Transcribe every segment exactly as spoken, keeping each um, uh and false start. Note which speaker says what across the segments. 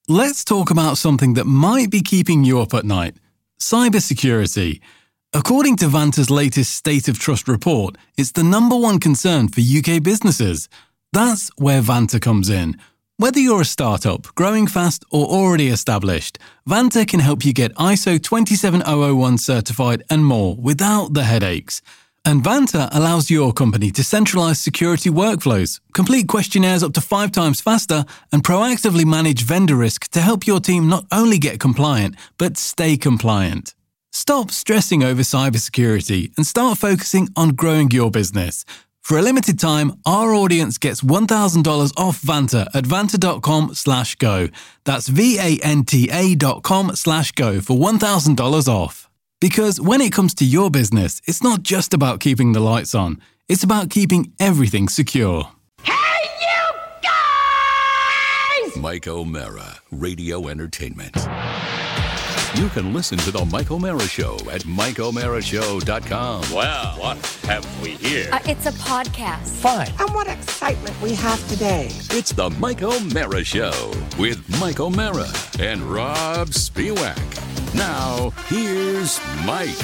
Speaker 1: Let's talk about something that might be keeping you up at night: cybersecurity. According to Vanta's latest State of Trust report, it's the number one concern for U K businesses. That's where Vanta comes in. Whether you're a startup, growing fast, or already established, Vanta can help you get I S O twenty-seven thousand one certified and more without the headaches. And Vanta allows your company to centralize security workflows, complete questionnaires up to five times faster, and proactively manage vendor risk to help your team not only get compliant, but stay compliant. Stop stressing over cybersecurity and start focusing on growing your business. For a limited time, our audience gets one thousand dollars off Vanta at vanta.com slash go. That's V-A-N-T-A dot com slash go for one thousand dollars off. Because when it comes to your business, it's not just about keeping the lights on. It's about keeping everything secure.
Speaker 2: Hey, you guys!
Speaker 3: Mike O'Mara, Radio Entertainment. You can listen to The Mike O'Mara Show at mike o'mara show dot com.
Speaker 4: Well, what have we here?
Speaker 5: Uh, it's a podcast.
Speaker 4: Fine.
Speaker 2: And what excitement we have today.
Speaker 3: It's The Mike O'Mara Show with Mike O'Mara and Rob Spiewak. Now, here's Mike.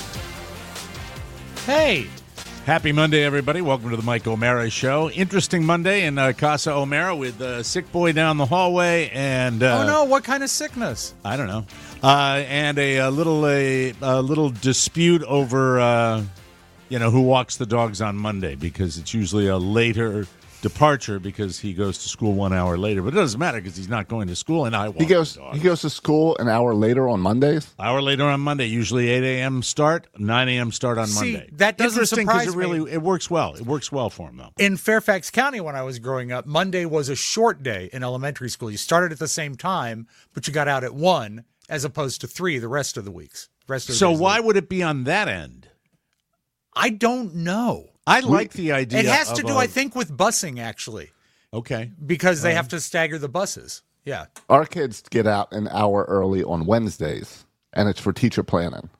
Speaker 6: Hey. Happy Monday, everybody. Welcome to the Mike O'Mara Show. Interesting Monday in uh, Casa O'Mara with a uh, sick boy down the hallway. and uh,
Speaker 7: Oh, no. What kind of sickness?
Speaker 6: I don't know. Uh, and a, a little a, a little dispute over, uh, you know, who walks the dogs on Monday, because it's usually a later departure because he goes to school one hour later. But it doesn't matter because he's not going to school, and I walk
Speaker 8: He goes.
Speaker 6: the dogs.
Speaker 8: He goes to school an hour later on Mondays.
Speaker 6: Hour later on Monday, usually eight a.m. start, nine a.m. start on
Speaker 7: See,
Speaker 6: Monday.
Speaker 7: that doesn't
Speaker 6: Interesting, 'cause
Speaker 7: surprise
Speaker 6: it really
Speaker 7: me.
Speaker 6: it works well. It works well for him though.
Speaker 7: In Fairfax County, when I was growing up, Monday was a short day in elementary school. You started at the same time, but you got out at one, as opposed to three the rest of the weeks. Rest of the
Speaker 6: So
Speaker 7: days of the
Speaker 6: why
Speaker 7: week.
Speaker 6: would it be on that end?
Speaker 7: I don't know.
Speaker 6: I like the idea.
Speaker 7: It has to
Speaker 6: of
Speaker 7: do,
Speaker 6: a-
Speaker 7: I think, with busing, actually,
Speaker 6: Okay.
Speaker 7: because they have to stagger the buses. Yeah.
Speaker 8: Our kids get out an hour early on Wednesdays, and it's for teacher planning.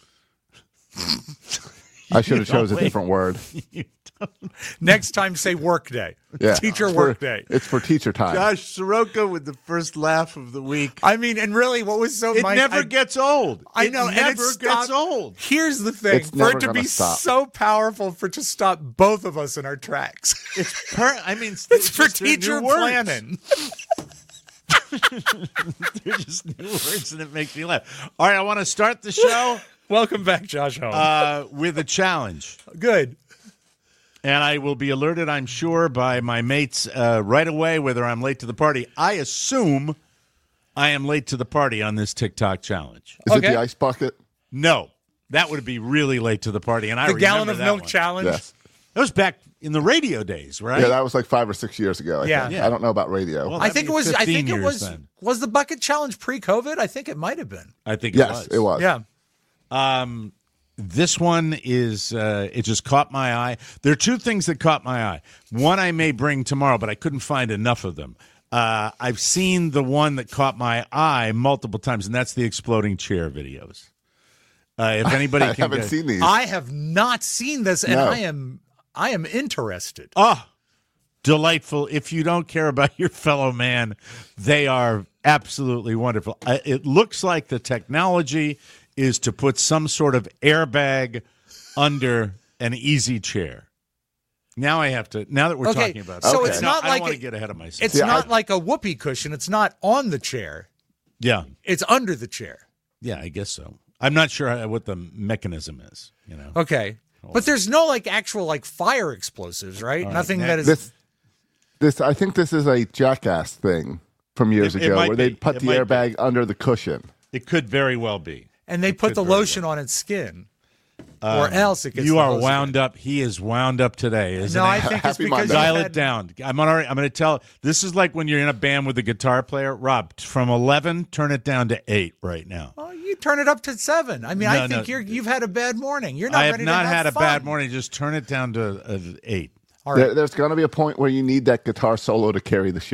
Speaker 8: I should have chose a
Speaker 6: wait.
Speaker 8: different word.
Speaker 7: Next time, say work day.
Speaker 8: Yeah,
Speaker 7: Teacher
Speaker 8: It's
Speaker 7: work
Speaker 8: for-
Speaker 7: day.
Speaker 8: It's for teacher time.
Speaker 6: Josh Soroka with the first laugh of the week.
Speaker 7: I mean, and really, what was so
Speaker 6: It
Speaker 7: Mike,
Speaker 6: never
Speaker 7: I,
Speaker 6: gets old.
Speaker 7: I
Speaker 6: It
Speaker 7: know, and
Speaker 6: never
Speaker 7: it
Speaker 6: gets
Speaker 7: stopped-
Speaker 6: old.
Speaker 7: Here's the thing:
Speaker 8: It's
Speaker 7: for
Speaker 8: never
Speaker 7: it to
Speaker 8: gonna
Speaker 7: be
Speaker 8: stop.
Speaker 7: so powerful, for it to stop both of us in our tracks,
Speaker 6: It's per. I mean, it's,
Speaker 7: it's for
Speaker 6: just they're new
Speaker 7: teacher
Speaker 6: words.
Speaker 7: planning.
Speaker 6: They're just new words, and it makes me laugh. All right, I want to start the show
Speaker 7: Welcome back, Josh Holmes.
Speaker 6: uh, with a challenge.
Speaker 7: Good.
Speaker 6: And I will be alerted, I'm sure, by my mates uh, right away whether I'm late to the party. I assume I am late to the party on this TikTok challenge.
Speaker 8: Is it
Speaker 7: Okay.
Speaker 8: the ice bucket?
Speaker 6: No, that would be really late to the party. And I
Speaker 7: The gallon
Speaker 6: remember
Speaker 7: of
Speaker 6: that
Speaker 7: milk
Speaker 6: one.
Speaker 7: challenge.
Speaker 8: Yes.
Speaker 6: That was back in the radio days, right?
Speaker 8: Yeah, that was like five or six years ago. I
Speaker 7: Yeah.
Speaker 8: think.
Speaker 6: Yeah.
Speaker 8: I don't know about radio.
Speaker 6: Well,
Speaker 7: I
Speaker 6: that'd
Speaker 7: think it
Speaker 6: be
Speaker 7: was. I
Speaker 6: fifteen
Speaker 7: think it
Speaker 6: years
Speaker 7: was.
Speaker 6: then.
Speaker 7: Was the bucket challenge pre-COVID? I think it might have been.
Speaker 6: I think
Speaker 8: yes,
Speaker 6: it was.
Speaker 7: Yeah.
Speaker 6: Um, this one is, uh, it just caught my eye. There are two things that caught my eye. One I may bring tomorrow, but I couldn't find enough of them. Uh, I've seen the one that caught my eye multiple times, and that's the exploding chair videos. Uh, if anybody
Speaker 8: I
Speaker 6: can
Speaker 8: haven't
Speaker 6: get-
Speaker 8: seen these.
Speaker 7: I have not seen this, and
Speaker 8: No.
Speaker 7: I am. I am interested.
Speaker 6: Oh, delightful. If you don't care about your fellow man, they are absolutely wonderful. Uh, it looks like the technology is to put some sort of airbag under an easy chair. Now I have to, now that we're
Speaker 7: Okay,
Speaker 6: talking about
Speaker 7: so
Speaker 6: this,
Speaker 8: it's
Speaker 6: no,
Speaker 7: not
Speaker 6: I
Speaker 7: like
Speaker 6: don't want
Speaker 7: a-
Speaker 6: to get ahead of myself.
Speaker 7: It's
Speaker 8: Yeah,
Speaker 7: not
Speaker 8: I-
Speaker 7: like a whoopee cushion. It's not on the chair.
Speaker 6: yeah,
Speaker 7: It's under the chair.
Speaker 6: yeah, I guess so. I'm not sure how- what the mechanism is, you know.
Speaker 7: Okay. But there's no like actual like fire explosives, right? Nothing that is.
Speaker 8: This, this. I think this is a Jackass thing from years
Speaker 6: It- it
Speaker 8: ago,
Speaker 6: might
Speaker 8: where
Speaker 6: be.
Speaker 8: they put
Speaker 6: It
Speaker 8: the
Speaker 6: might be.
Speaker 8: airbag under the cushion.
Speaker 6: It could very well be.
Speaker 7: and they put
Speaker 6: could
Speaker 7: the
Speaker 6: very
Speaker 7: lotion on its skin, or else it gets.
Speaker 6: You
Speaker 7: the
Speaker 6: are
Speaker 7: hose
Speaker 6: wound
Speaker 7: again.
Speaker 6: up. He is wound up today, isn't
Speaker 7: No,
Speaker 6: he?
Speaker 7: I think it's
Speaker 8: Happy
Speaker 7: because
Speaker 8: Monday.
Speaker 7: you
Speaker 6: Dial
Speaker 7: had-
Speaker 6: it down. I'm already, I'm going to tell. This is like when you're in a band with a guitar player. Rob, from eleven, turn it down to eight right now.
Speaker 7: Oh, you turn it up to seven. I mean,
Speaker 6: No,
Speaker 7: I think
Speaker 6: no.
Speaker 7: you're you've had a bad morning. You're not
Speaker 6: I have
Speaker 7: ready
Speaker 6: not
Speaker 7: to have
Speaker 6: had a
Speaker 7: fun.
Speaker 6: bad morning. Just turn it down to uh, eight.
Speaker 7: All right.
Speaker 8: There, there's going to be a point where you need that guitar solo to carry the show.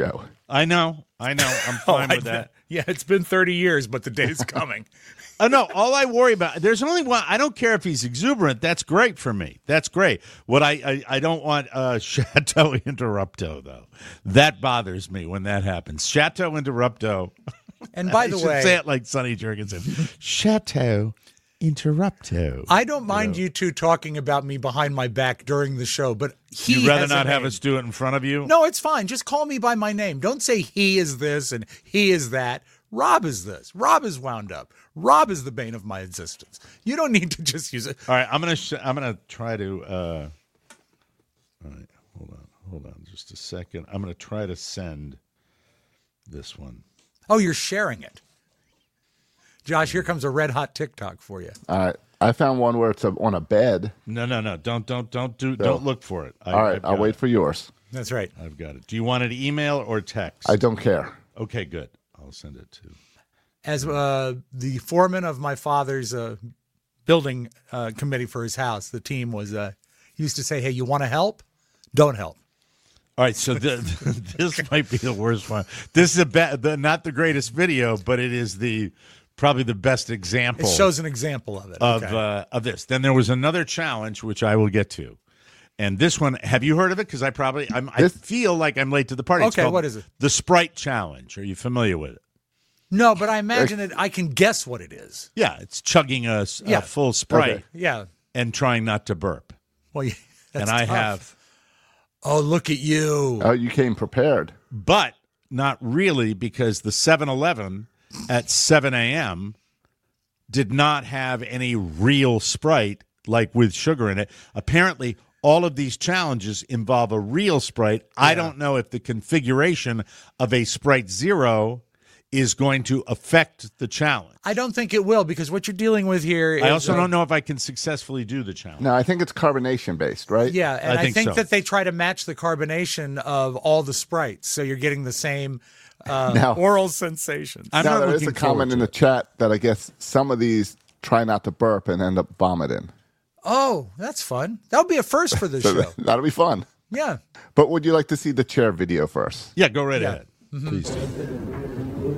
Speaker 6: I know. I know. I'm
Speaker 7: Oh,
Speaker 6: fine
Speaker 7: I-
Speaker 6: with that.
Speaker 7: Yeah, it's been thirty years, but the day's coming.
Speaker 6: Oh, no, all I worry about, there's only one, I don't care if he's exuberant. That's great for me. That's great. What I, I, I don't want uh, Chateau Interrupto, though. That bothers me when that happens. Chateau Interrupto.
Speaker 7: And by
Speaker 6: I
Speaker 7: the
Speaker 6: should
Speaker 7: way,
Speaker 6: say it like Sonny Jurgensen. Chateau Interrupto.
Speaker 7: I don't mind you two talking about me behind my back during the show, but he
Speaker 6: You'd rather
Speaker 7: has a
Speaker 6: not have
Speaker 7: name.
Speaker 6: us do it in front of you?
Speaker 7: No, it's fine. Just call me by my name. Don't say he is this and he is that. Rob is this. Rob is wound up. Rob is the bane of my existence. You don't need to just use it.
Speaker 6: All right, I'm gonna sh- I'm gonna try to. Uh, all right, hold on, hold on, just a second. I'm gonna try to send this one.
Speaker 7: Oh, you're sharing it. Josh, here comes a red hot TikTok for you.
Speaker 8: All right. I found one where it's a, on a bed.
Speaker 6: No, no, no. Don't, don't, don't do.
Speaker 8: No.
Speaker 6: Don't look for it. I,
Speaker 8: All right.
Speaker 6: I've
Speaker 8: I'll
Speaker 6: got
Speaker 8: wait
Speaker 6: it.
Speaker 8: for yours.
Speaker 7: That's right.
Speaker 6: I've got it. Do you want it email or text?
Speaker 8: I don't care.
Speaker 6: Okay, good. I'll send it to.
Speaker 7: As uh, the foreman of my father's uh, building uh, committee for his house, the team was uh, used to say, "Hey, you want to help? Don't help."
Speaker 6: All right, so the, this might be the worst one. This is a be- the, not the greatest video, but it is the probably the best example.
Speaker 7: It shows an example of it.
Speaker 6: of
Speaker 7: Okay.
Speaker 6: uh, of this. Then there was another challenge, which I will get to, and this one. Have you heard of it? Because I probably I'm, I
Speaker 8: This-
Speaker 6: feel like I'm late to the party. It's
Speaker 7: Okay,
Speaker 6: called
Speaker 7: what is it?
Speaker 6: The Sprite Challenge. Are you familiar with it?
Speaker 7: No, but I imagine it. I can guess what it is.
Speaker 6: Yeah, it's chugging a, s- a
Speaker 7: Yeah.
Speaker 6: full Sprite
Speaker 8: Okay.
Speaker 7: Yeah.
Speaker 6: and trying not to burp.
Speaker 7: Well, yeah, that's
Speaker 6: and I
Speaker 7: tough.
Speaker 6: have,
Speaker 7: Oh, look at you.
Speaker 8: Oh, you came prepared.
Speaker 6: but not really, because the seven eleven at seven a.m. did not have any real Sprite, like with sugar in it. Apparently, all of these challenges involve a real Sprite. I don't know if the configuration of a Sprite Zero is going to affect the challenge.
Speaker 7: I don't think it will, because what you're dealing with here is.
Speaker 6: I also
Speaker 7: uh,
Speaker 6: don't know if I can successfully do the challenge.
Speaker 8: No, I think it's carbonation based, right?
Speaker 7: Yeah, and
Speaker 6: I
Speaker 7: I
Speaker 6: think
Speaker 7: think,
Speaker 6: so.
Speaker 7: that they try to match the carbonation of all the Sprites, so you're getting the same uh,
Speaker 8: Now-
Speaker 7: oral sensations.
Speaker 6: I'm
Speaker 8: now,
Speaker 6: not
Speaker 8: there is
Speaker 6: looking
Speaker 8: a comment
Speaker 6: forward
Speaker 8: in
Speaker 6: to
Speaker 8: the chat that I guess some of these try not to burp and end up vomiting.
Speaker 7: Oh, that's fun. That would be a first for the
Speaker 8: So
Speaker 7: show.
Speaker 8: that'll be fun.
Speaker 7: Yeah.
Speaker 8: But would you like to see the chair video first?
Speaker 6: Yeah, go right
Speaker 7: Yeah.
Speaker 6: ahead. Please do.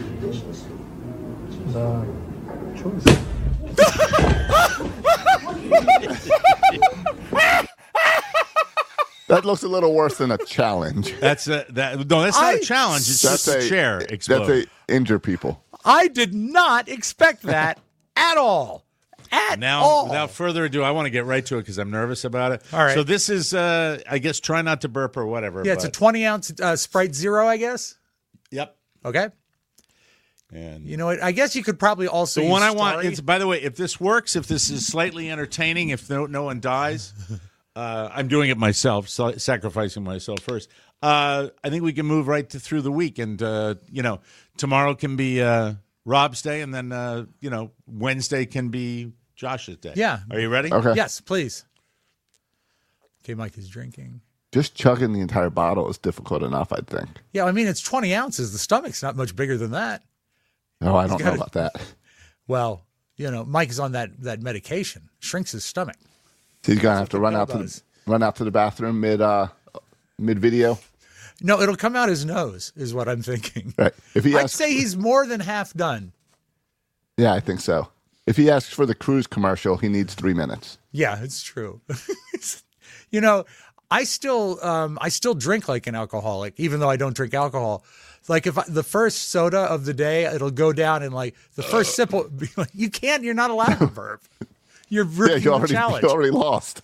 Speaker 8: That looks a little worse than a challenge.
Speaker 6: That's a that. No, that's not
Speaker 7: I-
Speaker 6: a challenge. It's
Speaker 8: That's
Speaker 6: just a,
Speaker 8: a
Speaker 6: chair
Speaker 8: That's
Speaker 6: exploding.
Speaker 8: a injure people.
Speaker 7: I did not expect that at all. At
Speaker 6: Now,
Speaker 7: all.
Speaker 6: without further ado, I want to get right to it because I'm nervous about it.
Speaker 7: All right.
Speaker 6: So this is, uh, I guess, try not to burp or whatever.
Speaker 7: yeah, it's a
Speaker 6: but-
Speaker 7: twenty ounce uh, Sprite Zero, I guess.
Speaker 6: Yep.
Speaker 7: Okay.
Speaker 6: And
Speaker 7: You know what? I guess you could probably also
Speaker 6: the
Speaker 7: use
Speaker 6: one I want
Speaker 7: Starry.
Speaker 6: is, by the way, if this works, if this is slightly entertaining, if no, no one dies, uh, I'm doing it myself, so sacrificing myself first. Uh, I think we can move right to through the week, and uh, you know, tomorrow can be uh, Rob's day, and then uh, you know, Wednesday can be Josh's day.
Speaker 7: Yeah.
Speaker 6: Are you ready?
Speaker 8: Okay.
Speaker 7: Yes, please. Okay, Mike is drinking.
Speaker 8: Just chugging the entire bottle is difficult enough, I think.
Speaker 7: Yeah, I mean, it's twenty ounces. The stomach's not much bigger than that.
Speaker 8: No, I don't know
Speaker 7: got it.
Speaker 8: about that.
Speaker 7: Well, you know, Mike is on that, that medication. Shrinks his stomach.
Speaker 8: So you're gonna have to
Speaker 7: what
Speaker 8: run
Speaker 7: Bill
Speaker 8: out to
Speaker 7: does.
Speaker 8: the, run out to the bathroom mid uh, mid video.
Speaker 7: No, it'll come out his nose, is what I'm thinking.
Speaker 8: Right. If he
Speaker 7: I'd
Speaker 8: asks,
Speaker 7: say he's more than half done.
Speaker 8: yeah, I think so. If he asks for the cruise commercial, he needs three minutes.
Speaker 7: Yeah, it's true. You know, I still um, I still drink like an alcoholic, even though I don't drink alcohol. Like if I, the first soda of the day, it'll go down and like the first sip will be like, you can't, you're not allowed to burp. You're
Speaker 8: Yeah,
Speaker 7: breaking
Speaker 8: you
Speaker 7: the
Speaker 8: already
Speaker 7: challenge.
Speaker 8: you already lost.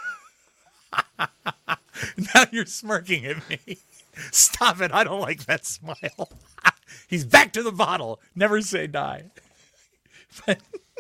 Speaker 7: Now you're smirking at me. Stop it. I don't like that smile. He's back to the bottle. Never say die. But,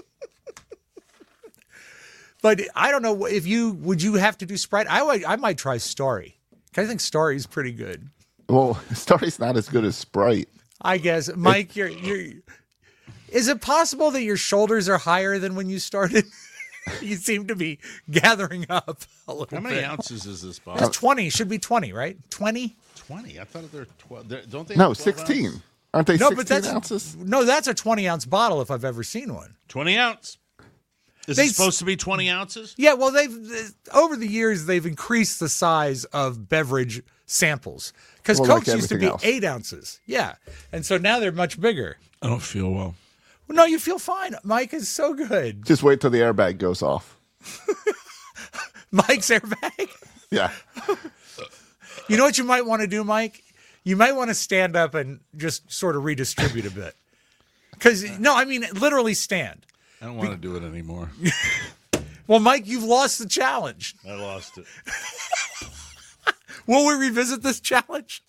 Speaker 7: but I don't know if you would you have to do Sprite. I would, I might try Starry. I think Starry is pretty good.
Speaker 8: Well, Starry's not as good as Sprite.
Speaker 7: I guess, Mike, you're you're. Is it possible that your shoulders are higher than when you started? You seem to be gathering up a little
Speaker 6: How many
Speaker 7: bit.
Speaker 6: ounces is this
Speaker 7: It's
Speaker 6: bottle?
Speaker 7: twenty. Should be twenty, right? Twenty.
Speaker 6: Twenty. I thought they're twelve. They're, don't they?
Speaker 8: No,
Speaker 6: have twelve
Speaker 8: sixteen.
Speaker 6: ounces?
Speaker 8: Aren't they
Speaker 7: No,
Speaker 8: sixteen
Speaker 7: but that's
Speaker 8: ounces?
Speaker 7: no, that's a twenty ounce bottle if I've ever seen one.
Speaker 6: Twenty ounce. Is
Speaker 7: They
Speaker 6: it
Speaker 7: s-
Speaker 6: supposed to be twenty ounces?
Speaker 7: Yeah, well, they've over the years they've increased the size of beverage samples because
Speaker 8: Well, like
Speaker 7: Cokes used to be
Speaker 8: everything else.
Speaker 7: eight ounces. Yeah, and so now they're much bigger.
Speaker 6: I don't feel well.
Speaker 7: Well, no, you feel fine. Mike is so good.
Speaker 8: Just wait till the airbag goes off.
Speaker 7: Mike's airbag.
Speaker 8: Yeah.
Speaker 7: You know what you might want to do, Mike? You might want to stand up and just sort of redistribute a bit. Because, no, I mean, literally stand.
Speaker 6: I don't want to do it anymore.
Speaker 7: Well, Mike, you've lost the challenge.
Speaker 6: I lost it.
Speaker 7: Will we revisit this challenge?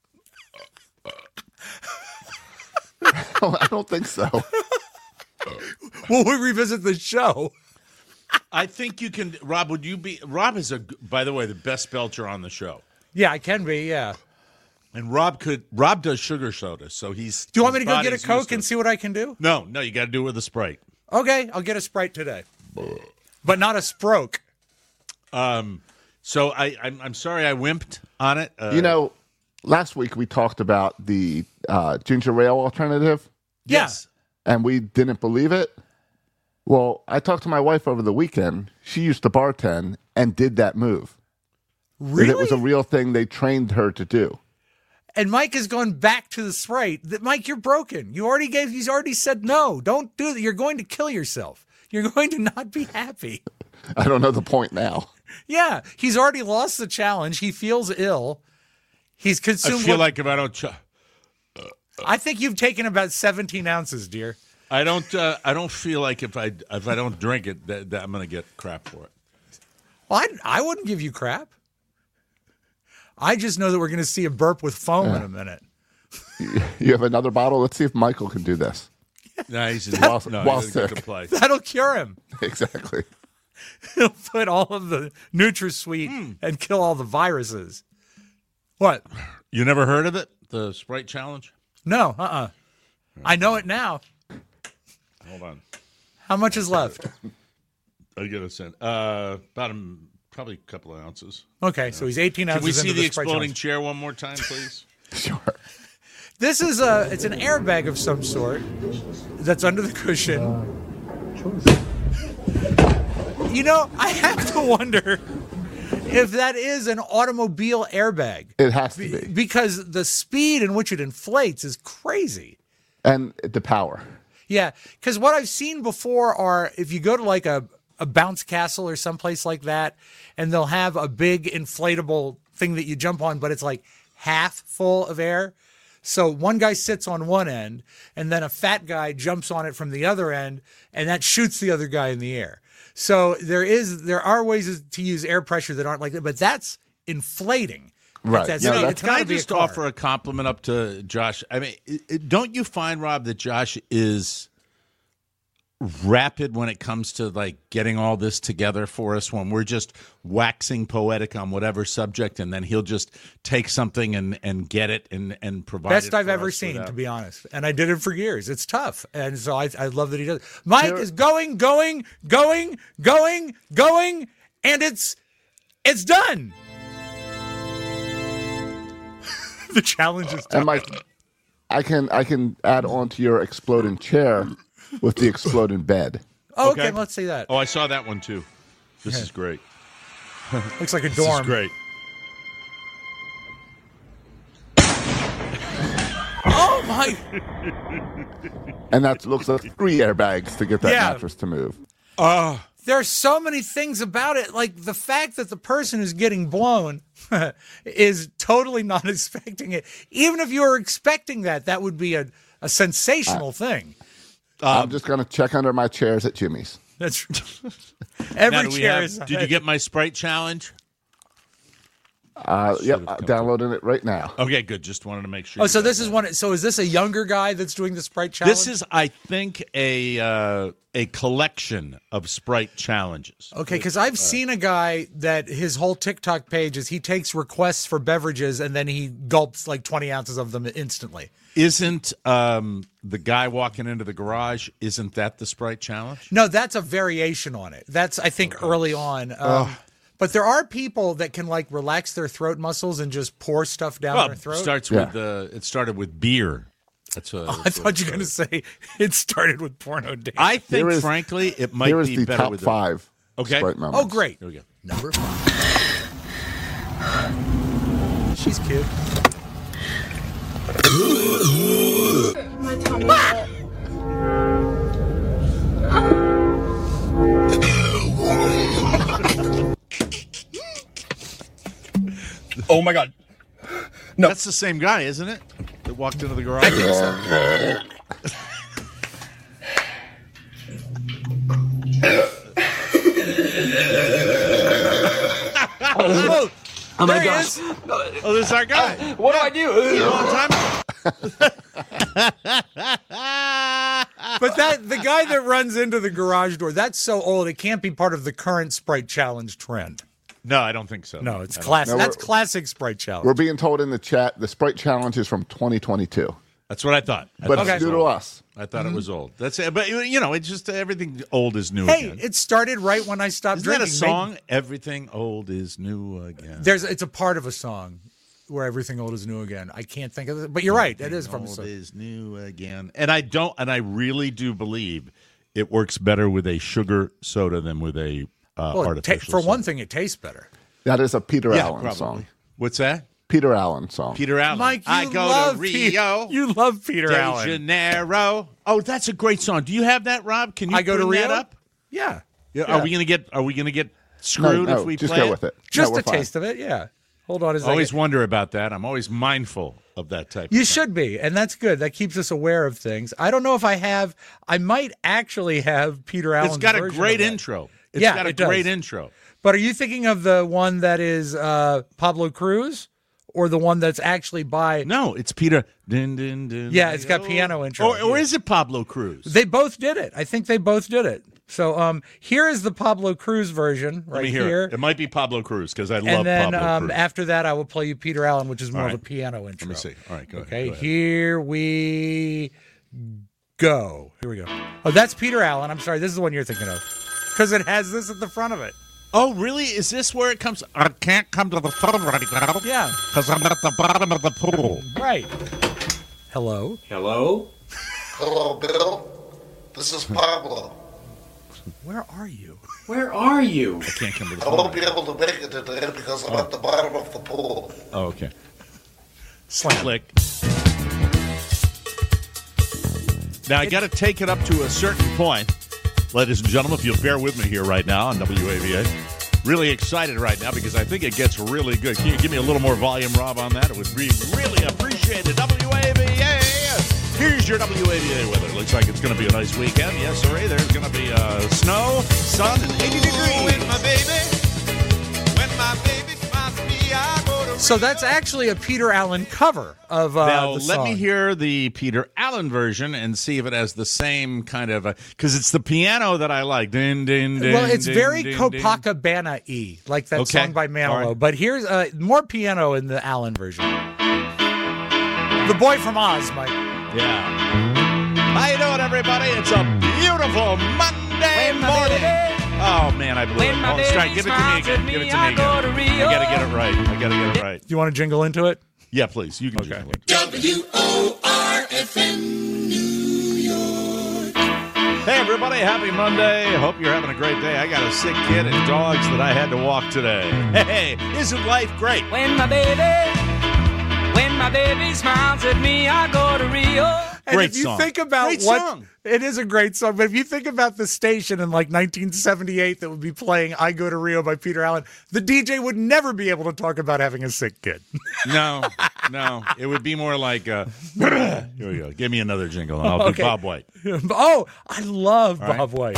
Speaker 8: I don't think so.
Speaker 7: Will we revisit the show?
Speaker 6: I think you can. Rob, would you be? Rob is a. By the way, the best belcher on the show.
Speaker 7: Yeah, I can be, yeah.
Speaker 6: And Rob could. Rob does sugar soda, so he's.
Speaker 7: Do you want me
Speaker 6: his
Speaker 7: to go get a
Speaker 6: body's
Speaker 7: Coke
Speaker 6: used to
Speaker 7: and
Speaker 6: it.
Speaker 7: see what I can do?
Speaker 6: No, no, you got to do it with a Sprite.
Speaker 7: Okay, I'll get a Sprite today. But not a Sproke.
Speaker 6: Um, so I, I'm, I'm sorry I wimped on it. Uh,
Speaker 8: You know, last week we talked about the uh, ginger ale alternative,
Speaker 6: yes.
Speaker 8: and we didn't believe it. Well, I talked to my wife over the weekend. She used to bartend and did that move.
Speaker 7: Really?
Speaker 8: And it was a real thing they trained her to do.
Speaker 7: And Mike has gone back to the Sprite. That Mike, you're broken. You already gave. He's already said no. Don't do that. You're going to kill yourself. You're going to not be happy.
Speaker 8: I don't know the point now.
Speaker 7: Yeah, he's already lost the challenge. He feels ill. He's
Speaker 6: I
Speaker 7: consumed.
Speaker 6: feel
Speaker 7: what-
Speaker 6: like if I don't, ch-
Speaker 7: I think you've taken about seventeen ounces, dear.
Speaker 6: I don't, uh, I don't feel like if I, if I don't drink it, that, that I'm going to get crap for it.
Speaker 7: Well, I, I wouldn't give you crap. I just know that we're going to see a burp with foam in a minute.
Speaker 8: You have another bottle? Let's see if Michael can do this.
Speaker 6: No, he's
Speaker 8: While-
Speaker 6: no,
Speaker 8: while
Speaker 6: he doesn't get
Speaker 8: sick.
Speaker 6: to play.
Speaker 7: That'll cure him.
Speaker 8: Exactly.
Speaker 7: He'll put all of the NutraSweet
Speaker 6: Mm.
Speaker 7: and kill all the viruses. What?
Speaker 6: You never heard of it? The Sprite Challenge?
Speaker 7: No, uh-uh. I know it now.
Speaker 6: Hold on.
Speaker 7: How much is left?
Speaker 6: I'll get a cent. Uh, about a, probably a couple of ounces.
Speaker 7: Okay, so he's eighteen
Speaker 6: Can
Speaker 7: ounces
Speaker 6: we see
Speaker 7: into
Speaker 6: the
Speaker 7: Sprite
Speaker 6: exploding
Speaker 7: challenge.
Speaker 6: chair one more time, please?
Speaker 8: Sure.
Speaker 7: This is a, it's an airbag of some sort that's under the cushion. You know, I have to wonder if that is an automobile airbag.
Speaker 8: It has to be.
Speaker 7: Because the speed in which it inflates is crazy.
Speaker 8: And the power.
Speaker 7: Yeah, because what I've seen before are if you go to like a, a bounce castle or someplace like that, and they'll have a big inflatable thing that you jump on, but it's like half full of air. So one guy sits on one end, and then a fat guy jumps on it from the other end, and that shoots the other guy in the air. So there is there are ways to use air pressure that aren't like that, but that's inflating.
Speaker 8: Right.
Speaker 7: That's,
Speaker 8: No,
Speaker 7: it's
Speaker 8: that's-
Speaker 6: Can I
Speaker 7: gotta be a
Speaker 6: just
Speaker 7: car.
Speaker 6: offer a compliment up to Josh? I mean, it- it- don't you find, Rob, that Josh is rapid when it comes to like getting all this together for us when we're just waxing poetic on whatever subject, and then he'll just take something and, and get it and, and provide
Speaker 7: Best
Speaker 6: it
Speaker 7: I've
Speaker 6: for
Speaker 7: ever
Speaker 6: us
Speaker 7: seen,
Speaker 6: without-
Speaker 7: to be honest. And I did it for years. It's tough. And so I, I love that he does it. Mike
Speaker 8: There-
Speaker 7: is going, going, going, going, going, and it's it's done. The challenge is done.
Speaker 8: And Mike, I can I can add on to your exploding chair with the exploding bed.
Speaker 7: Oh, okay.
Speaker 6: Okay.
Speaker 7: let's see that.
Speaker 6: Oh, I saw that one too. This is great.
Speaker 7: Looks like a
Speaker 6: This
Speaker 7: dorm.
Speaker 6: is great.
Speaker 7: Oh my!
Speaker 8: And that looks like three airbags to get that
Speaker 7: Yeah.
Speaker 8: mattress to move.
Speaker 7: There's so many things about it. Like the fact that the person who's getting blown is totally not expecting it. Even if you were expecting that, that would be a, a sensational thing.
Speaker 8: I'm just going to check under my chairs at Jimmy's.
Speaker 7: That's
Speaker 6: Now,
Speaker 7: every
Speaker 6: do we
Speaker 7: chair
Speaker 6: have-
Speaker 7: is.
Speaker 6: did you get my Sprite challenge?
Speaker 8: Uh, yep,
Speaker 6: have
Speaker 8: I'm
Speaker 6: come
Speaker 8: downloading it right now.
Speaker 6: Okay, good. Just wanted to make sure.
Speaker 7: Oh,
Speaker 6: you
Speaker 7: so
Speaker 6: got
Speaker 7: this
Speaker 6: that.
Speaker 7: is one. So is this a younger guy that's doing the Sprite challenge?
Speaker 6: This is, I think, a uh, a collection of Sprite challenges.
Speaker 7: Okay, because I've
Speaker 6: Uh,
Speaker 7: seen a guy that his whole TikTok page is he takes requests for beverages and then he gulps like twenty ounces of them instantly.
Speaker 6: Isn't um, the guy walking into the garage? Isn't that the Sprite challenge?
Speaker 7: No, that's a variation on it. That's I think early on. Um, but there are people that can like relax their throat muscles and just pour stuff down
Speaker 6: Well,
Speaker 7: their
Speaker 6: it
Speaker 7: throat.
Speaker 6: starts
Speaker 8: Yeah.
Speaker 6: with uh, it started with beer. That's a,
Speaker 7: I thought you were going to say it started with porno dating.
Speaker 6: I think,
Speaker 8: Here is-
Speaker 6: frankly, it might
Speaker 8: Here is
Speaker 6: be
Speaker 8: the
Speaker 6: better
Speaker 8: top
Speaker 6: with the-
Speaker 8: five
Speaker 6: Okay.
Speaker 8: Sprite moments.
Speaker 7: Oh, great.
Speaker 6: Here we go.
Speaker 7: Number five. She's cute.
Speaker 5: My tummy hurt.
Speaker 9: Oh my God. No.
Speaker 6: That's the same guy, isn't it? That walked into the garage.
Speaker 7: Oh,
Speaker 9: Oh my
Speaker 7: there he
Speaker 9: gosh.
Speaker 7: is.
Speaker 6: Oh, this is our guy.
Speaker 9: What do I do?
Speaker 6: Long time.
Speaker 7: But that the guy that runs into the garage door, that's so old it can't be part of the current Sprite Challenge trend.
Speaker 6: No, I don't think so.
Speaker 7: No, it's
Speaker 6: I don't-
Speaker 7: classic.
Speaker 8: No,
Speaker 7: That's
Speaker 8: we're-
Speaker 7: classic Sprite Challenge.
Speaker 8: We're being told in the chat the Sprite Challenge is from twenty twenty-two,
Speaker 6: That's what I thought. I
Speaker 8: but
Speaker 6: thought
Speaker 8: it's
Speaker 6: it
Speaker 8: due
Speaker 6: was
Speaker 8: to
Speaker 6: old.
Speaker 8: us.
Speaker 6: I thought it was old. That's it. But you know, it's just everything old is new
Speaker 7: Hey,
Speaker 6: again.
Speaker 7: it started right when I stopped
Speaker 6: Isn't that
Speaker 7: drinking.
Speaker 6: a song? Everything old is new again.
Speaker 7: There's it's a part of a song where everything old is new again. I can't think of it, but you're right. It is from a
Speaker 6: old
Speaker 7: song.
Speaker 6: is new again. And I don't, and I really do believe it works better with a sugar soda than with a uh,
Speaker 7: Well, it ta-
Speaker 6: artificial.
Speaker 7: for
Speaker 6: soda.
Speaker 7: one thing, it tastes better.
Speaker 8: That is a Peter
Speaker 6: yeah,
Speaker 8: Allen
Speaker 6: probably.
Speaker 8: song.
Speaker 6: What's that?
Speaker 8: Peter Allen song.
Speaker 6: Peter Allen.
Speaker 7: Mike, you
Speaker 6: I go
Speaker 7: love
Speaker 6: to
Speaker 7: Pe-
Speaker 6: Rio.
Speaker 7: you love Peter
Speaker 6: de
Speaker 7: Allen.
Speaker 6: Janeiro. Oh, that's a great song. Do you have that, Rob? Can you
Speaker 7: I go to
Speaker 6: bring that
Speaker 7: Rio?
Speaker 6: up?
Speaker 7: Yeah,
Speaker 6: Yeah.
Speaker 8: Yeah.
Speaker 6: Are we gonna get? Are we gonna get
Speaker 8: No,
Speaker 6: screwed
Speaker 8: no,
Speaker 6: if we
Speaker 8: just
Speaker 6: play
Speaker 8: go
Speaker 6: it?
Speaker 8: with it.
Speaker 7: just
Speaker 8: no, we're
Speaker 7: a
Speaker 8: fine.
Speaker 7: taste of it. Yeah. Hold on a
Speaker 6: I
Speaker 7: second.
Speaker 6: always wonder about that. I'm always mindful of that type.
Speaker 7: You
Speaker 6: of thing.
Speaker 7: should be, and that's good. That keeps us aware of things. I don't know if I have. I might actually have Peter Allen's
Speaker 6: It's got a
Speaker 7: version
Speaker 6: great
Speaker 7: of that.
Speaker 6: intro. It's
Speaker 7: Yeah,
Speaker 6: got a
Speaker 7: it does.
Speaker 6: great intro.
Speaker 7: But are you thinking of the one that is uh, Pablo Cruz, or the one that's actually by?
Speaker 6: No, it's Peter. Din, din, din,
Speaker 7: Yeah, it's got
Speaker 6: oh.
Speaker 7: piano intro.
Speaker 6: Or, or is it Pablo Cruz?
Speaker 7: They both did it. I think they both did it. So um, here is the Pablo Cruz version right
Speaker 6: Let me hear
Speaker 7: here.
Speaker 6: it. It might be Pablo Cruz because I love
Speaker 7: And then
Speaker 6: Pablo
Speaker 7: um,
Speaker 6: Cruz.
Speaker 7: after that, I will play you Peter Allen, which is more
Speaker 6: All
Speaker 7: of a
Speaker 6: right.
Speaker 7: piano intro.
Speaker 6: Let me see. All right, go ahead,
Speaker 7: Okay,
Speaker 6: go ahead.
Speaker 7: here we go. Here we go. Oh, that's Peter Allen. I'm sorry, this is the one you're thinking of because it has this at the front of it.
Speaker 6: Oh, really? Is this where it comes? I can't come to the phone right now.
Speaker 7: Yeah.
Speaker 6: Because I'm at the bottom of the pool.
Speaker 7: Right. Hello.
Speaker 9: Hello?
Speaker 10: Hello, Bill. This is Pablo.
Speaker 7: Where are you?
Speaker 9: Where are you?
Speaker 6: I can't come to the
Speaker 10: I
Speaker 6: phone.
Speaker 10: won't be able to make it today because I'm at the bottom of the pool.
Speaker 6: Oh, okay.
Speaker 7: Slam.
Speaker 6: Click. Now, I got to take it up to a certain point. Ladies and gentlemen, if you'll bear with me here right now on W A V A. Really excited right now because I think it gets really good. Can you give me a little more volume, Rob, on that? It would be really appreciated. W A V A. Here's your W A V A weather. Looks like it's going to be a nice weekend. Yes, sir. There's going to be uh, snow, sun, and eighty degrees.
Speaker 11: When my baby, when my baby smiles at me, I go to
Speaker 7: So that's actually a Peter Allen cover of uh,
Speaker 6: Now,
Speaker 7: the
Speaker 6: let
Speaker 7: song.
Speaker 6: me hear the Peter Allen version and see if it has the same kind of because it's the piano that I like. Din, din, din,
Speaker 7: Well, it's
Speaker 6: din,
Speaker 7: very
Speaker 6: din, din.
Speaker 7: Copacabana-y, like that
Speaker 6: Okay.
Speaker 7: song by Manilow.
Speaker 6: All right.
Speaker 7: But here's uh, more piano in the Allen version. The Boy from Oz, Mike.
Speaker 6: Yeah. How you doing, everybody? It's a beautiful Monday morning. Oh man, I blew it. Oh, let's try. Give it to me again. Give it to me again. I gotta get it right. I gotta get it right.
Speaker 7: Do you want to jingle into it?
Speaker 6: Yeah, please. You can. Okay.
Speaker 11: W O R F M New York.
Speaker 6: Hey, everybody. Happy Monday. Hope you're having a great day. I got a sick kid and dogs that I had to walk today. Hey, isn't life great?
Speaker 12: When my baby, when my baby smiles at me, I go to Rio.
Speaker 7: And
Speaker 6: Great
Speaker 7: if you
Speaker 6: song.
Speaker 7: think about
Speaker 6: Great
Speaker 7: what
Speaker 6: song.
Speaker 7: it is a great song, but if you think about the station in like nineteen seventy-eight that would be playing "I Go to Rio" by Peter Allen, the D J would never be able to talk about having a sick kid.
Speaker 6: No, no. It would be more like, uh, here we go. Give me another jingle, and I'll do
Speaker 7: Okay.
Speaker 6: Bob White.
Speaker 7: Oh, I love
Speaker 6: All right.
Speaker 7: Bob White.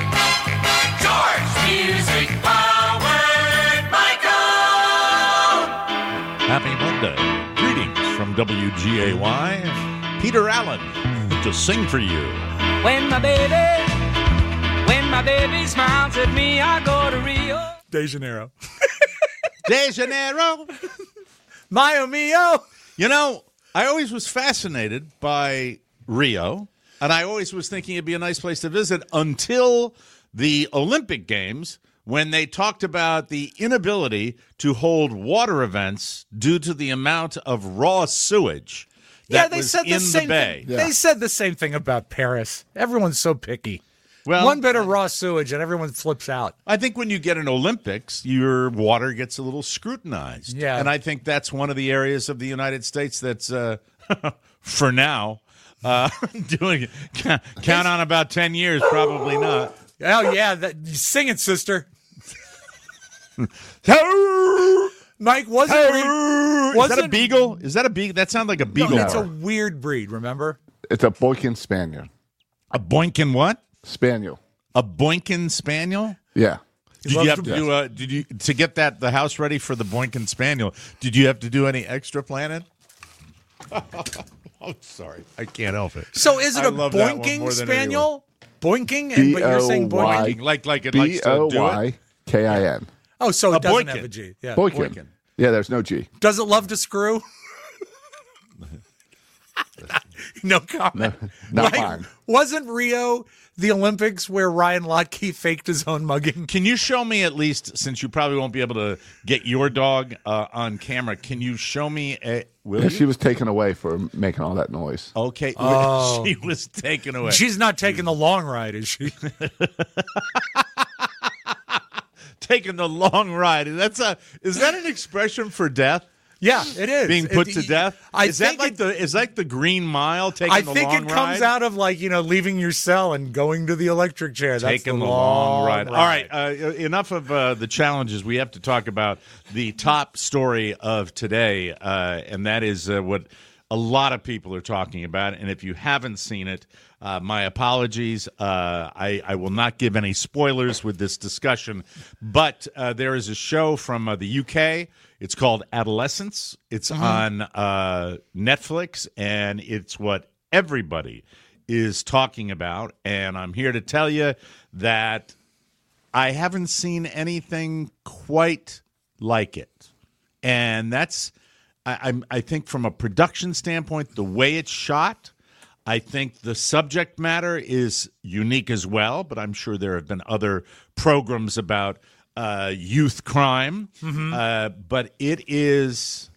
Speaker 11: George Music Powered Michael.
Speaker 6: Happy Monday. Greetings from W G A Y. Peter Allen to sing for you.
Speaker 12: When my baby, when my baby smiles at me, I go to Rio.
Speaker 7: De Janeiro.
Speaker 6: De Janeiro.
Speaker 7: Mio mio.
Speaker 6: You know, I always was fascinated by Rio, and I always was thinking it'd be a nice place to visit until the Olympic Games, when they talked about the inability to hold water events due to the amount of raw sewage that
Speaker 7: Yeah, they
Speaker 6: was
Speaker 7: said the
Speaker 6: in
Speaker 7: same
Speaker 6: the bay.
Speaker 7: thing. They said the same thing about Paris. Everyone's so picky.
Speaker 6: Well,
Speaker 7: one bit of raw sewage and everyone flips out.
Speaker 6: I think when you get an Olympics, your water gets a little scrutinized.
Speaker 7: Yeah.
Speaker 6: And I think that's one of the areas of the United States that's, uh, for now, uh, doing it. Count on about ten years, probably not.
Speaker 7: Oh, yeah. That, sing it, sister. Mike, wasn't, re-
Speaker 6: wasn't... Is that a beagle? Is that a beagle? That sounds like a beagle.
Speaker 7: No, it's a weird breed, remember?
Speaker 8: It's a Boykin Spaniel.
Speaker 6: A Boykin what?
Speaker 8: Spaniel.
Speaker 6: A Boykin Spaniel?
Speaker 8: Yeah.
Speaker 6: Did you have to do? Uh, did you to get that the house ready for the Boykin Spaniel? Did you have to do any extra planning? I'm sorry, I can't help it.
Speaker 7: So is it
Speaker 6: I
Speaker 7: a boinking Spaniel? Boinking, and but you're saying boinking,
Speaker 6: like like it likes to do it.
Speaker 8: B O Y K I N.
Speaker 7: Oh, so it
Speaker 6: A
Speaker 7: doesn't
Speaker 6: Boykin.
Speaker 7: have a G. Yeah,
Speaker 8: Boykin.
Speaker 6: Boykin.
Speaker 8: Yeah, there's no G.
Speaker 7: Does it love to screw? No comment.
Speaker 8: No, not
Speaker 7: Like,
Speaker 8: mine.
Speaker 7: Wasn't Rio the Olympics where Ryan Lochte faked his own mugging?
Speaker 6: Can you show me at least, since you probably won't be able to get your dog uh, on camera, can you show me a... Will
Speaker 8: Yeah,
Speaker 6: you?
Speaker 8: she was taken away for making all that noise.
Speaker 6: Okay,
Speaker 7: Oh.
Speaker 6: she was taken away.
Speaker 7: She's not taking the long ride, is she?
Speaker 6: Taking the long ride. That's a. Is that an expression for death?
Speaker 7: Yeah, it is.
Speaker 6: Being put
Speaker 7: It-
Speaker 6: to death.
Speaker 7: I
Speaker 6: is that
Speaker 7: think
Speaker 6: like
Speaker 7: it-
Speaker 6: the? Is like the Green Mile? Taking
Speaker 7: I
Speaker 6: the
Speaker 7: think
Speaker 6: long
Speaker 7: it comes
Speaker 6: ride?
Speaker 7: out of like, you know, leaving your cell and going to the electric chair. That's
Speaker 6: Taking
Speaker 7: the
Speaker 6: the
Speaker 7: long,
Speaker 6: long ride.
Speaker 7: ride.
Speaker 6: All right, uh, enough of uh, the challenges. We have to talk about the top story of today, uh, and that is uh, what a lot of people are talking about. And if you haven't seen it, uh, my apologies. Uh, I, I will not give any spoilers with this discussion, but uh, there is a show from uh, the U K. It's called Adolescence. It's
Speaker 7: Mm-hmm.
Speaker 6: on uh, Netflix, and it's what everybody is talking about. And I'm here to tell you that I haven't seen anything quite like it. And that's, I, I'm, I think, from a production standpoint, the way it's shot, I think the subject matter is unique as well, but I'm sure there have been other programs about uh, youth crime.
Speaker 7: Mm-hmm.
Speaker 6: Uh, but it is,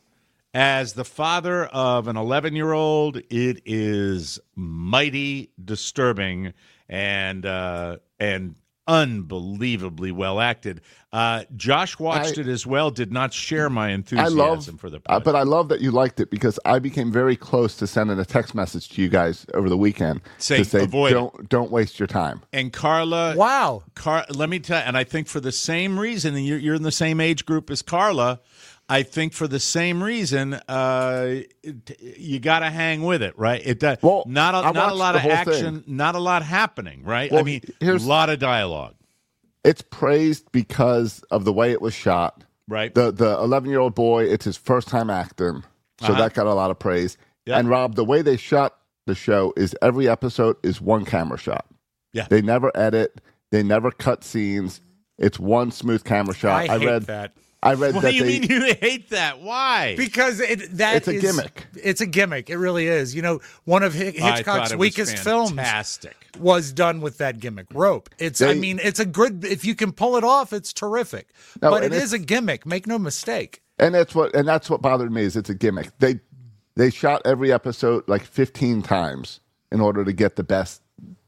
Speaker 6: as the father of an eleven-year-old, it is mighty disturbing and uh, and unbelievably well acted. Uh, Josh watched
Speaker 8: I-
Speaker 6: it as well, did not share my
Speaker 8: I
Speaker 6: enthusiasm
Speaker 8: love,
Speaker 6: for the
Speaker 8: uh, but I love that you liked it because I became very close to sending a text message to you guys over the weekend
Speaker 6: Say,
Speaker 8: to say
Speaker 6: avoid it.
Speaker 8: don't don't waste your time.
Speaker 6: And Carla,
Speaker 7: Wow.
Speaker 6: Car, let me tell, and I think for the same reason, and you're, you're in the same age group as Carla. I think for the same reason, uh, it, you got to hang with it, right? It does
Speaker 8: Well,
Speaker 6: not a,
Speaker 8: I
Speaker 6: not a
Speaker 8: watched
Speaker 6: lot
Speaker 8: the
Speaker 6: of
Speaker 8: whole
Speaker 6: action, not a lot happening, right? I
Speaker 8: Well,
Speaker 6: mean, a
Speaker 8: here's-
Speaker 6: lot of dialogue,
Speaker 8: It's praised because of the way it was shot.
Speaker 6: right?
Speaker 8: The the eleven year old boy, it's his first time acting, so
Speaker 6: Uh-huh.
Speaker 8: that got a lot of praise.
Speaker 6: Yeah.
Speaker 8: And Rob, the way they shot the show is every episode is one camera shot.
Speaker 6: Yeah.
Speaker 8: They never edit, they never cut scenes. It's one smooth camera shot.
Speaker 7: I hate
Speaker 8: read
Speaker 7: that.
Speaker 8: I read
Speaker 6: What
Speaker 8: that
Speaker 6: do you
Speaker 8: they,
Speaker 6: mean you hate that? Why?
Speaker 7: Because it, that
Speaker 8: It's a
Speaker 7: is-
Speaker 8: gimmick.
Speaker 7: It's a gimmick. It really is. You know, one of Hitch-
Speaker 6: I thought
Speaker 7: Hitchcock's
Speaker 6: it was
Speaker 7: weakest films
Speaker 6: fantastic.
Speaker 7: was done with that gimmick rope. It's. I
Speaker 8: They-
Speaker 7: mean, it's a good. If you can pull it off, it's terrific.
Speaker 8: No,
Speaker 7: but it
Speaker 8: and
Speaker 7: is
Speaker 8: it's-
Speaker 7: a gimmick. Make no mistake.
Speaker 8: and that's what and that's what bothered me is it's a gimmick. They they shot every episode like fifteen times in order to get the best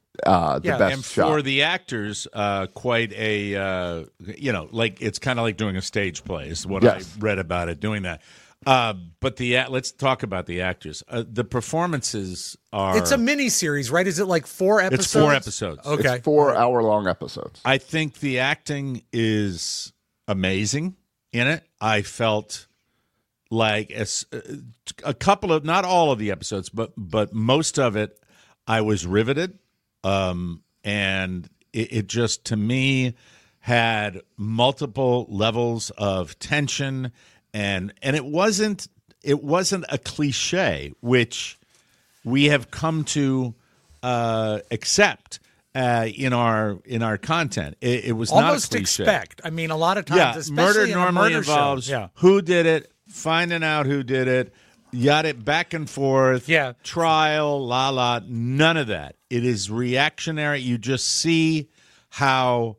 Speaker 8: uh the
Speaker 7: Yeah,
Speaker 8: best
Speaker 6: And
Speaker 8: shot.
Speaker 6: for the actors, uh, quite a, uh, you know, like it's kind of like doing a stage play is what
Speaker 8: Yes.
Speaker 6: I read about it, doing that. Uh, but the a- let's talk about the actors. Uh, the performances are.
Speaker 7: It's a mini series, right? Is it like four episodes?
Speaker 6: It's four episodes.
Speaker 7: Okay.
Speaker 8: It's four hour long episodes.
Speaker 6: I think the acting is amazing in it. I felt like a, s- a couple of, not all of the episodes, but but most of it, I was riveted, um, and it, it just to me had multiple levels of tension, and and it wasn't it wasn't a cliche, which we have come to uh, accept uh, in our in our content. It, it was
Speaker 7: Almost
Speaker 6: not a cliche.
Speaker 7: expect. I mean, a lot of times,
Speaker 6: Yeah,
Speaker 7: especially
Speaker 6: murder
Speaker 7: in a
Speaker 6: normally
Speaker 7: murder show.
Speaker 6: involves
Speaker 7: Yeah.
Speaker 6: who did it, finding out who did it, got it back and forth,
Speaker 7: Yeah.
Speaker 6: trial, la la. None of that. It is reactionary. You just see how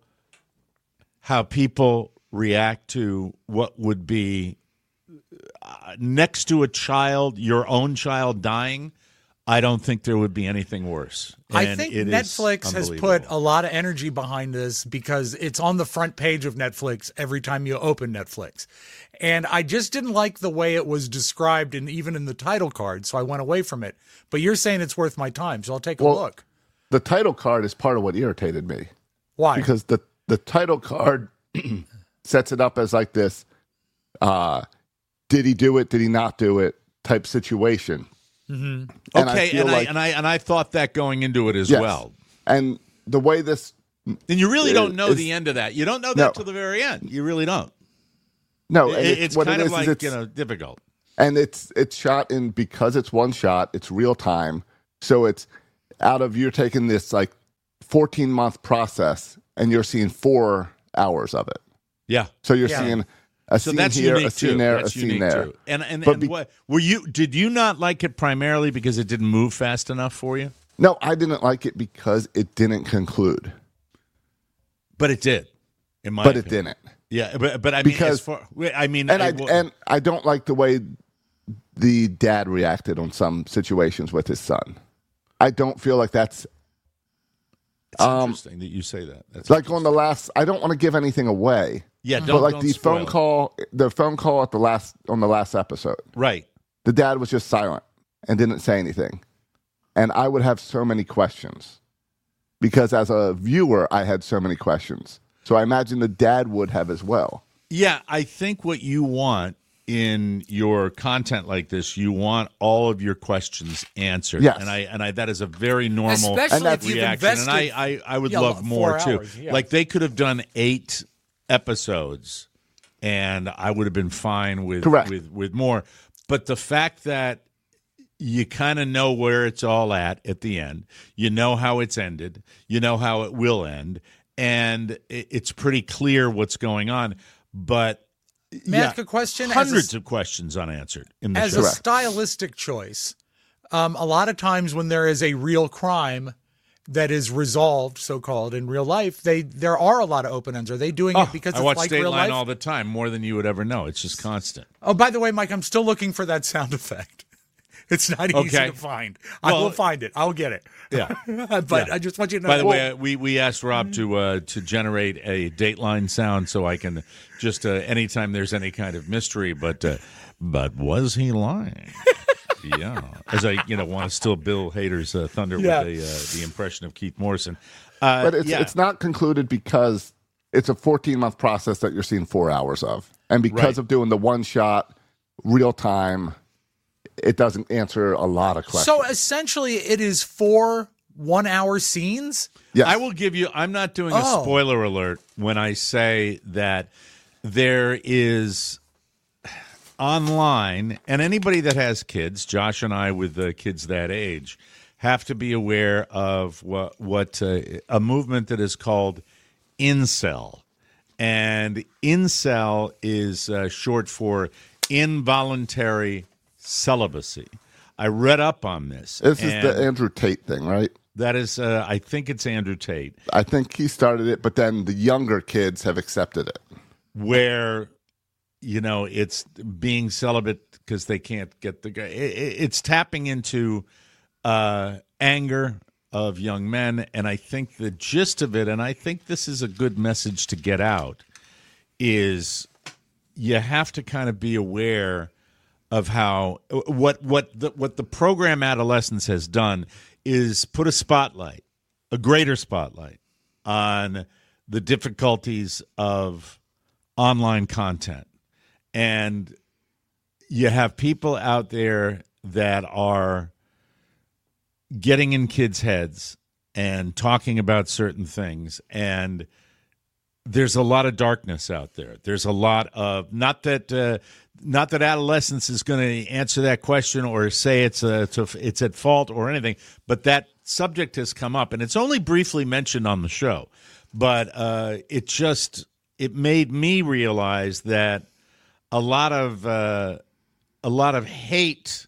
Speaker 6: how people react to what would be uh, next to a child, your own child dying. I don't think there would be anything worse.
Speaker 7: I
Speaker 6: And
Speaker 7: think
Speaker 6: it is
Speaker 7: Netflix has put a lot of energy behind this because it's on the front page of Netflix every time you open Netflix. And I just didn't like the way it was described and even in the title card, so I went away from it. But you're saying it's worth my time, so I'll take a
Speaker 8: Well,
Speaker 7: look.
Speaker 8: The title card is part of what irritated me.
Speaker 7: Why?
Speaker 8: Because the, the title card sets it up as like this, uh, did he do it, did he not do it type situation.
Speaker 6: Mm-hmm.
Speaker 8: And I
Speaker 6: Okay,
Speaker 8: feel
Speaker 6: and
Speaker 8: like-
Speaker 6: I and I and I thought that going into it as
Speaker 8: Yes.
Speaker 6: well.
Speaker 8: And the way this...
Speaker 6: And you really don't know
Speaker 8: is-
Speaker 6: the end of that. You don't know that
Speaker 8: No.
Speaker 6: till the very end. You really don't.
Speaker 8: No,
Speaker 6: It-
Speaker 8: and
Speaker 6: it's,
Speaker 8: it's, what
Speaker 6: kind
Speaker 8: it
Speaker 6: of
Speaker 8: is,
Speaker 6: like
Speaker 8: is it's,
Speaker 6: you know difficult.
Speaker 8: And it's it's shot in, because it's one shot, it's real time. So it's out of, you're taking this like fourteen month process and you're seeing four hours of it.
Speaker 6: Yeah.
Speaker 8: So you're
Speaker 6: Yeah.
Speaker 8: seeing a
Speaker 6: So
Speaker 8: scene
Speaker 6: that's
Speaker 8: here,
Speaker 6: unique
Speaker 8: a scene
Speaker 6: too.
Speaker 8: there,
Speaker 6: That's
Speaker 8: a scene
Speaker 6: unique
Speaker 8: there.
Speaker 6: too. And and,
Speaker 8: But
Speaker 6: and
Speaker 8: be-
Speaker 6: what were you? Did you not like it primarily because it didn't move fast enough for you?
Speaker 8: No, I didn't like it because it didn't conclude.
Speaker 6: But it did. In my
Speaker 8: But it
Speaker 6: opinion.
Speaker 8: didn't.
Speaker 6: Yeah, but but I mean,
Speaker 8: Because-
Speaker 6: as far, I mean,
Speaker 8: And I
Speaker 6: it wa-
Speaker 8: and I don't like the way the dad reacted on some situations with his son. I don't feel like that's
Speaker 6: it's
Speaker 8: um,
Speaker 6: interesting that you say that. That's
Speaker 8: like on the last. I don't want to give anything away.
Speaker 6: Yeah,
Speaker 8: but
Speaker 6: don't-
Speaker 8: like
Speaker 6: don't
Speaker 8: the
Speaker 6: spoil
Speaker 8: phone
Speaker 6: it.
Speaker 8: call, the phone call at the last on the last episode.
Speaker 6: right.
Speaker 8: The dad was just silent and didn't say anything, and I would have so many questions because as a viewer, I had so many questions. So I imagine the dad would have as well.
Speaker 6: Yeah, I think what you want in your content like this, you want all of your questions answered.
Speaker 8: Yes.
Speaker 6: And I and I that is a very normal
Speaker 7: Especially if you've
Speaker 6: reaction. And I,
Speaker 7: invested-
Speaker 6: I, I would
Speaker 7: Yeah,
Speaker 6: love
Speaker 7: four
Speaker 6: more too.
Speaker 7: hours, yeah.
Speaker 6: Like they could have done eight episodes and I would have been fine with
Speaker 8: Correct.
Speaker 6: with, with more. But the fact that you kind of know where it's all at at the end, you know how it's ended, you know how it will end, and it- it's pretty clear what's going on. But
Speaker 7: May I
Speaker 6: yeah,
Speaker 7: ask a question? As a-
Speaker 6: hundreds of questions unanswered in the
Speaker 7: As
Speaker 6: show.
Speaker 7: a stylistic choice, um, a lot of times when there is a real crime that is resolved, so-called, in real life, they there are a lot of open ends. Are they doing
Speaker 6: Oh,
Speaker 7: it because
Speaker 6: I
Speaker 7: it's
Speaker 6: watch
Speaker 7: like
Speaker 6: State
Speaker 7: real
Speaker 6: Line
Speaker 7: life?
Speaker 6: all the time, more than you would ever know. It's just constant.
Speaker 7: Oh, by the way, Mike, I'm still looking for that sound effect. It's not easy
Speaker 6: Okay.
Speaker 7: to find. I
Speaker 6: Well-
Speaker 7: will find it. I'll get it.
Speaker 6: Yeah.
Speaker 7: but
Speaker 6: Yeah.
Speaker 7: I just want you to know.
Speaker 6: By the way, uh, we, we asked Rob to uh, to generate a Dateline sound so I can just uh, anytime there's any kind of mystery. But uh, but was he lying? Yeah, as I you know want to steal Bill Hader's uh, thunder
Speaker 7: Yeah.
Speaker 6: with the uh, the impression of Keith Morrison. Uh,
Speaker 8: But it's
Speaker 6: yeah.
Speaker 8: it's not concluded because it's a fourteen month process that you're seeing four hours of, and because
Speaker 6: Right.
Speaker 8: of doing the one shot, real time, it doesn't answer a lot of questions.
Speaker 7: so essentially, it is four one-hour scenes.
Speaker 8: yes.
Speaker 6: I will give you. I'm not doing a
Speaker 7: Oh.
Speaker 6: spoiler alert when I say that there is online, and anybody that has kids, Josh and I with uh, kids that age, have to be aware of what what uh, a movement that is called incel, and incel is uh, short for involuntary celibacy. I read up on this.
Speaker 8: This is
Speaker 6: and
Speaker 8: the Andrew Tate thing, right?
Speaker 6: that is, uh, I think it's Andrew Tate.
Speaker 8: I think he started it, but then the younger kids have accepted it.
Speaker 6: Where you know it's being celibate because they can't get the guy. It, it- it's tapping into uh, anger of young men, and I think the gist of it, and I think this is a good message to get out, is you have to kind of be aware of how what what the, what the program Adolescence has done is put a spotlight, a greater spotlight, on the difficulties of online content. And you have people out there that are getting in kids' heads and talking about certain things. And there's a lot of darkness out there. There's a lot of, not that uh, not that adolescence is going to answer that question or say it's a, it's, a, it's at fault or anything, but that subject has come up, and it's only briefly mentioned on the show. But uh, it just it made me realize that a lot of uh, a lot of hate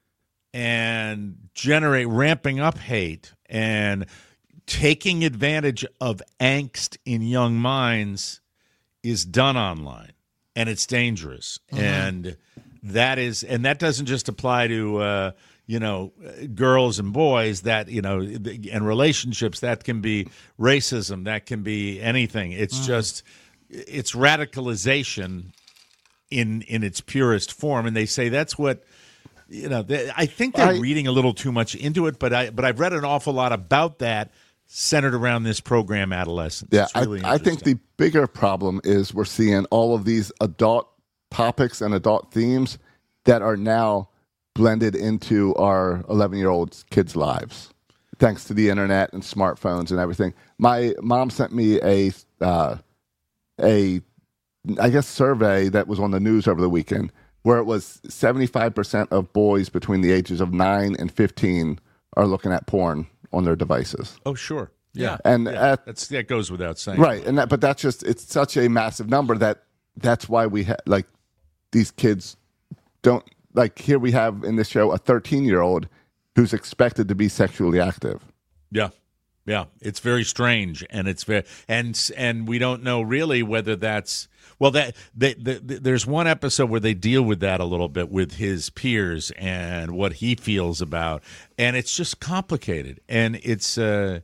Speaker 6: and generate ramping up hate and taking advantage of angst in young minds is done online, and it's dangerous.
Speaker 7: Mm-hmm.
Speaker 6: And that is, and that doesn't just apply to uh, you know, uh, girls and boys, that, you know, th- and relationships, that can be racism, that can be anything. It's
Speaker 7: Mm.
Speaker 6: just, it's radicalization in in its purest form. And they say that's what, you know, they, I think they're
Speaker 8: I-
Speaker 6: reading a little too much into it, but I but I've read an awful lot about that centered around this program, Adolescence.
Speaker 8: Yeah,
Speaker 6: It's really
Speaker 8: I, I think the bigger problem is we're seeing all of these adult topics and adult themes that are now blended into our eleven-year-old kids' lives, thanks to the internet and smartphones and everything. My mom sent me a uh, a I guess survey that was on the news over the weekend, where it was seventy-five percent of boys between the ages of nine and fifteen are looking at porn on their devices.
Speaker 6: Oh, sure. Yeah.
Speaker 8: And
Speaker 6: Yeah.
Speaker 8: at,
Speaker 6: That's, that goes without saying.
Speaker 8: right, and that, but that's just, it's such a massive number that that's why we ha- like these kids don't, like here we have in this show a thirteen-year-old who's expected to be sexually active.
Speaker 6: Yeah. Yeah. It's very strange. And it's very, and, and we don't know really whether that's, well, that they, the, the, there's one episode where they deal with that a little bit with his peers and what he feels about, and it's just complicated. And it's, uh,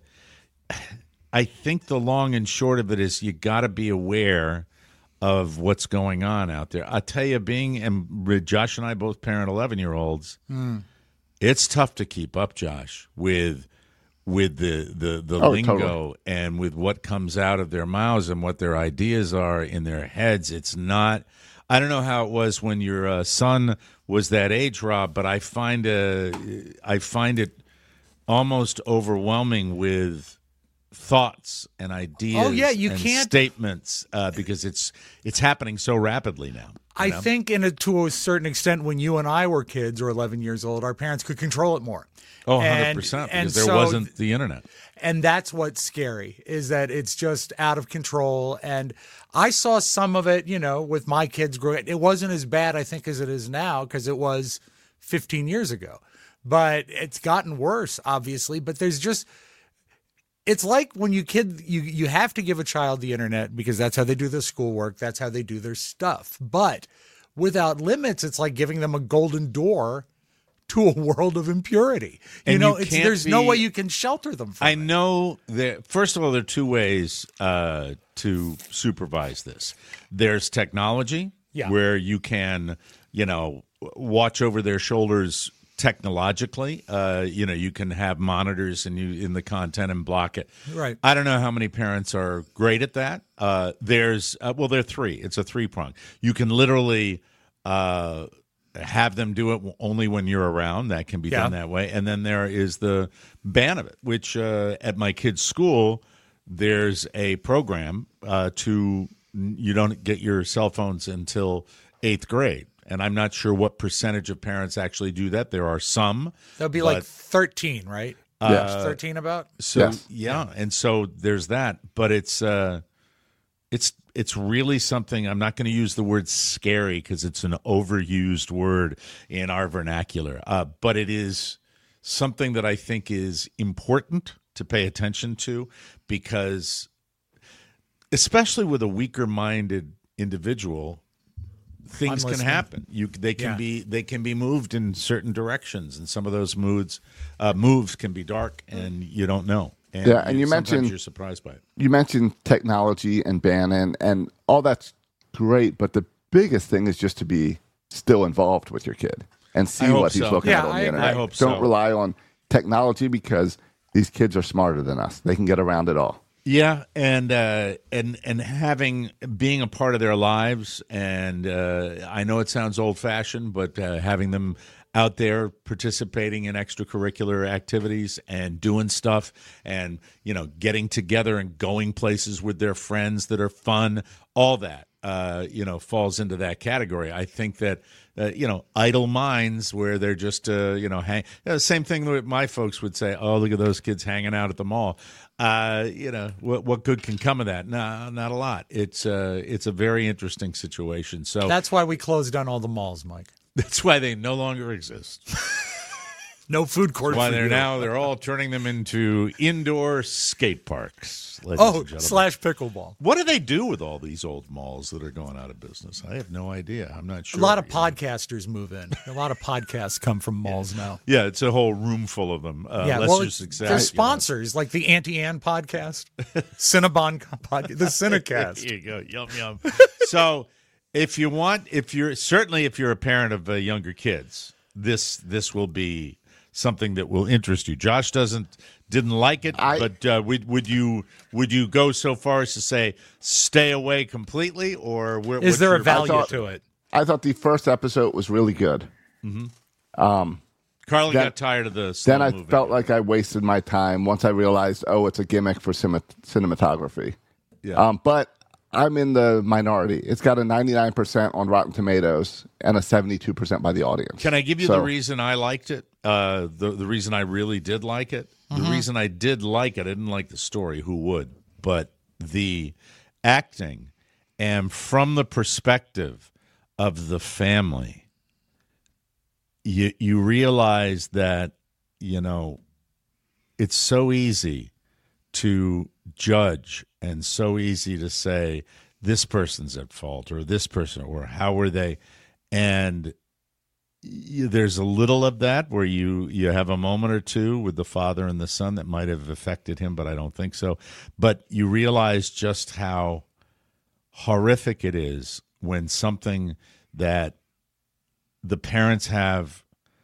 Speaker 6: I think the long and short of it is you got to be aware of what's going on out there. I tell you, being, and Josh and I both parent eleven-year-olds,
Speaker 7: Mm.
Speaker 6: it's tough to keep up, Josh, with with the the, the
Speaker 8: Oh,
Speaker 6: lingo
Speaker 8: totally.
Speaker 6: and with what comes out of their mouths and what their ideas are in their heads. It's not. I don't know how it was when your uh, son was that age, Rob, but I find uh, I find it almost overwhelming with thoughts and ideas.
Speaker 7: Oh, yeah, you
Speaker 6: and
Speaker 7: can't-
Speaker 6: statements uh, because it's it's happening so rapidly now.
Speaker 7: I
Speaker 6: you know?
Speaker 7: think, in a, to a certain extent, when you and I were kids or eleven years old, our parents could control it more.
Speaker 6: Oh, one hundred
Speaker 7: And-
Speaker 6: percent,
Speaker 7: and
Speaker 6: because there
Speaker 7: so-
Speaker 6: wasn't the internet.
Speaker 7: And that's what's scary, is that it's just out of control. And I saw some of it, you know, with my kids growing. It wasn't as bad, I think, as it is now, because it was fifteen years ago. But it's gotten worse, obviously. But there's just, it's like when you kid, you you have to give a child the internet because that's how they do their schoolwork. That's how they do their stuff. But without limits, it's like giving them a golden door to a world of impurity. You
Speaker 6: And
Speaker 7: know,
Speaker 6: you
Speaker 7: it's,
Speaker 6: can't
Speaker 7: there's no
Speaker 6: be-
Speaker 7: way you can shelter them from
Speaker 6: I
Speaker 7: it.
Speaker 6: know that, first of all, there are two ways uh, to supervise this. There's technology,
Speaker 7: Yeah.
Speaker 6: where you can, you know, watch over their shoulders technologically. Uh, you know, you can have monitors and you in the content and block it.
Speaker 7: Right.
Speaker 6: I don't know how many parents are great at that. Uh, there's, uh, well, there are three. It's a three-prong. You can literally uh, have them do it only when you're around. That can be
Speaker 7: Yeah.
Speaker 6: done that way. And then there is the ban of it, which uh, at my kid's school, there's a program uh, to, you don't get your cell phones until eighth grade. And I'm not sure what percentage of parents actually do that. There are some.
Speaker 7: That would be
Speaker 6: but-
Speaker 7: like thirteen, right?
Speaker 6: Uh,
Speaker 7: Yes. thirteen about?
Speaker 6: So
Speaker 8: Yes.
Speaker 6: yeah, and so there's that, but it's uh, it's it's really something. I'm not going to use the word scary because it's an overused word in our vernacular, uh, but it is something that I think is important to pay attention to, because especially with a weaker-minded individual, things
Speaker 7: I'm
Speaker 6: can
Speaker 7: listening.
Speaker 6: happen. You they can
Speaker 7: Yeah.
Speaker 6: be they can be moved in certain directions, and some of those moods uh, moves can be dark, and you don't know. And
Speaker 8: Yeah, and you
Speaker 6: sometimes
Speaker 8: mentioned-
Speaker 6: you're surprised by it.
Speaker 8: You mentioned technology and Bannon, and all that's great, but the biggest thing is just to be still involved with your kid and see
Speaker 6: I hope
Speaker 8: what he's
Speaker 6: so.
Speaker 8: looking
Speaker 7: Yeah,
Speaker 8: at on
Speaker 7: I
Speaker 8: the
Speaker 7: agree.
Speaker 8: internet.
Speaker 6: I hope
Speaker 8: Don't
Speaker 6: so.
Speaker 8: rely on technology because these kids are smarter than us. They can get around it all.
Speaker 6: Yeah, and uh, and and having being a part of their lives, and uh, I know it sounds old fashioned, but uh, having them out there participating in extracurricular activities and doing stuff, and you know, getting together and going places with their friends that are fun, all that uh, you know falls into that category. I think that uh, you know, idle minds where they're just uh, you know hang. You know, same thing that my folks would say. Oh, look at those kids hanging out at the mall. Uh, you know, what what good can come of that? No, not a lot. It's uh, it's a very interesting situation. So
Speaker 7: That's why we closed down all the malls, Mike.
Speaker 6: that's why they no longer exist.
Speaker 7: No food court.
Speaker 6: Why
Speaker 7: for
Speaker 6: they're
Speaker 7: you.
Speaker 6: now they're all turning them into indoor skate parks. ladies
Speaker 7: Oh,
Speaker 6: and gentlemen.
Speaker 7: slash pickleball.
Speaker 6: What do they do with all these old malls that are going out of business? I have no idea. I'm not sure.
Speaker 7: A lot of podcasters move in. A lot of podcasts come from malls now.
Speaker 6: Yeah, it's a whole room full of them. Uh,
Speaker 7: yeah,
Speaker 6: Lesser
Speaker 7: well, it's,
Speaker 6: Success.
Speaker 7: they're
Speaker 6: you know.
Speaker 7: sponsors like the Auntie Anne podcast, Cinnabon podcast, the Cinecast.
Speaker 6: Here you go. Yum, yum. So if you want, if you're certainly if you're a parent of uh, younger kids, this this will be something that will interest you. Josh doesn't didn't like it,
Speaker 8: I,
Speaker 6: but uh, would would you would you go so far as to say stay away completely, or where,
Speaker 7: is there a
Speaker 6: your,
Speaker 7: value
Speaker 8: thought,
Speaker 7: to it?
Speaker 8: I thought the first episode was really good.
Speaker 6: Mm-hmm.
Speaker 8: Um,
Speaker 6: Carly
Speaker 8: then,
Speaker 6: got tired of the slow
Speaker 8: Then I
Speaker 6: moving.
Speaker 8: felt like I wasted my time once I realized, oh, it's a gimmick for cinem- cinematography.
Speaker 6: Yeah.
Speaker 8: Um, but I'm in the minority. It's got a ninety-nine percent on Rotten Tomatoes and a seventy-two percent by the audience.
Speaker 6: Can I give you
Speaker 8: so,
Speaker 6: the reason I liked it? Uh, the the reason I really did like it.
Speaker 7: Mm-hmm.
Speaker 6: The reason I did like it. I didn't like the story. Who would? But the acting, and from the perspective of the family, you you realize that you know it's so easy to judge and so easy to say this person's at fault or this person or how were they, and you, there's a little of that where you you have a moment or two with the father and the son that might have affected him, but I don't think so. But you realize just how horrific it is when something that the parents have,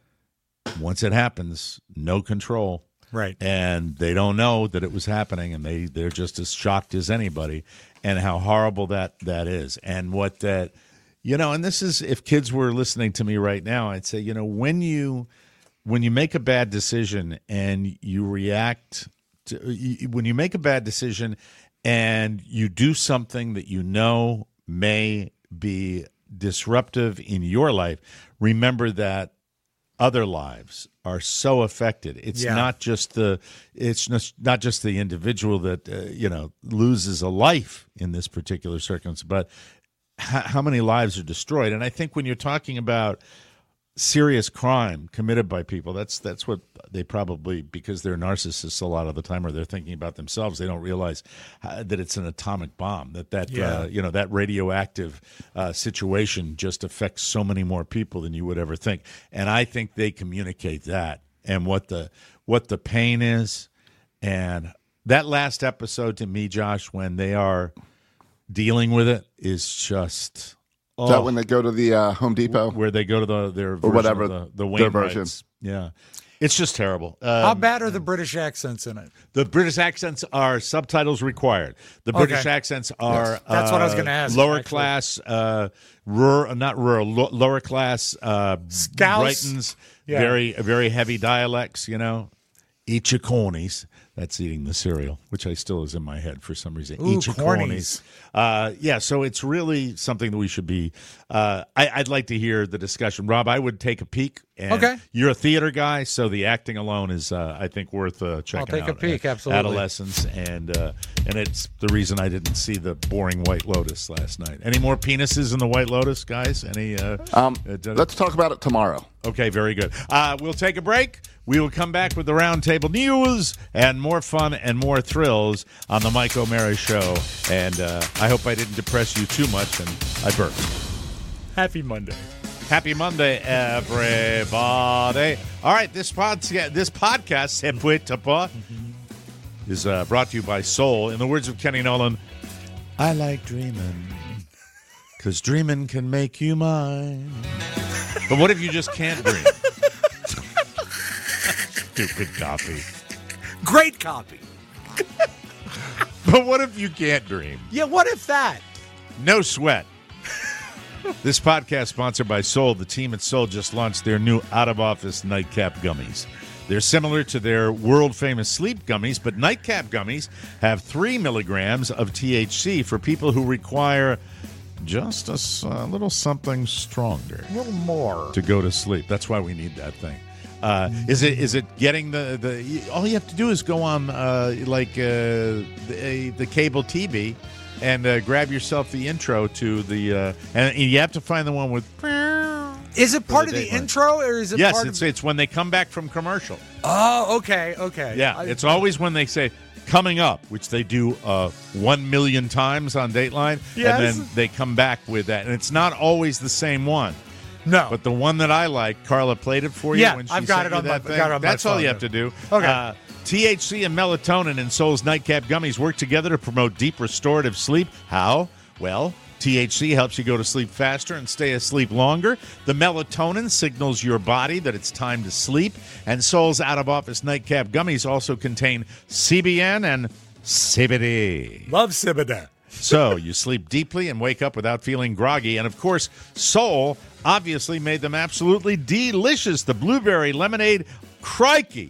Speaker 6: once it happens, no control.
Speaker 7: Right.
Speaker 6: And they don't know that it was happening, and they, they're just as shocked as anybody, and how horrible that, that is. And what that, you know, and this is, if kids were listening to me right now, I'd say, you know, when you when you make a bad decision and you react to, you, when you make a bad decision and you do something that you know may be disruptive in your life, remember that other lives are so affected. It's
Speaker 7: Yeah.
Speaker 6: not just the it's not, not just the individual that uh, you know loses a life in this particular circumstance, but h- how many lives are destroyed. And I think when you're talking about serious crime committed by people, that's that's what they probably, because they're narcissists a lot of the time, or they're thinking about themselves, they don't realize uh, that it's an atomic bomb, that that
Speaker 7: Yeah.
Speaker 6: uh, you know that radioactive uh, situation just affects so many more people than you would ever think. And I think they communicate that and what the what the pain is. And that last episode to me, Josh, when they are dealing with it, is just
Speaker 8: Is that when they go to the uh, Home Depot?
Speaker 6: where they go to the their version
Speaker 8: Or whatever,
Speaker 6: of the, the
Speaker 8: their
Speaker 6: Wainwrights.
Speaker 8: version.
Speaker 6: Yeah, it's just terrible. Um,
Speaker 7: How bad are the British accents in it?
Speaker 6: The British accents are subtitles required. The British
Speaker 7: Okay.
Speaker 6: accents are
Speaker 7: Yes. That's what I was
Speaker 6: uh,
Speaker 7: gonna ask,
Speaker 6: Lower
Speaker 7: actually.
Speaker 6: class, uh, rural, not rural, lo- lower class. Uh,
Speaker 7: Scouse?
Speaker 6: Brightons,
Speaker 7: Yeah.
Speaker 6: very very heavy dialects. You know, eat your cornies. That's eating the cereal, which I still is in my head for some reason.
Speaker 7: Ooh,
Speaker 6: Eat your
Speaker 7: cornies.
Speaker 6: cornies. Uh, yeah, so it's really something that we should be. Uh, I, I'd like to hear the discussion, Rob. I would take a peek. And
Speaker 7: Okay.
Speaker 6: You're a theater guy, so the acting alone is, uh, I think, worth uh, checking
Speaker 7: take a
Speaker 6: out.
Speaker 7: peek,
Speaker 6: Uh,
Speaker 7: absolutely.
Speaker 6: Adolescence, and uh, and it's the reason I didn't see the boring White Lotus last night. Any more penises in the White Lotus, guys? Any? Uh,
Speaker 8: Um,
Speaker 6: uh, d-
Speaker 8: let's talk about it tomorrow.
Speaker 6: Okay, very good. Uh, we'll take a break. We will come back with the Roundtable News and more fun and more thrills on the Mike O'Mara Show. And uh, I hope I didn't depress you too much, and I burped.
Speaker 7: Happy Monday.
Speaker 6: Happy Monday, everybody. All right, this, pod- this podcast, Sepuetapa, is uh, brought to you by Soul. In the words of Kenny Nolan, I like dreaming, because dreaming can make you mine. But what if you just can't dream? Stupid copy.
Speaker 7: Great copy.
Speaker 6: But what if you can't dream?
Speaker 7: Yeah, what if that?
Speaker 6: No sweat. This podcast sponsored by Soul. The team at Soul just launched their new out-of-office nightcap gummies. They're similar to their world-famous sleep gummies, but nightcap gummies have three milligrams of T H C for people who require just a, s- a little something stronger
Speaker 7: A little more.
Speaker 6: to go to sleep. That's why we need that thing. Uh, is it is it getting the, the all you have to do is go on uh, like uh, the, the cable T V and uh, grab yourself the intro to the uh, and you have to find the one with
Speaker 7: Is it part of
Speaker 6: the
Speaker 7: the
Speaker 6: Dateline.
Speaker 7: intro, or is it
Speaker 6: Yes,
Speaker 7: part
Speaker 6: it's
Speaker 7: of...
Speaker 6: it's when they come back from commercial.
Speaker 7: Oh, okay, okay.
Speaker 6: Yeah,
Speaker 7: I-
Speaker 6: it's always when they say coming up, which they do uh, one million times on Dateline,
Speaker 7: Yes.
Speaker 6: and then they come back with that. And it's not always the same one.
Speaker 7: No.
Speaker 6: But the one that I like, Carla played it for you
Speaker 7: Yeah,
Speaker 6: when she
Speaker 7: I've got
Speaker 6: sent
Speaker 7: it
Speaker 6: you
Speaker 7: on my-
Speaker 6: that thing.
Speaker 7: got it on my
Speaker 6: That's all
Speaker 7: phone,
Speaker 6: you
Speaker 7: yeah.
Speaker 6: have to do.
Speaker 7: Okay.
Speaker 6: Uh, T H C and melatonin in Soul's Nightcap Gummies work together to promote deep restorative sleep. How? Well, T H C helps you go to sleep faster and stay asleep longer. The melatonin signals your body that it's time to sleep. And Soul's out-of-office Nightcap Gummies also contain C B N and C B D.
Speaker 7: Love C B D.
Speaker 6: So you sleep deeply and wake up without feeling groggy. And, of course, Soul obviously made them absolutely delicious. The blueberry lemonade, crikey.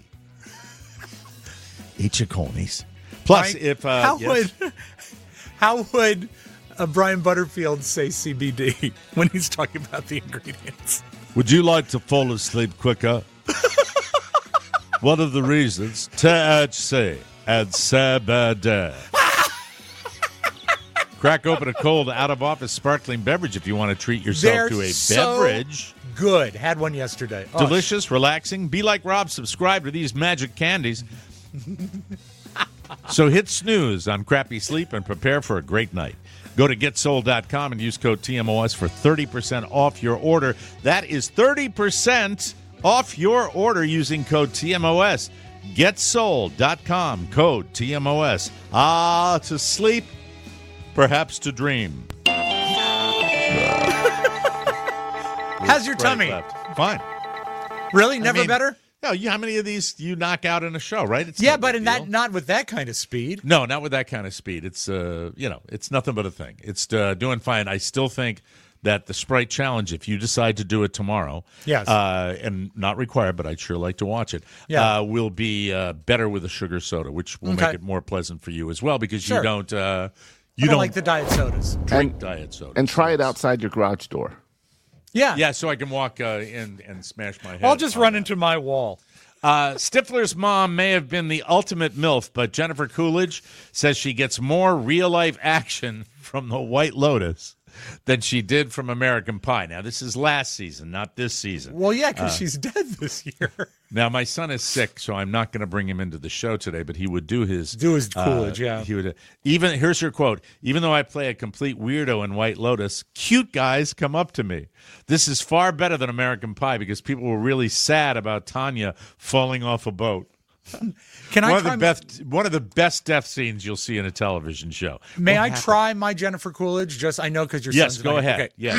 Speaker 6: Eat your cornies. Plus,
Speaker 7: Mike,
Speaker 6: if... Uh,
Speaker 7: how
Speaker 6: yes.
Speaker 7: would how would uh, Brian Butterfield say C B D when he's talking about the ingredients?
Speaker 6: Would you like to fall asleep quicker? One of the reasons, T H C and C B D. Crack open a cold, out-of-office sparkling beverage if you want to treat yourself
Speaker 7: They're
Speaker 6: to a
Speaker 7: so
Speaker 6: beverage.
Speaker 7: Good. Had one yesterday. Oh,
Speaker 6: Delicious, relaxing. Be like Rob. Subscribe to these magic candies. So hit snooze on crappy sleep and prepare for a great night. Go to get soul dot com and use code T M O S for thirty percent off your order. That is thirty percent off your order using code T M O S. get soul dot com, code T M O S. Ah, to sleep, perhaps to dream.
Speaker 7: How's your
Speaker 6: Right,
Speaker 7: tummy?
Speaker 6: left. Fine.
Speaker 7: Really? Never
Speaker 6: I mean,
Speaker 7: better?
Speaker 6: No, you, how many of these do you knock out in a show, right? It's
Speaker 7: Yeah,
Speaker 6: no
Speaker 7: but
Speaker 6: big
Speaker 7: in
Speaker 6: deal.
Speaker 7: that not with that kind of speed.
Speaker 6: No, not with that kind of speed. It's uh, you know, it's nothing but a thing. It's uh, doing fine. I still think that the Sprite Challenge, if you decide to do it tomorrow,
Speaker 7: Yes.
Speaker 6: uh, and not required, but I'd sure like to watch it,
Speaker 7: Yeah.
Speaker 6: uh, will be uh, better with a sugar soda, which will
Speaker 7: Okay.
Speaker 6: make it more pleasant for you as well, because
Speaker 7: Sure.
Speaker 6: you don't uh, you
Speaker 7: I don't
Speaker 6: don't
Speaker 7: like the diet sodas.
Speaker 6: drink
Speaker 8: And-
Speaker 6: diet soda.
Speaker 8: And try it outside your garage door.
Speaker 7: Yeah.
Speaker 6: Yeah, so I can walk uh, in and smash my head.
Speaker 7: I'll just
Speaker 6: on
Speaker 7: run
Speaker 6: that.
Speaker 7: into my wall.
Speaker 6: Uh, Stifler's mom may have been the ultimate MILF, but Jennifer Coolidge says she gets more real-life action from the White Lotus than she did from American Pie. Now, this is last season, not this season.
Speaker 7: Well, yeah, because
Speaker 6: Uh,
Speaker 7: she's dead this year.
Speaker 6: Now, my son is sick, so I'm not going to bring him into the show today, but he would do his...
Speaker 7: Do his Coolidge,
Speaker 6: uh,
Speaker 7: yeah.
Speaker 6: He would, even, here's her quote, "Even though I play a complete weirdo in White Lotus, cute guys come up to me. This is far better than American Pie because people were really sad about Tanya falling off a boat."
Speaker 7: Can I
Speaker 6: one of
Speaker 7: try
Speaker 6: the
Speaker 7: my-
Speaker 6: best one of the best death scenes you'll see in a television show.
Speaker 7: May
Speaker 6: What
Speaker 7: I
Speaker 6: happened?
Speaker 7: try my Jennifer Coolidge? Just I know because your
Speaker 6: Yes,
Speaker 7: son's
Speaker 6: go
Speaker 7: not-
Speaker 6: ahead.
Speaker 7: Okay.
Speaker 6: Yes.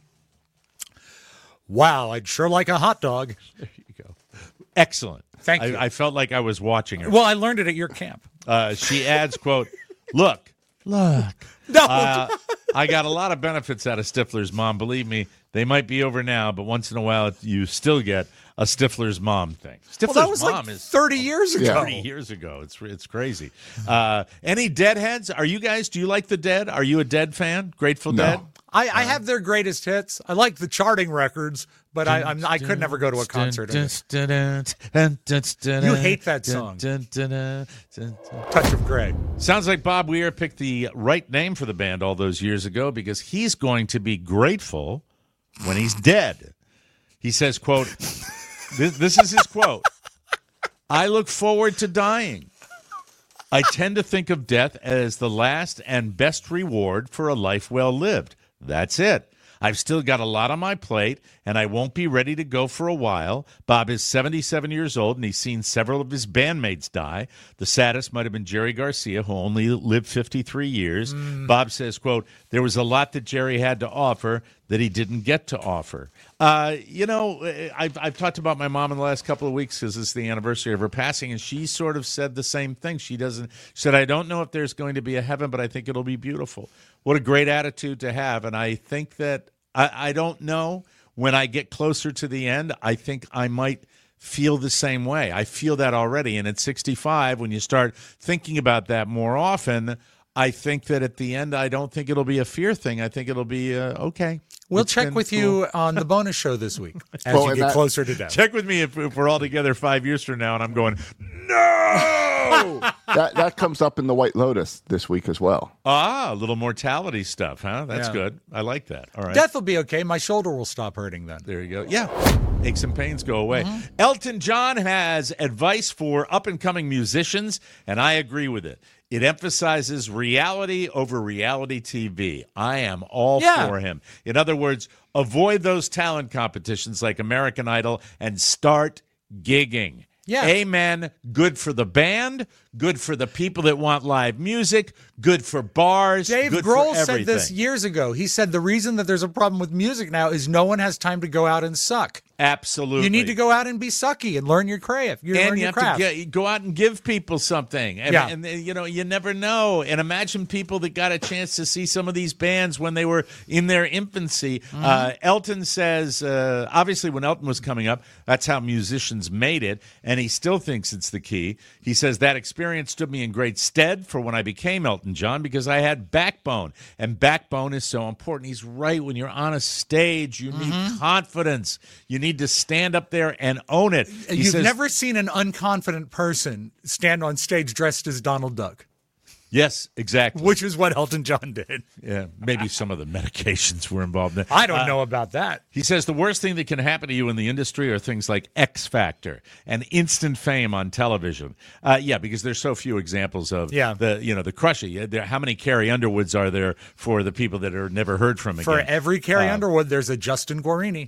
Speaker 7: Wow, I'd sure like a hot dog.
Speaker 6: There you go. Excellent.
Speaker 7: Thank
Speaker 6: I,
Speaker 7: you.
Speaker 6: I felt like I was watching her.
Speaker 7: Well, I learned it at your camp.
Speaker 6: Uh, she adds, "Quote: Look, look.
Speaker 7: No.
Speaker 6: Uh, I got a lot of benefits out of Stifler's mom. Believe me, they might be over now, but once in a while, you still get a Stifler's mom thing. Stifler's
Speaker 7: Well, that was
Speaker 6: mom
Speaker 7: like
Speaker 6: is
Speaker 7: thirty years ago.
Speaker 6: thirty years ago. It's it's crazy. Uh, any Deadheads? Are you guys? Do you like the Dead? Are you a Dead fan? Grateful
Speaker 8: No.
Speaker 6: Dead?
Speaker 7: I, I have their greatest hits. I like the charting records, but I I'm, I could never go to a concert. of it. You hate that song. Touch of Grey.
Speaker 6: Sounds like Bob Weir picked the right name for the band all those years ago because he's going to be grateful when he's dead. He says, quote, this, this is his quote, "I look forward to dying. I tend to think of death as the last and best reward for a life well lived. That's it. I've still got a lot on my plate, and I won't be ready to go for a while." Bob is seventy-seven years old, and he's seen several of his bandmates die. The saddest might have been Jerry Garcia, who only lived fifty-three years.
Speaker 7: Mm.
Speaker 6: Bob says, quote, "There was a lot that Jerry had to offer that he didn't get to offer." Uh, you know, I've, I've talked about my mom in the last couple of weeks because it's the anniversary of her passing, and she sort of said the same thing. She doesn't. She said, "I don't know if there's going to be a heaven, but I think it'll be beautiful." What a great attitude to have, and I think that I, I don't know. When I get closer to the end, I think I might feel the same way. I feel that already, and at sixty-five, when you start thinking about that more often, I think that at the end, I don't think it'll be a fear thing. I think it'll be uh, okay.
Speaker 7: We'll
Speaker 6: It's
Speaker 7: check
Speaker 6: been
Speaker 7: with
Speaker 6: cool.
Speaker 7: you on the bonus show this week as
Speaker 8: Well,
Speaker 7: you
Speaker 8: and
Speaker 7: get
Speaker 8: that-
Speaker 7: closer to death.
Speaker 6: Check with me if, if we're all together five years from now, and I'm going, no.
Speaker 8: that that comes up in the White Lotus this week as well.
Speaker 6: Ah, a little mortality stuff, huh? That's
Speaker 7: Yeah.
Speaker 6: good. I like that. All right.
Speaker 7: Death will be okay. My shoulder will stop hurting then.
Speaker 6: There you go. Yeah. Aches and pains go away. Elton John has advice for up-and-coming musicians, and I agree with it. It emphasizes reality over reality T V. I am all
Speaker 7: Yeah.
Speaker 6: for him. In other words, avoid those talent competitions like American Idol and start gigging.
Speaker 7: Yeah.
Speaker 6: Amen. Good for the band, good for the people that want live music, good for bars,
Speaker 7: Dave
Speaker 6: good
Speaker 7: Grohl
Speaker 6: for
Speaker 7: said
Speaker 6: everything.
Speaker 7: this years ago. He said the reason that there's a problem with music now is no one has time to go out and suck.
Speaker 6: Absolutely.
Speaker 7: You need to go out and be sucky and learn your craft. You
Speaker 6: and
Speaker 7: learn
Speaker 6: you
Speaker 7: your
Speaker 6: have
Speaker 7: craft.
Speaker 6: to get, go out and give people something. And,
Speaker 7: Yeah.
Speaker 6: and, you know, you never know. And imagine people that got a chance to see some of these bands when they were in their infancy.
Speaker 7: Mm-hmm.
Speaker 6: Uh, Elton says, uh, obviously, when Elton was coming up, that's how musicians made it. And he still thinks it's the key. He says, that experience stood me in great stead for when I became Elton John because I had backbone. And backbone is so important. He's right. When you're on a stage, you need
Speaker 7: Mm-hmm.
Speaker 6: confidence. You need to stand up there and own it. He
Speaker 7: You've
Speaker 6: says,
Speaker 7: never seen an unconfident person stand on stage dressed as Donald Duck,
Speaker 6: yes, exactly.
Speaker 7: which is what Elton John did.
Speaker 6: Yeah, maybe some of the medications were involved in it.
Speaker 7: I don't
Speaker 6: Uh,
Speaker 7: know about that.
Speaker 6: He says the worst thing that can happen to you in the industry are things like X Factor and instant fame on television. Uh, yeah, because there's so few examples of
Speaker 7: Yeah.
Speaker 6: the you know the crushy. There, how many Carrie Underwoods are there for the people that are never heard from
Speaker 7: For
Speaker 6: again?
Speaker 7: every Carrie
Speaker 6: Uh,
Speaker 7: Underwood, there's a Justin Guarini.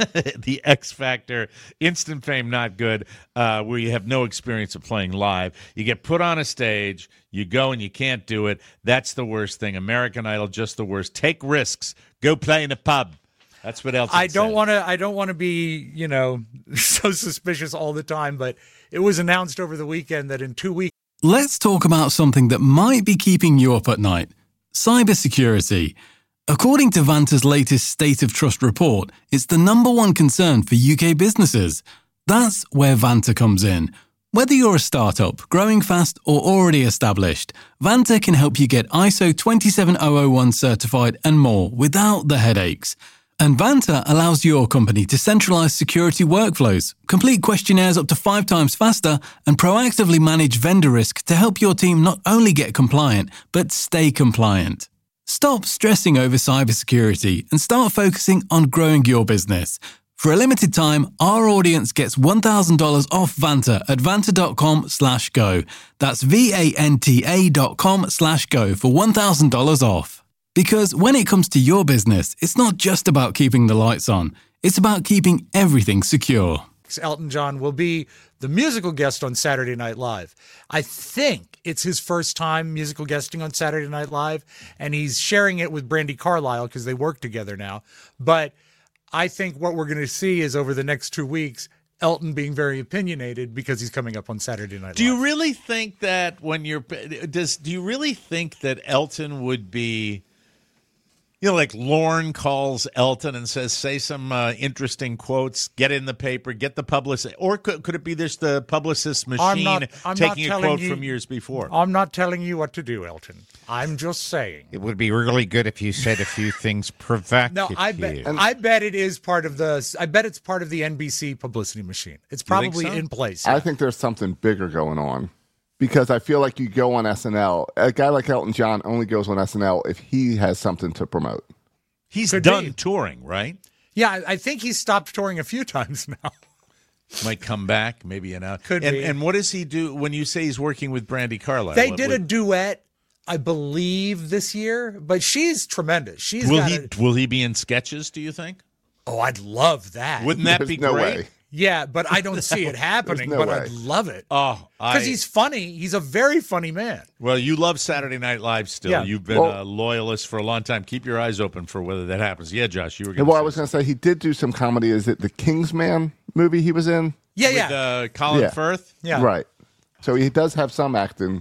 Speaker 6: the X Factor, instant fame, not good, uh, where you have no experience of playing live. You get put on a stage, you go and you can't do it. That's the worst thing. American Idol, just the worst. Take risks. Go play in a pub. That's what Elton
Speaker 7: I don't
Speaker 6: said.
Speaker 7: want to. I don't want to be, you know, so suspicious all the time. But it was announced over the weekend that in two weeks.
Speaker 1: Let's talk about something that might be keeping you up at night: cybersecurity. According to Vanta's latest State of Trust report, it's the number one concern for U K businesses. That's where Vanta comes in. Whether you're a startup, growing fast, or already established, Vanta can help you get I S O twenty-seven thousand one certified and more without the headaches. And Vanta allows your company to centralize security workflows, complete questionnaires up to five times faster, and proactively manage vendor risk to help your team not only get compliant, but stay compliant. Stop stressing over cybersecurity and start focusing on growing your business. For a limited time, our audience gets one thousand dollars off Vanta at vanta.com slash go. That's V-A-N-T-A dot com slash go for one thousand dollars off. Because when it comes to your business, it's not just about keeping the lights on. It's about keeping everything secure.
Speaker 7: Elton John will be the musical guest on Saturday Night Live. I think it's his first time musical guesting on Saturday Night Live, and he's sharing it with Brandi Carlile because they work together now. But I think what we're going to see is over the next two weeks, Elton being very opinionated because he's coming up on Saturday Night Live.
Speaker 6: Do you really think that when you're does do you really think that Elton would be, you know, like Lorne calls Elton and says, say some uh, interesting quotes, get in the paper, get the publicist, or could, could it be just the publicist machine
Speaker 7: I'm not- I'm not
Speaker 6: taking a
Speaker 7: telling
Speaker 6: quote
Speaker 7: you-
Speaker 6: from years before?
Speaker 7: I'm not telling you what to do, Elton. I'm just saying.
Speaker 13: It would be really good if you said a few things provocative.
Speaker 7: No, I bet. I bet it is part of the. I bet it's part of the N B C publicity machine. It's
Speaker 8: You think
Speaker 7: probably
Speaker 8: so?
Speaker 7: in place.
Speaker 8: I think there's something bigger going on because I feel like you go on S N L. A guy like Elton John only goes on S N L if he has something to promote.
Speaker 6: He's
Speaker 7: Could
Speaker 6: done
Speaker 7: be.
Speaker 6: touring, right?
Speaker 7: Yeah, I- I think he's stopped touring a few times now.
Speaker 6: Might come back, maybe an out.
Speaker 7: Could
Speaker 6: and,
Speaker 7: be.
Speaker 6: and what does he do when you say he's working with Brandi Carlile?
Speaker 7: They
Speaker 6: What
Speaker 7: did a
Speaker 6: would-
Speaker 7: duet, I believe, this year, but she's tremendous. She's
Speaker 6: Will
Speaker 7: got
Speaker 6: he
Speaker 7: a-
Speaker 6: will he be in sketches? Do you think?
Speaker 7: Oh, I'd love that.
Speaker 6: Wouldn't that
Speaker 8: There's
Speaker 6: be
Speaker 8: no
Speaker 6: great?
Speaker 8: way.
Speaker 7: Yeah, but I don't see it happening.
Speaker 8: no
Speaker 7: but
Speaker 8: way.
Speaker 7: I'd love it
Speaker 6: Oh, I,
Speaker 7: because he's funny. He's a very funny man.
Speaker 6: well, you love Saturday Night Live still.
Speaker 7: Yeah.
Speaker 6: You've been
Speaker 8: Well-
Speaker 6: a loyalist for a long time. Keep your eyes open for whether that happens. Yeah, Josh, you were going
Speaker 8: Well,
Speaker 6: to
Speaker 8: I was going to say he did do some comedy. Is it the Kingsman movie he was in?
Speaker 7: Yeah,
Speaker 6: with
Speaker 7: yeah,
Speaker 6: uh, Colin
Speaker 8: Yeah.
Speaker 6: Firth.
Speaker 7: yeah.
Speaker 8: Right. So he does have some acting.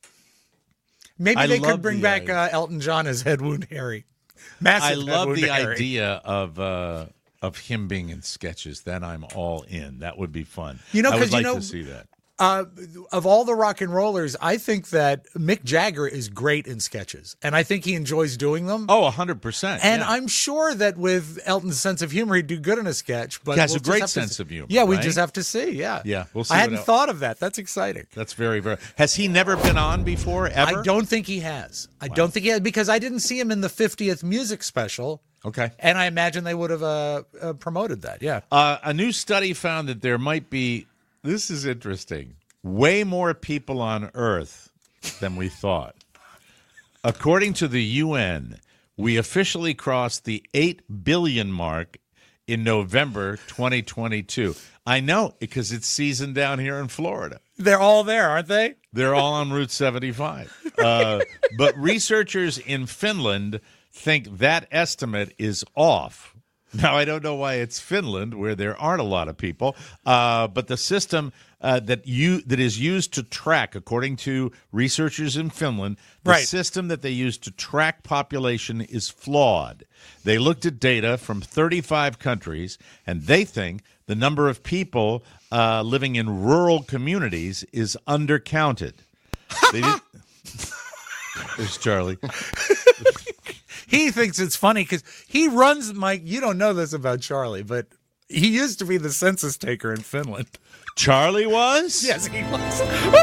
Speaker 7: Maybe
Speaker 6: I
Speaker 7: they
Speaker 6: love
Speaker 7: could bring
Speaker 6: the
Speaker 7: back
Speaker 6: idea.
Speaker 7: uh, Elton John as Head Wound Harry.
Speaker 6: I
Speaker 7: Massive Head
Speaker 6: love
Speaker 7: Wound
Speaker 6: the
Speaker 7: Harry.
Speaker 6: idea of uh, of him being in sketches. Then I'm all in. That would be fun.
Speaker 7: You know,
Speaker 6: I would
Speaker 7: 'cause you
Speaker 6: like
Speaker 7: know-
Speaker 6: to see that.
Speaker 7: Uh, of all the rock and rollers, I think that Mick Jagger is great in sketches, and I think he enjoys doing them.
Speaker 6: Oh, one hundred percent.
Speaker 7: And
Speaker 6: yeah.
Speaker 7: I'm sure that with Elton's sense of humor, he'd do good in a sketch. But
Speaker 6: He has
Speaker 7: we'll
Speaker 6: a great
Speaker 7: just have to
Speaker 6: sense
Speaker 7: see.
Speaker 6: of humor,
Speaker 7: Yeah, we
Speaker 6: right?
Speaker 7: just have to see. Yeah,
Speaker 6: Yeah, we'll see
Speaker 7: I
Speaker 6: what
Speaker 7: hadn't
Speaker 6: el-
Speaker 7: thought of that. That's exciting.
Speaker 6: That's very, very. Has he never been on before, ever?
Speaker 7: I don't think he has. I don't think he has, because I didn't see him in the fiftieth music special.
Speaker 6: Okay.
Speaker 7: And I imagine they would have uh, uh, promoted that. Yeah.
Speaker 6: Uh, a new study found that there might be, this is interesting, way more people on Earth than we thought. According to the U N, we officially crossed the eight billion mark in November twenty twenty-two. I know, because it's season down here in Florida.
Speaker 7: They're all there, aren't they?
Speaker 6: They're all on Route seventy-five. Uh, but researchers in Finland think that estimate is off. Now, I don't know why it's Finland, where there aren't a lot of people, uh, but the system uh, that you that is used to track, according to researchers in Finland, the
Speaker 7: Right.
Speaker 6: system that they use to track population is flawed. They looked at data from thirty-five countries, and they think the number of people uh, living in rural communities is undercounted. They did- There's Charlie.
Speaker 7: He thinks it's funny because he runs, Mike, you don't know this about Charlie, but he used to be the census taker in Finland.
Speaker 6: Charlie was?
Speaker 7: Yes, he was.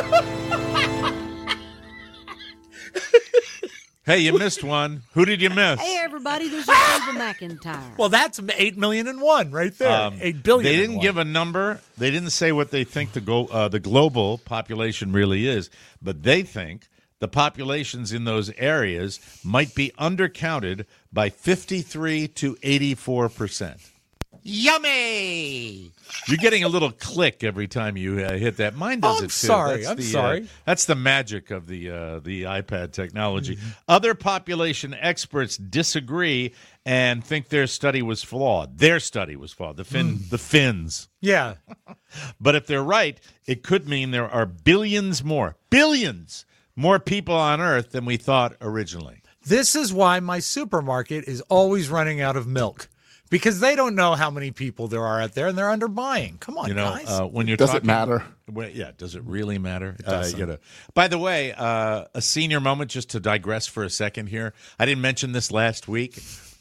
Speaker 6: Hey, you missed one. Who did you miss?
Speaker 14: Hey, everybody, this is Ava McIntyre.
Speaker 7: Well, that's eight million and one right there.
Speaker 6: Um,
Speaker 7: eight billion.
Speaker 6: They
Speaker 7: and
Speaker 6: didn't
Speaker 7: one.
Speaker 6: give a number. They didn't say what they think the go, uh, the global population really is, but they think the populations in those areas might be undercounted by fifty-three to eighty-four percent.
Speaker 7: Yummy!
Speaker 6: You're getting a little click every time you uh, hit that. Mine does
Speaker 7: Oh, I'm
Speaker 6: it too.
Speaker 7: sorry.
Speaker 6: That's
Speaker 7: I'm
Speaker 6: the,
Speaker 7: sorry.
Speaker 6: Uh, that's the magic of the uh, the iPad technology.
Speaker 7: Mm-hmm.
Speaker 6: Other population experts disagree and think their study was flawed. Their study was flawed. The Fin,
Speaker 7: Mm.
Speaker 6: the Finns.
Speaker 7: Yeah.
Speaker 6: But if they're right, it could mean there are billions more, billions more people on Earth than we thought originally.
Speaker 7: This is why my supermarket is always running out of milk. Because they don't know how many people there are out there, and they're underbuying. Come on,
Speaker 6: You know,
Speaker 7: guys.
Speaker 6: uh, when you're
Speaker 8: Does it
Speaker 6: talking,
Speaker 8: matter?
Speaker 6: Well, yeah, does it really matter?
Speaker 7: It doesn't.
Speaker 6: Uh, you know. By the way, uh, a senior moment, just to digress for a second here. I didn't mention this last week.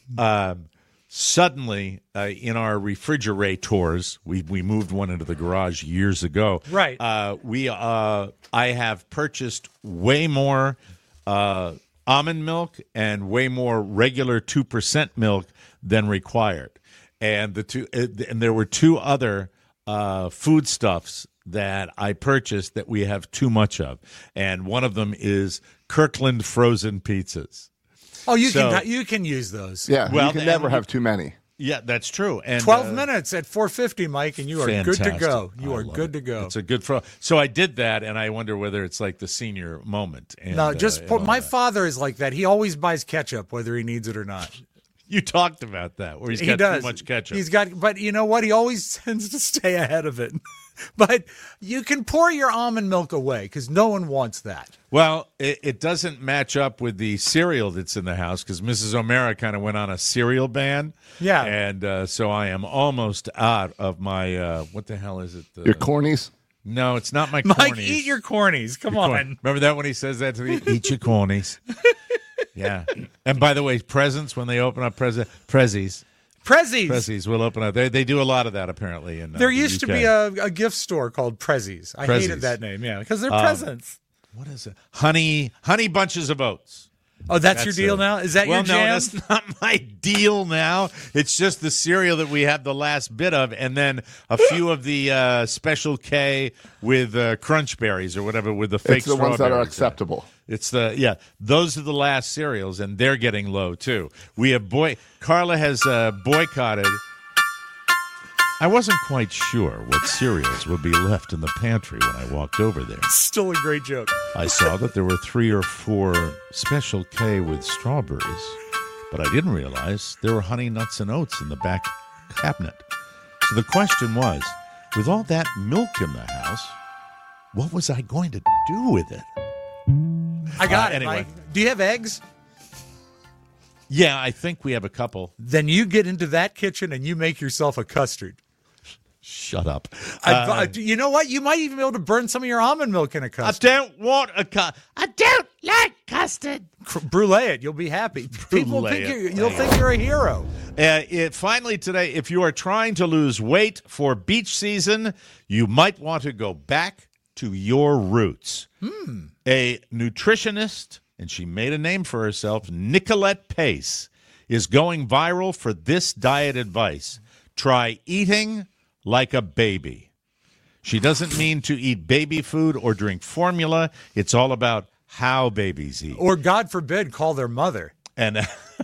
Speaker 6: Um, suddenly, uh, in our refrigerators, we we moved one into the garage years ago.
Speaker 7: Right.
Speaker 6: Uh, we uh, I have purchased way more uh, almond milk and way more regular two percent milk than required, and the two and there were two other uh, foodstuffs that I purchased that we have too much of, and one of them is Kirkland frozen pizzas.
Speaker 7: oh, you
Speaker 6: so-
Speaker 7: can you can use those.
Speaker 8: Yeah,
Speaker 6: Well,
Speaker 8: you can
Speaker 6: and
Speaker 8: never
Speaker 6: we-
Speaker 8: have too many.
Speaker 6: Yeah, that's true. And
Speaker 7: Twelve
Speaker 6: uh,
Speaker 7: minutes at four fifty, Mike, and you are good to
Speaker 6: fantastic.
Speaker 7: go. You
Speaker 6: I
Speaker 7: are
Speaker 6: love
Speaker 7: good
Speaker 6: it.
Speaker 7: to go.
Speaker 6: It's a good fro. So I did that, and I wonder whether it's like the senior moment. And,
Speaker 7: no,
Speaker 6: uh,
Speaker 7: just
Speaker 6: and
Speaker 7: for,
Speaker 6: all
Speaker 7: my
Speaker 6: that.
Speaker 7: father is like that. He always buys ketchup, whether he needs it or not.
Speaker 6: You talked about that, where he's
Speaker 7: he
Speaker 6: got
Speaker 7: does.
Speaker 6: too much ketchup.
Speaker 7: He's got, but you know what? He always tends to stay ahead of it. But you can pour your almond milk away because no one wants that.
Speaker 6: Well, it, it doesn't match up with the cereal that's in the house because Missus O'Mara kind of went on a cereal ban.
Speaker 7: Yeah.
Speaker 6: And uh, so I am almost out of my, uh, what the hell is it? The,
Speaker 8: Your cornies?
Speaker 6: No, it's not my
Speaker 7: Mike,
Speaker 6: cornies.
Speaker 7: eat your cornies. Come
Speaker 6: Your
Speaker 7: on.
Speaker 6: corn- Remember that when he says that to me? Eat your cornies. Yeah. And by the way, presents, when they open up present, prezzies.
Speaker 7: Prezzies.
Speaker 6: Prezzies will open up. They, they do a lot of that apparently. In, uh,
Speaker 7: There
Speaker 6: the
Speaker 7: used to
Speaker 6: U K.
Speaker 7: be a, a gift store called Prezzies. I
Speaker 6: Prezzies.
Speaker 7: hated that name, yeah, because they're
Speaker 6: Um,
Speaker 7: presents.
Speaker 6: What is it? Honey, honey bunches of oats.
Speaker 7: Oh, that's, your deal
Speaker 6: a-
Speaker 7: now? Is that
Speaker 6: well,
Speaker 7: your jam?
Speaker 6: no, that's not my deal now. It's just the cereal that we have the last bit of, and then a few of the uh, Special K with uh, Crunch Berries or whatever with the fake
Speaker 8: It's the ones that are
Speaker 6: strawberries.
Speaker 8: acceptable.
Speaker 6: It's the yeah. Those are the last cereals, and they're getting low too. We have boy. Carla has uh, boycotted. I wasn't quite sure what cereals would be left in the pantry when I walked over there.
Speaker 7: Still a great joke.
Speaker 6: I saw that there were three or four Special K with strawberries, but I didn't realize there were Honey Nuts and Oats in the back cabinet. So the question was, with all that milk in the house, what was I going to do with it?
Speaker 7: I got
Speaker 6: Uh,
Speaker 7: it,
Speaker 6: anyway.
Speaker 7: Mike. Do you have eggs?
Speaker 6: Yeah, I think we have a couple.
Speaker 7: Then you get into that kitchen and you make yourself a custard.
Speaker 6: Shut up.
Speaker 7: Uh, you know what? You might even be able to burn some of your almond milk in a custard.
Speaker 6: I don't want a custard. I don't like custard.
Speaker 7: Brulee it. You'll be happy. People think you're, you'll think you're a hero.
Speaker 6: Uh, it, finally today, if you are trying to lose weight for beach season, you might want to go back to your roots.
Speaker 7: Hmm.
Speaker 6: A nutritionist, and she made a name for herself, Nicolette Pace, is going viral for this diet advice. Try eating like a baby. She doesn't mean to eat baby food or drink formula. It's all about how babies eat.
Speaker 7: Or, God forbid, call their mother.
Speaker 6: And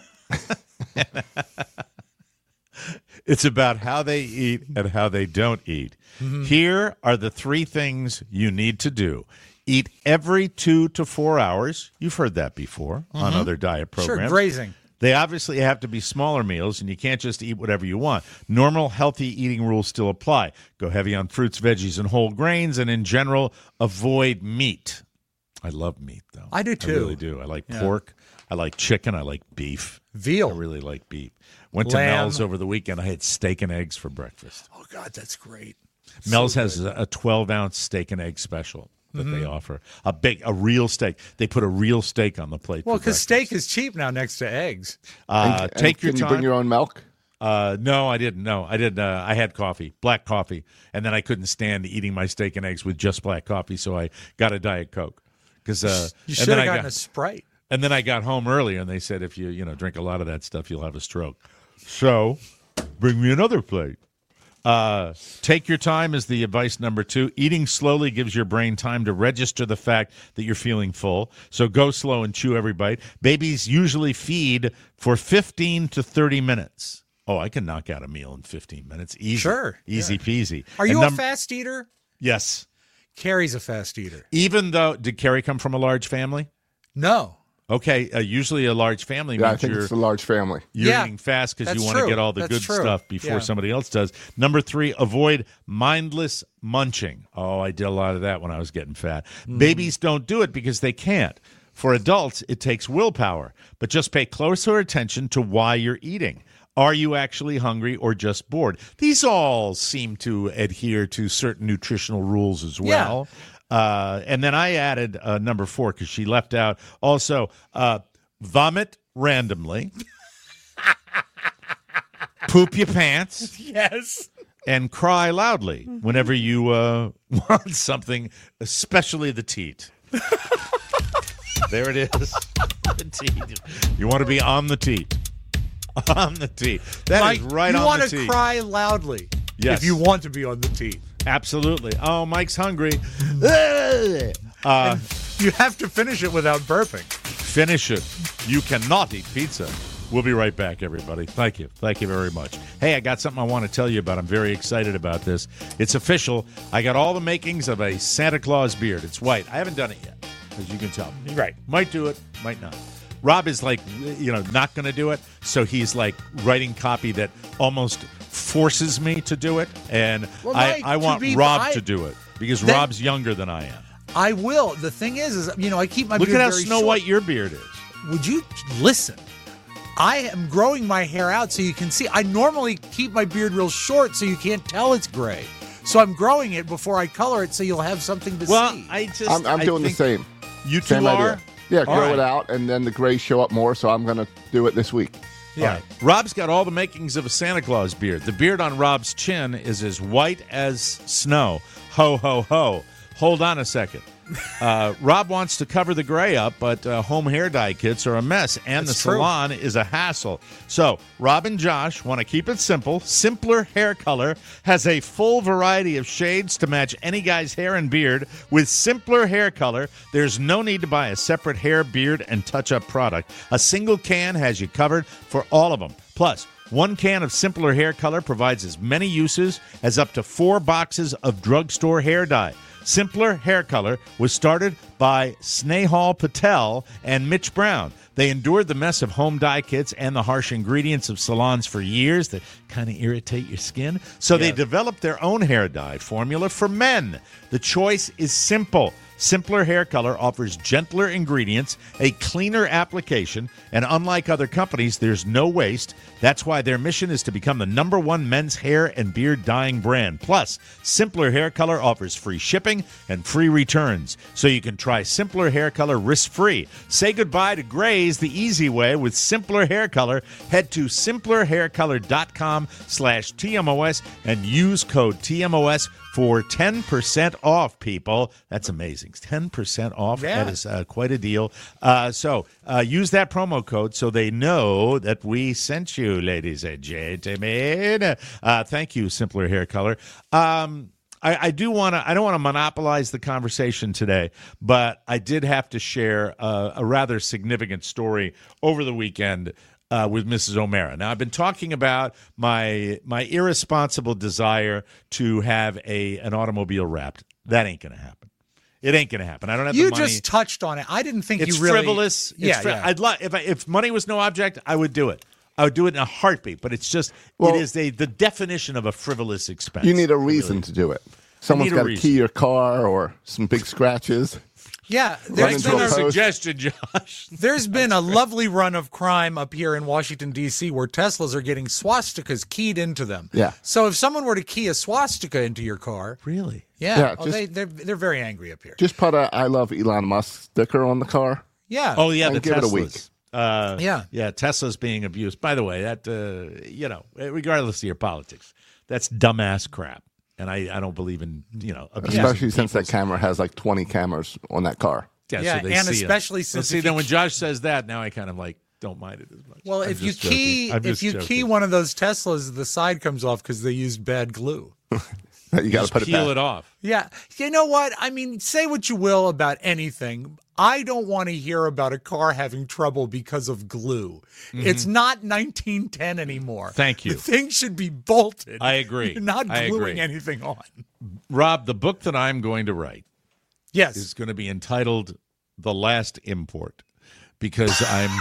Speaker 6: it's about how they eat and how they don't eat. Mm-hmm. Here are the three things you need to do. Eat every two to four hours. You've heard that before mm-hmm. on other diet programs.
Speaker 7: Sure, grazing.
Speaker 6: They obviously have to be smaller meals, and you can't just eat whatever you want. Normal, healthy eating rules still apply. Go heavy on fruits, veggies, and whole grains, and in general, avoid meat. I love meat, though.
Speaker 7: I do, too.
Speaker 6: I really do. I like yeah. pork. I like chicken. I like beef.
Speaker 7: Veal.
Speaker 6: I really like beef. Went
Speaker 7: Lamb.
Speaker 6: to Mel's over the weekend. I had steak and eggs for breakfast.
Speaker 7: Oh, God, that's great.
Speaker 6: Mel's
Speaker 7: so
Speaker 6: has a twelve-ounce steak and egg special that mm-hmm. they offer. A big, a real steak. They put a real steak on the plate.
Speaker 7: Well, because steak is cheap now next to eggs.
Speaker 6: Uh,
Speaker 8: and,
Speaker 6: take
Speaker 8: and
Speaker 6: your
Speaker 8: can
Speaker 6: time.
Speaker 8: you bring your own milk?
Speaker 6: Uh, no, I didn't. No, I didn't. Uh, I had coffee, black coffee, and then I couldn't stand eating my steak and eggs with just black coffee, so I got a Diet Coke. Because uh,
Speaker 7: you should have gotten got, a Sprite.
Speaker 6: And then I got home early, and they said if you you know drink a lot of that stuff, you'll have a stroke. So, bring me another plate. Uh, take your time is the advice number two. Eating slowly gives your brain time to register the fact that you're feeling full. So go slow and chew every bite. Babies usually feed for fifteen to thirty minutes. Oh, I can knock out a meal in fifteen minutes. Easy.
Speaker 7: Sure.
Speaker 6: Easy
Speaker 7: yeah.
Speaker 6: peasy.
Speaker 7: Are you
Speaker 6: and
Speaker 7: a
Speaker 6: num-
Speaker 7: fast eater?
Speaker 6: Yes.
Speaker 7: Carrie's a fast eater.
Speaker 6: Even though, did Carrie come from a large family?
Speaker 7: No.
Speaker 6: Okay, uh, usually a large family
Speaker 8: yeah,
Speaker 6: means
Speaker 8: I think
Speaker 6: you're,
Speaker 8: it's a large family.
Speaker 6: You're
Speaker 7: yeah,
Speaker 6: eating fast because you want
Speaker 7: true.
Speaker 6: to get all the
Speaker 7: that's
Speaker 6: good
Speaker 7: true.
Speaker 6: stuff before
Speaker 7: yeah.
Speaker 6: somebody else does. Number three, avoid mindless munching. Oh, I did a lot of that when I was getting fat. Mm. Babies don't do it because they can't. For adults, it takes willpower. But just pay closer attention to why you're eating. Are you actually hungry or just bored? These all seem to adhere to certain nutritional rules as well.
Speaker 7: Yeah.
Speaker 6: Uh, and then I added uh, number four because she left out also uh, vomit randomly, poop your pants,
Speaker 7: yes,
Speaker 6: and cry loudly whenever you uh, want something, especially the teat. There it is, the teat. You want to be on the teat. On the teat. That
Speaker 7: Mike,
Speaker 6: is right
Speaker 7: you
Speaker 6: on
Speaker 7: want
Speaker 6: the
Speaker 7: to
Speaker 6: teat.
Speaker 7: cry loudly
Speaker 6: Yes.
Speaker 7: if you want to be on the teat.
Speaker 6: Absolutely. Oh, Mike's hungry. uh,
Speaker 7: you have to finish it without burping.
Speaker 6: Finish it. You cannot eat pizza. We'll be right back, everybody. Thank you. Thank you very much. Hey, I got something I want to tell you about. I'm very excited about this. It's official. I got all the makings of a Santa Claus beard. It's white. I haven't done it yet, as you can tell.
Speaker 7: Right.
Speaker 6: Might do it, might not. Rob is like, you know, not going to do it, so he's like writing copy that almost forces me to do it, and
Speaker 7: well,
Speaker 6: I,
Speaker 7: Mike,
Speaker 6: I want
Speaker 7: be,
Speaker 6: Rob
Speaker 7: I,
Speaker 6: to do it because
Speaker 7: then,
Speaker 6: Rob's younger than I am.
Speaker 7: I will. The thing is, is you know, I keep my
Speaker 6: Look
Speaker 7: beard
Speaker 6: at how
Speaker 7: very
Speaker 6: Snow
Speaker 7: short.
Speaker 6: White your beard is.
Speaker 7: Would you listen? I am growing my hair out so you can see. I normally keep my beard real short so you can't tell it's gray. So I'm growing it before I color it so you'll have something to
Speaker 6: well,
Speaker 7: see.
Speaker 6: Well, I just
Speaker 8: I'm, I'm
Speaker 6: I
Speaker 8: doing the same.
Speaker 6: You two
Speaker 8: same
Speaker 6: are.
Speaker 8: Idea. Yeah, grow
Speaker 6: right.
Speaker 8: it out, and then the grays show up more, so I'm going to do it this week.
Speaker 7: Yeah.
Speaker 6: Right. Rob's got all the makings of a Santa Claus beard. The beard on Rob's chin is as white as snow. Ho, ho, ho. Hold on a second. Uh, Rob wants to cover the gray up, but uh, home hair dye kits are a mess, and
Speaker 7: That's
Speaker 6: the
Speaker 7: true.
Speaker 6: salon is a hassle. So Rob and Josh want to keep it simple. Simpler Hair Color has a full variety of shades to match any guy's hair and beard. With Simpler Hair Color, there's no need to buy a separate hair, beard, and touch-up product. A single can has you covered for all of them. Plus, one can of Simpler Hair Color provides as many uses as up to four boxes of drugstore hair dye. Simpler Hair Color was started by Snehal Patel and Mitch Brown. They endured the mess of home dye kits and the harsh ingredients of salons for years that kind of irritate your skin. So yeah. they developed their own hair dye formula for men. The choice is simple. Simpler Hair Color offers gentler ingredients, a cleaner application, and unlike other companies, there's no waste. That's why their mission is to become the number one men's hair and beard dyeing brand. Plus, Simpler Hair Color offers free shipping and free returns, so you can try Simpler Hair Color risk-free. Say goodbye to grays the easy way with Simpler Hair Color. Head to simpler hair color dot com slash T M O S and use code T M O S for ten percent off, people. That's amazing. ten percent off.
Speaker 7: Yeah.
Speaker 6: That is uh, quite a deal. Uh, so uh, use that promo code so they know that we sent you, ladies and gentlemen. Uh, thank you, Simpler Hair Color. Um, I, I do want to. I don't want to monopolize the conversation today, but I did have to share a, a rather significant story over the weekend uh, with Missus O'Mara. Now, I've been talking about my my irresponsible desire to have a an automobile wrapped. That ain't going to happen. It ain't going to happen. I don't have
Speaker 7: You
Speaker 6: the money.
Speaker 7: just touched on it. I didn't think
Speaker 6: It's
Speaker 7: you really.
Speaker 6: frivolous. It's
Speaker 7: Yeah,
Speaker 6: fri-
Speaker 7: yeah.
Speaker 6: I'd lo- if I, if money was no object, I would do it. I would do it in a heartbeat. But it's just
Speaker 8: Well-
Speaker 6: it is a, the definition of a frivolous expense.
Speaker 8: You need a reason to do it. Someone's
Speaker 6: need a
Speaker 8: got to
Speaker 6: reason.
Speaker 8: key your car or some big scratches.
Speaker 7: Yeah,
Speaker 8: Run
Speaker 7: there's
Speaker 8: into
Speaker 7: been
Speaker 8: a
Speaker 7: a
Speaker 8: post.
Speaker 6: Suggestion, Josh.
Speaker 7: There's been a lovely run of crime up here in Washington, D C, where Teslas are getting swastikas keyed into them.
Speaker 8: Yeah.
Speaker 7: So if someone were to key a swastika into your car,
Speaker 6: Really?
Speaker 7: yeah,
Speaker 8: Yeah,
Speaker 7: oh,
Speaker 8: just-
Speaker 7: they, they're, they're very angry up here.
Speaker 8: Just put a I love Elon Musk sticker on the car.
Speaker 7: Yeah.
Speaker 6: Oh yeah,
Speaker 8: And
Speaker 6: the
Speaker 8: give it a
Speaker 6: Teslas.
Speaker 8: week.
Speaker 6: Uh,
Speaker 7: Yeah.
Speaker 6: yeah. Tesla's being abused. By the way, that uh, you know, regardless of your politics, that's dumbass crap. And I, I don't believe in you know abusing
Speaker 8: Especially since that
Speaker 6: people's-
Speaker 8: camera has like twenty cameras on that car.
Speaker 6: Yeah,
Speaker 7: Yeah,
Speaker 6: so they
Speaker 7: and
Speaker 6: see 'em.
Speaker 7: especially
Speaker 6: Well,
Speaker 7: since
Speaker 6: see
Speaker 7: if
Speaker 6: then
Speaker 7: you
Speaker 6: when
Speaker 7: ke-
Speaker 6: Josh says that, now I kind of like don't mind it as much.
Speaker 7: Well,
Speaker 6: I'm
Speaker 7: if you
Speaker 6: just joking.
Speaker 7: key
Speaker 6: I'm
Speaker 7: if
Speaker 6: just
Speaker 7: you
Speaker 6: joking.
Speaker 7: key one of those Teslas, the side comes off because they used bad glue.
Speaker 8: You got
Speaker 6: just
Speaker 8: to put it
Speaker 6: peel
Speaker 8: back.
Speaker 6: it off.
Speaker 7: Yeah. You know what? I mean, say what you will about anything. I don't want to hear about a car having trouble because of glue. It's not nineteen ten anymore.
Speaker 6: Thank you.
Speaker 7: The thing should be bolted.
Speaker 6: I agree.
Speaker 7: You're not
Speaker 6: I
Speaker 7: gluing
Speaker 6: agree.
Speaker 7: anything on.
Speaker 6: Rob, the book that I'm going to write
Speaker 7: Yes.
Speaker 6: is going to be entitled "The Last Import" because I'm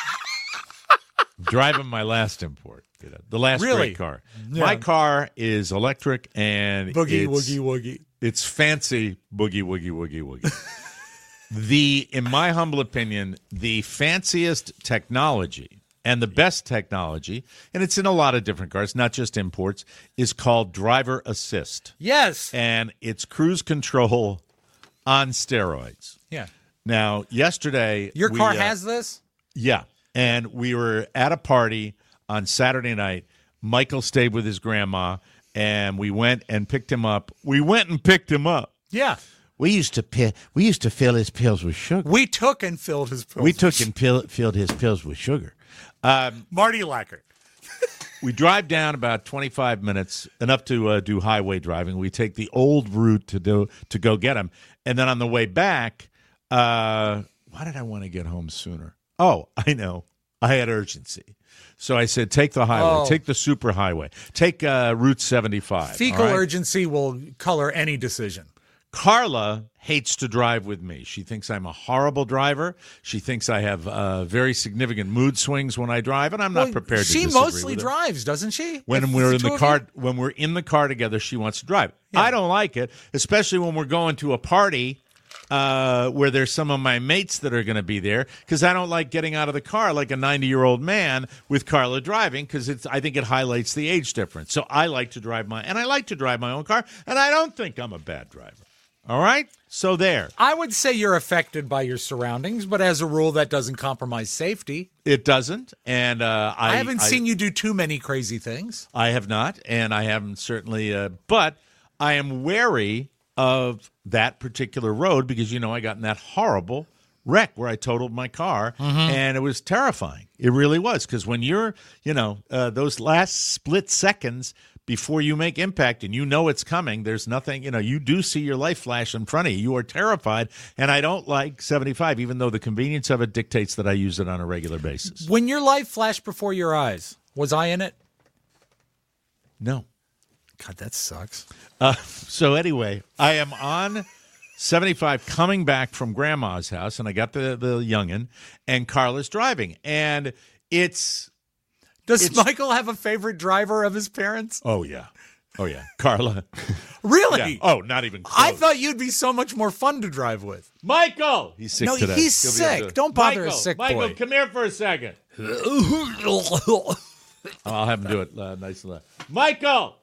Speaker 6: driving my last import. You know, the last
Speaker 7: Really?
Speaker 6: great car.
Speaker 7: Yeah.
Speaker 6: My car is electric and
Speaker 7: Boogie,
Speaker 6: it's,
Speaker 7: woogie, woogie.
Speaker 6: It's fancy boogie woogie woogie woogie. the, in my humble opinion, the fanciest technology and the best technology, and it's in a lot of different cars, not just imports, is called driver assist.
Speaker 7: Yes.
Speaker 6: And it's cruise control on steroids.
Speaker 7: Yeah.
Speaker 6: Now, yesterday,
Speaker 7: Your
Speaker 6: we,
Speaker 7: car
Speaker 6: uh,
Speaker 7: has this?
Speaker 6: yeah, and we were at a party on Saturday night. Michael stayed with his grandma, and we went and picked him up. We went and picked him up.
Speaker 7: Yeah.
Speaker 6: We used to pi- we used to fill his pills with sugar.
Speaker 7: We took and filled his pills.
Speaker 6: We took and pill- filled his pills with sugar. Um,
Speaker 7: Marty Lackert.
Speaker 6: we drive down about twenty-five minutes, enough to uh, do highway driving. We take the old route to do to go get him, and then on the way back, uh, why did I want to get home sooner? Oh, I know, I had urgency, so I said, take the highway,
Speaker 7: Oh.
Speaker 6: take the super highway, take uh, Route seventy-five.
Speaker 7: Fecal
Speaker 6: all right?
Speaker 7: urgency will color any decision.
Speaker 6: Carla hates to drive with me. She thinks I'm a horrible driver. She thinks I have uh, very significant mood swings when I drive, and I'm not
Speaker 7: Well,
Speaker 6: prepared to
Speaker 7: She
Speaker 6: disagree
Speaker 7: mostly
Speaker 6: with her.
Speaker 7: drives, doesn't she?
Speaker 6: When
Speaker 7: If
Speaker 6: we're in
Speaker 7: it's
Speaker 6: the
Speaker 7: two of
Speaker 6: car,
Speaker 7: you?
Speaker 6: when we're in the car together, she wants to drive. I don't like it, especially when we're going to a party uh, where there's some of my mates that are going to be there, because I don't like getting out of the car like a ninety-year-old man with Carla driving, because it's. I think it highlights the age difference. So I like to drive my, and I like to drive my own car, and I don't think I'm a bad driver. All right, so there.
Speaker 7: I would say you're affected by your surroundings, but as a rule, that doesn't compromise safety.
Speaker 6: It doesn't, and uh, I,
Speaker 7: I, haven't seen you do too many crazy things.
Speaker 6: I have not, and I haven't certainly. Uh, but I am wary of that particular road because you know I got in that horrible wreck where I totaled my car, and it was terrifying. It really was, because when you're, you know, uh, those last split seconds before you make impact and you know it's coming, there's nothing, you know, you do see your life flash in front of you. You are terrified, and I don't like seventy-five, even though the convenience of it dictates that I use it on a regular basis.
Speaker 7: When your life flashed before your eyes, was I in it?
Speaker 6: No.
Speaker 7: God, that sucks.
Speaker 6: Uh, so anyway, I am on seventy-five coming back from Grandma's house, and I got the, the youngin', and Carla's driving. And it's...
Speaker 7: Does
Speaker 6: it's,
Speaker 7: Michael have a favorite driver of his parents?
Speaker 6: Oh, yeah. Oh, yeah. Carla.
Speaker 7: Really?
Speaker 6: Yeah. Oh, not even close.
Speaker 7: I thought you'd be so much more fun to drive with.
Speaker 6: Michael! He's sick
Speaker 7: no,
Speaker 6: today.
Speaker 7: he's
Speaker 6: He'll be
Speaker 7: sick.
Speaker 6: able to-
Speaker 7: Don't bother
Speaker 6: Michael,
Speaker 7: a sick
Speaker 6: Michael,
Speaker 7: boy.
Speaker 6: come here for a second. I'll have him do it uh, nice and loud. Michael!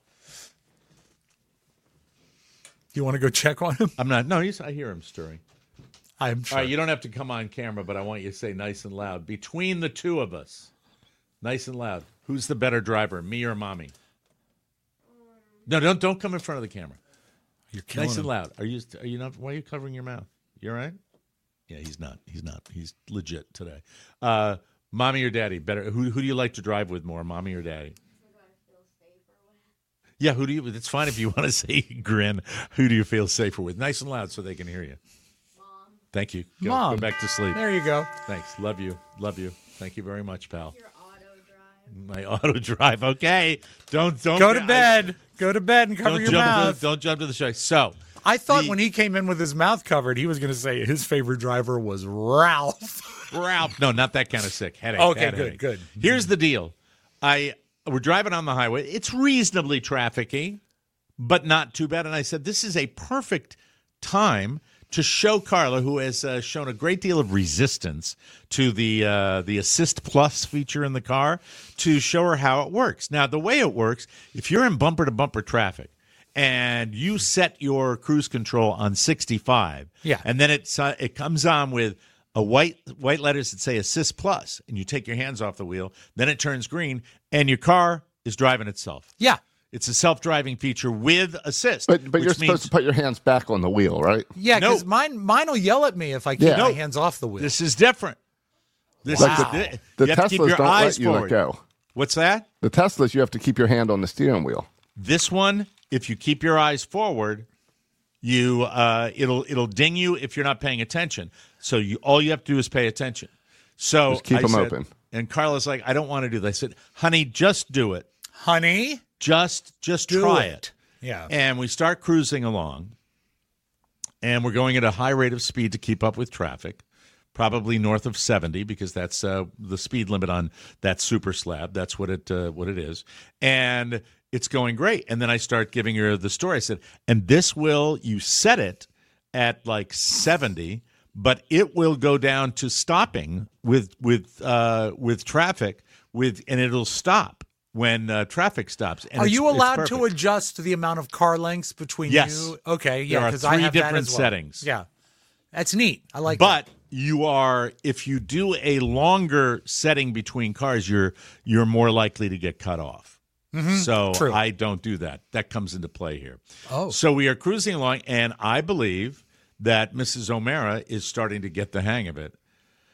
Speaker 7: You want to go check on him?
Speaker 6: I'm not. No, he's, I hear him stirring.
Speaker 7: I'm sure.
Speaker 6: All right, you don't have to come on camera, but I want you to say nice and loud. Between the two of us, nice and loud. Who's the better driver, me or mommy? No, don't don't come in front of the camera.
Speaker 7: You're killing
Speaker 6: Nice and
Speaker 7: him.
Speaker 6: loud. Are you? Are you not? Why are you covering your mouth? You all right? Yeah, he's not. He's not. He's legit today. Uh, mommy or daddy? Better. Who who do you like to drive with more, mommy or daddy? Yeah, who do you? It's fine if you want to say grin. Who do you feel safer with? Nice and loud so they can hear you. Mom. Thank you. Go,
Speaker 7: Mom.
Speaker 6: Go back to sleep.
Speaker 7: There you go.
Speaker 6: Thanks. Love you. Love you. Thank you very much, pal. Your auto drive. My auto drive. Okay. Don't don't
Speaker 7: Go to
Speaker 6: I-
Speaker 7: bed. Go to bed and cover
Speaker 6: don't
Speaker 7: your
Speaker 6: jump
Speaker 7: mouth.
Speaker 6: To the, don't jump to the show. So
Speaker 7: I thought
Speaker 6: the-
Speaker 7: when he came in with his mouth covered, he was going to say his favorite driver was Ralph.
Speaker 6: Ralph. No, not that kind of sick. Headache.
Speaker 7: Okay,
Speaker 6: bad
Speaker 7: good,
Speaker 6: headache.
Speaker 7: good.
Speaker 6: Here's the deal. I we're driving on the highway. It's reasonably trafficy, but not too bad. And I said, this is a perfect time to show Carla, who has uh, shown a great deal of resistance to the uh, the Assist Plus feature in the car, to show her how it works. Now, the way it works, if you're in bumper-to-bumper traffic and you set your cruise control on sixty-five,
Speaker 7: Yeah.
Speaker 6: and then it's, uh, it comes on with a white white letters that say Assist Plus, and you take your hands off the wheel, then it turns green, and your car is driving itself.
Speaker 7: Yeah.
Speaker 6: It's a self-driving feature with assist.
Speaker 8: But but
Speaker 6: which
Speaker 8: you're supposed
Speaker 6: means
Speaker 8: to put your hands back on the wheel, right?
Speaker 7: Yeah, because
Speaker 6: Nope.
Speaker 7: mine mine will yell at me if I keep
Speaker 8: Yeah.
Speaker 7: my
Speaker 8: Nope.
Speaker 7: hands off the wheel.
Speaker 6: this is different. This
Speaker 8: Like
Speaker 6: is
Speaker 8: the-
Speaker 6: thi-
Speaker 8: The
Speaker 6: you have to keep
Speaker 8: Teslas
Speaker 6: your
Speaker 8: don't
Speaker 6: eyes
Speaker 8: let you
Speaker 6: forward.
Speaker 8: let go.
Speaker 6: What's that?
Speaker 8: The Teslas, you have to keep your hand on the steering wheel.
Speaker 6: This one, if you keep your eyes forward, you uh, it'll it'll ding you if you're not paying attention. So you all you have to do is pay attention. So
Speaker 8: Just keep
Speaker 6: I
Speaker 8: 'em
Speaker 6: said-
Speaker 8: open.
Speaker 6: And Carla's like, I don't want to do that. I said, honey, just do it.
Speaker 7: Honey,
Speaker 6: Just just
Speaker 7: do
Speaker 6: try
Speaker 7: it.
Speaker 6: it.
Speaker 7: Yeah.
Speaker 6: And we start cruising along, and we're going at a high rate of speed to keep up with traffic, probably north of seventy, because that's uh, the speed limit on that super slab. That's what it uh, what it is, and it's going great. And then I start giving her the story. I said, and this will, you set it at like seventy, but it will go down to stopping with with uh, with traffic with, and it'll stop when uh, traffic stops. And
Speaker 7: Are
Speaker 6: it's-
Speaker 7: you
Speaker 6: it's
Speaker 7: allowed to
Speaker 6: perfect.
Speaker 7: adjust the amount of car lengths between
Speaker 6: Yes.
Speaker 7: you? Okay, yeah,
Speaker 6: There are
Speaker 7: because I
Speaker 6: three
Speaker 7: have that
Speaker 6: different
Speaker 7: as well.
Speaker 6: settings.
Speaker 7: Yeah, that's neat. I like
Speaker 6: But
Speaker 7: that.
Speaker 6: you are, if you do a longer setting between cars, you're you're more likely to get cut off.
Speaker 7: Mhm,
Speaker 6: So
Speaker 7: true.
Speaker 6: I don't do that. That comes into play here.
Speaker 7: Oh.
Speaker 6: So we are cruising along, and I believe that Missus O'Mara is starting to get the hang of it.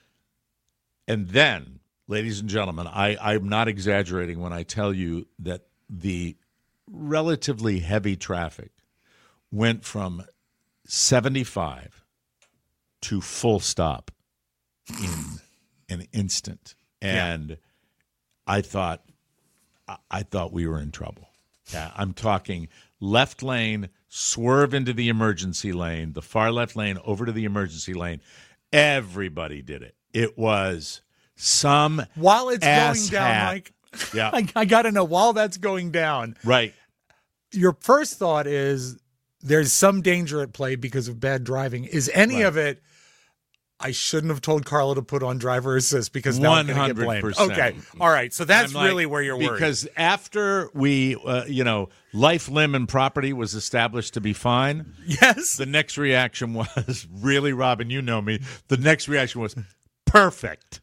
Speaker 6: And then, ladies and gentlemen, I, I'm not exaggerating when I tell you that the relatively heavy traffic went from seventy-five to full stop in an instant. And I thought, I- I thought we were in trouble. Yeah, I'm talking left lane, swerve into the emergency lane, the far left lane over to the emergency lane. Everybody did it. It was some
Speaker 7: While it's
Speaker 6: ass
Speaker 7: going down,
Speaker 6: hat.
Speaker 7: Mike,
Speaker 6: Yeah,
Speaker 7: I, I got to know while that's going down.
Speaker 6: right.
Speaker 7: Your first thought is there's some danger at play because of bad driving. Is any
Speaker 6: Right.
Speaker 7: of it? I shouldn't have told Carla to put on driver assist because now I'm going to get blamed.
Speaker 6: one hundred percent.
Speaker 7: Okay, all right. So that's
Speaker 6: I'm like-
Speaker 7: really where you're worried.
Speaker 6: Because after we, uh, you know, life, limb, and property was established to be fine,
Speaker 7: yes,
Speaker 6: the next reaction was, really, Robin, you know me, the next reaction was, perfect.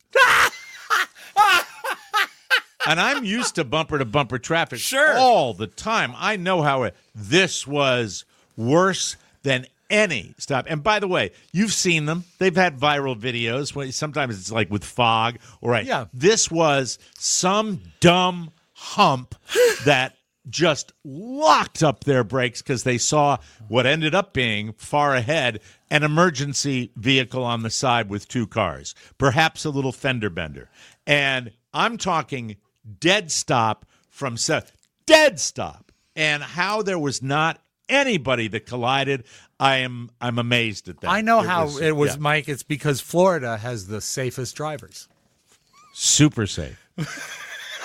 Speaker 6: And I'm used to bumper-to-bumper traffic
Speaker 7: Sure.
Speaker 6: all the time. I know how it, this was worse than any stop. And by the way, you've seen them. They've had viral videos. Where sometimes it's like with fog. All right.
Speaker 7: Yeah.
Speaker 6: This was some dumb hump that just locked up their brakes because they saw what ended up being far ahead an emergency vehicle on the side with two cars, perhaps a little fender bender. And I'm talking dead stop from se- dead stop, and how there was not anybody that collided. I am I'm amazed at that.
Speaker 7: I know
Speaker 6: It
Speaker 7: how
Speaker 6: was-
Speaker 7: it was,
Speaker 6: yeah,
Speaker 7: Mike. It's because Florida has the safest drivers.
Speaker 6: super safe.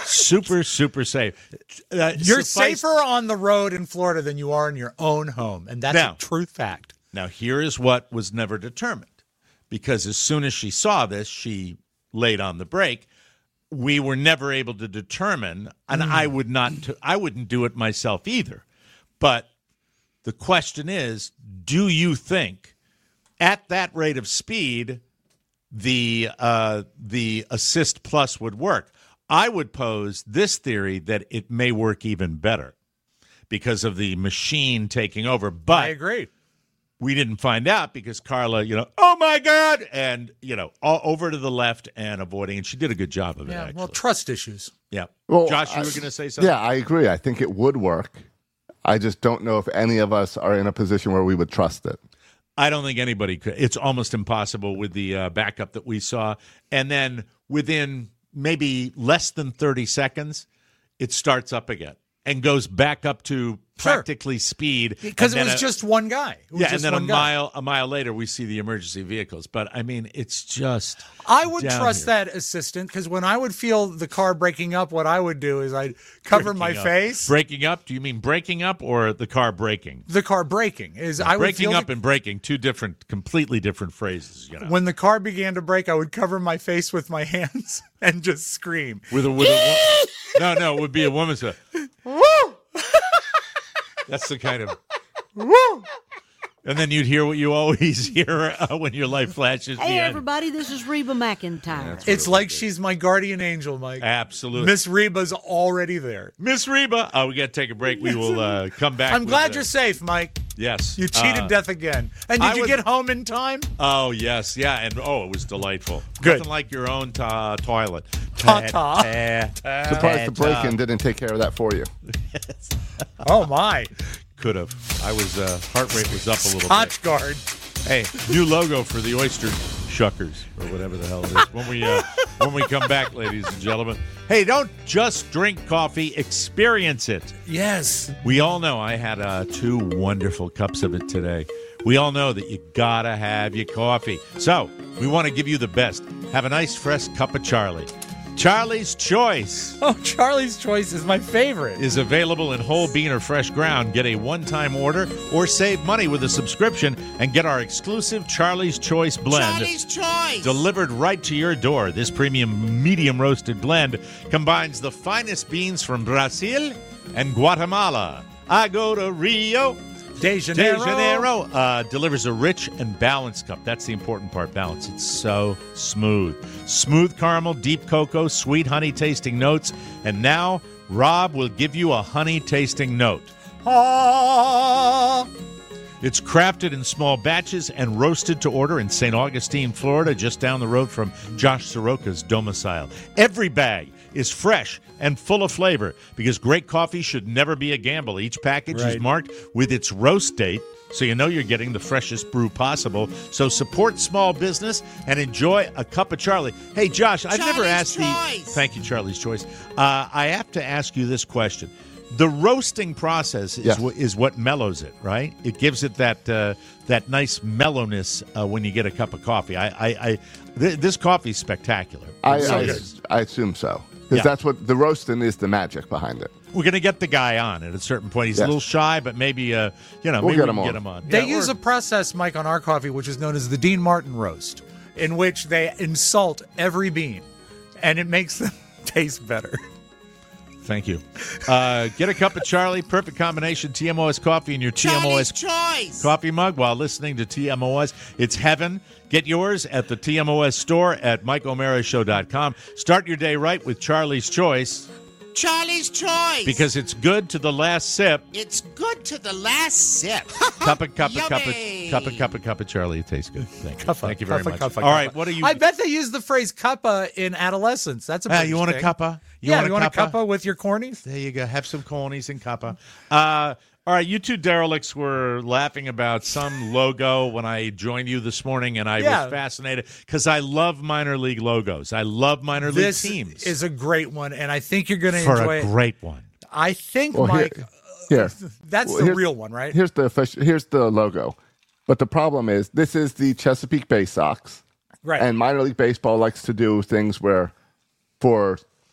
Speaker 6: super, super safe. Uh,
Speaker 7: You're
Speaker 6: suffice-
Speaker 7: safer on the road in Florida than you are in your own home, and that's
Speaker 6: Now-
Speaker 7: a truth fact.
Speaker 6: Now, here is what was never determined, because as soon as she saw this, she laid on the brake. We were never able to determine, and
Speaker 7: Mm.
Speaker 6: I would not, I wouldn't do it myself either. But the question is, do you think at that rate of speed, the uh, the Assist Plus would work? I would pose this theory that it may work even better because of the machine taking over. But
Speaker 7: I agree.
Speaker 6: We didn't find out because Carla, you know, oh my God, and you know, all over to the left and avoiding, and she did a good job of it.
Speaker 7: Yeah,
Speaker 6: actually.
Speaker 7: well, trust issues.
Speaker 6: Yeah.
Speaker 8: Well,
Speaker 6: Josh, you
Speaker 8: I-
Speaker 6: were going to say something?
Speaker 8: Yeah, I agree. I think it would work. I just don't know if any of us are in a position where we would trust it.
Speaker 6: I don't think anybody could. It's almost impossible with the uh, backup that we saw. And then within maybe less than thirty seconds, it starts up again and goes back up to practically speed.
Speaker 7: Because
Speaker 6: And
Speaker 7: it
Speaker 6: then
Speaker 7: was
Speaker 6: a-
Speaker 7: just one guy. It was
Speaker 6: Yeah, and
Speaker 7: just
Speaker 6: then a
Speaker 7: one guy.
Speaker 6: mile a mile later, we see the emergency vehicles. But, I mean, it's just
Speaker 7: I would
Speaker 6: down
Speaker 7: trust
Speaker 6: here.
Speaker 7: that assistant because when I would feel the car breaking up, what I would do is I'd cover my
Speaker 6: Breaking up.
Speaker 7: face.
Speaker 6: Breaking up? Do you mean breaking up or the car breaking?
Speaker 7: The car braking is I would
Speaker 6: breaking
Speaker 7: feel
Speaker 6: up
Speaker 7: the-
Speaker 6: and breaking, two different, completely different phrases. You know,
Speaker 7: when the car began to brake, I would cover my face with my hands and just scream.
Speaker 6: with a with a wo- no, no, it would be a woman's. uh,
Speaker 7: Woo!
Speaker 6: That's the kind of. Woo! And then you'd hear what you always hear uh, when your light flashes.
Speaker 14: Hey,
Speaker 6: behind.
Speaker 14: everybody, this is Reba McEntire.
Speaker 7: It's like she's my guardian angel, Mike.
Speaker 6: Absolutely.
Speaker 7: Miss Reba's already there.
Speaker 6: Miss Reba. Oh, we got to take a break. We will uh, come back.
Speaker 7: I'm
Speaker 6: with,
Speaker 7: glad
Speaker 6: uh,
Speaker 7: you're safe, Mike.
Speaker 6: Yes.
Speaker 7: You cheated
Speaker 6: Uh,
Speaker 7: death again. And did
Speaker 6: I
Speaker 7: you
Speaker 6: would-
Speaker 7: get home in time?
Speaker 6: Oh, yes. Yeah. And oh, it was delightful.
Speaker 7: Good.
Speaker 6: Nothing like your own ta- toilet.
Speaker 7: Ta-ta.
Speaker 8: Surprised the break-in didn't take care of that for you.
Speaker 7: Oh, my.
Speaker 6: Could have. I was, uh, heart rate was up a little bit.
Speaker 7: Hotch guard.
Speaker 6: Hey, new logo for the Oyster Shuckers, or whatever the hell it is. When we uh, when we come back, ladies and gentlemen. Hey, don't just drink coffee, experience it.
Speaker 7: Yes.
Speaker 6: We all know I had uh, two wonderful cups of it today. We all know that you gotta have your coffee. So we want to give you the best. Have a nice fresh cup of Charlie. Charlie's Choice
Speaker 7: Oh, Charlie's Choice is my favorite.
Speaker 6: is available in whole bean or fresh ground. Get a one-time order or save money with a subscription and get our exclusive Charlie's Choice blend
Speaker 11: Charlie's Choice.
Speaker 6: delivered right to your door. This premium medium roasted blend combines the finest beans from Brazil and Guatemala. I go to Rio
Speaker 7: De
Speaker 6: De
Speaker 7: Janeiro.
Speaker 6: Janeiro uh, delivers a rich and balanced cup. That's the important part, balance. It's so smooth. Smooth caramel, deep cocoa, sweet honey tasting notes. And now, Rob will give you a honey tasting note.
Speaker 7: Ah.
Speaker 6: It's crafted in small batches and roasted to order in Saint Augustine, Florida, just down the road from Josh Soroka's domicile. Every bag is fresh and full of flavor because great coffee should never be a gamble. Each package
Speaker 7: Right.
Speaker 6: is marked with its roast date, so you know you're getting the freshest brew possible. So support small business and enjoy a cup of Charlie. Hey, Josh, I've never
Speaker 11: Charlie's
Speaker 6: asked
Speaker 11: Choice.
Speaker 6: the... Thank you, Charlie's Choice. Uh, I have to ask you this question. The roasting process is,
Speaker 8: Yes.
Speaker 6: wh- is what mellows it, right? It gives it that uh, that nice mellowness uh, when you get a cup of coffee. I, I, I th- this coffee is spectacular.
Speaker 8: I,
Speaker 6: It's so
Speaker 8: I,
Speaker 6: good.
Speaker 8: I assume so. Because
Speaker 6: Yeah.
Speaker 8: that's what the roasting is, the magic behind it.
Speaker 6: We're gonna get the guy on at a certain point. He's
Speaker 8: Yes.
Speaker 6: a little shy, but maybe uh, you know,
Speaker 8: We'll
Speaker 6: maybe
Speaker 8: get
Speaker 6: we
Speaker 8: him
Speaker 6: can
Speaker 8: on.
Speaker 6: get him on.
Speaker 7: They
Speaker 6: Yeah,
Speaker 7: use
Speaker 6: or-
Speaker 7: a process, Mike, on our coffee, which is known as the Dean Martin roast, in which they insult every bean, and it makes them taste better.
Speaker 6: Thank you. Uh, get a cup of Charlie. Perfect combination. T M O S coffee in your T M O S
Speaker 11: Charlie's Choice.
Speaker 6: coffee mug while listening to T M O S. It's heaven. Get yours at the T M O S store at mike o'mara show dot com. Start your day right with Charlie's Choice
Speaker 11: Charlie's Choice.
Speaker 6: because it's good to the last sip.
Speaker 11: It's good to the last sip.
Speaker 6: Cup of cup of cup of
Speaker 11: Yummy.
Speaker 6: cup of cup of cup of Charlie. It tastes good. Thank you.
Speaker 7: Cuppa,
Speaker 6: Thank you very
Speaker 7: cuppa,
Speaker 6: much.
Speaker 7: cuppa,
Speaker 6: All right,
Speaker 7: cuppa.
Speaker 6: what are you?
Speaker 7: I bet they use the phrase cuppa in adolescence. That's a
Speaker 6: Ah,
Speaker 7: British
Speaker 6: you want a
Speaker 7: thing.
Speaker 6: cuppa? You
Speaker 7: yeah,
Speaker 6: want a
Speaker 7: you want
Speaker 6: cuppa?
Speaker 7: a cuppa with your cornies?
Speaker 6: There you go. Have some cornies and cuppa. Uh, all right, you two derelicts were laughing about some logo when I joined you this morning, and I
Speaker 7: Yeah.
Speaker 6: was fascinated because I love minor league logos. I love minor league
Speaker 7: This
Speaker 6: teams.
Speaker 7: is a great one, and I think you're going to
Speaker 6: for
Speaker 7: enjoy
Speaker 6: a
Speaker 7: it.
Speaker 6: great one.
Speaker 7: I think,
Speaker 8: Well, here-
Speaker 7: Mike,
Speaker 8: Here.
Speaker 7: that's
Speaker 8: Well,
Speaker 7: the
Speaker 8: here's-
Speaker 7: real one, right?
Speaker 8: Here's the official, here's the logo. But the problem is this is the Chesapeake Bay Sox.
Speaker 7: Right.
Speaker 8: And minor league baseball likes to do things where for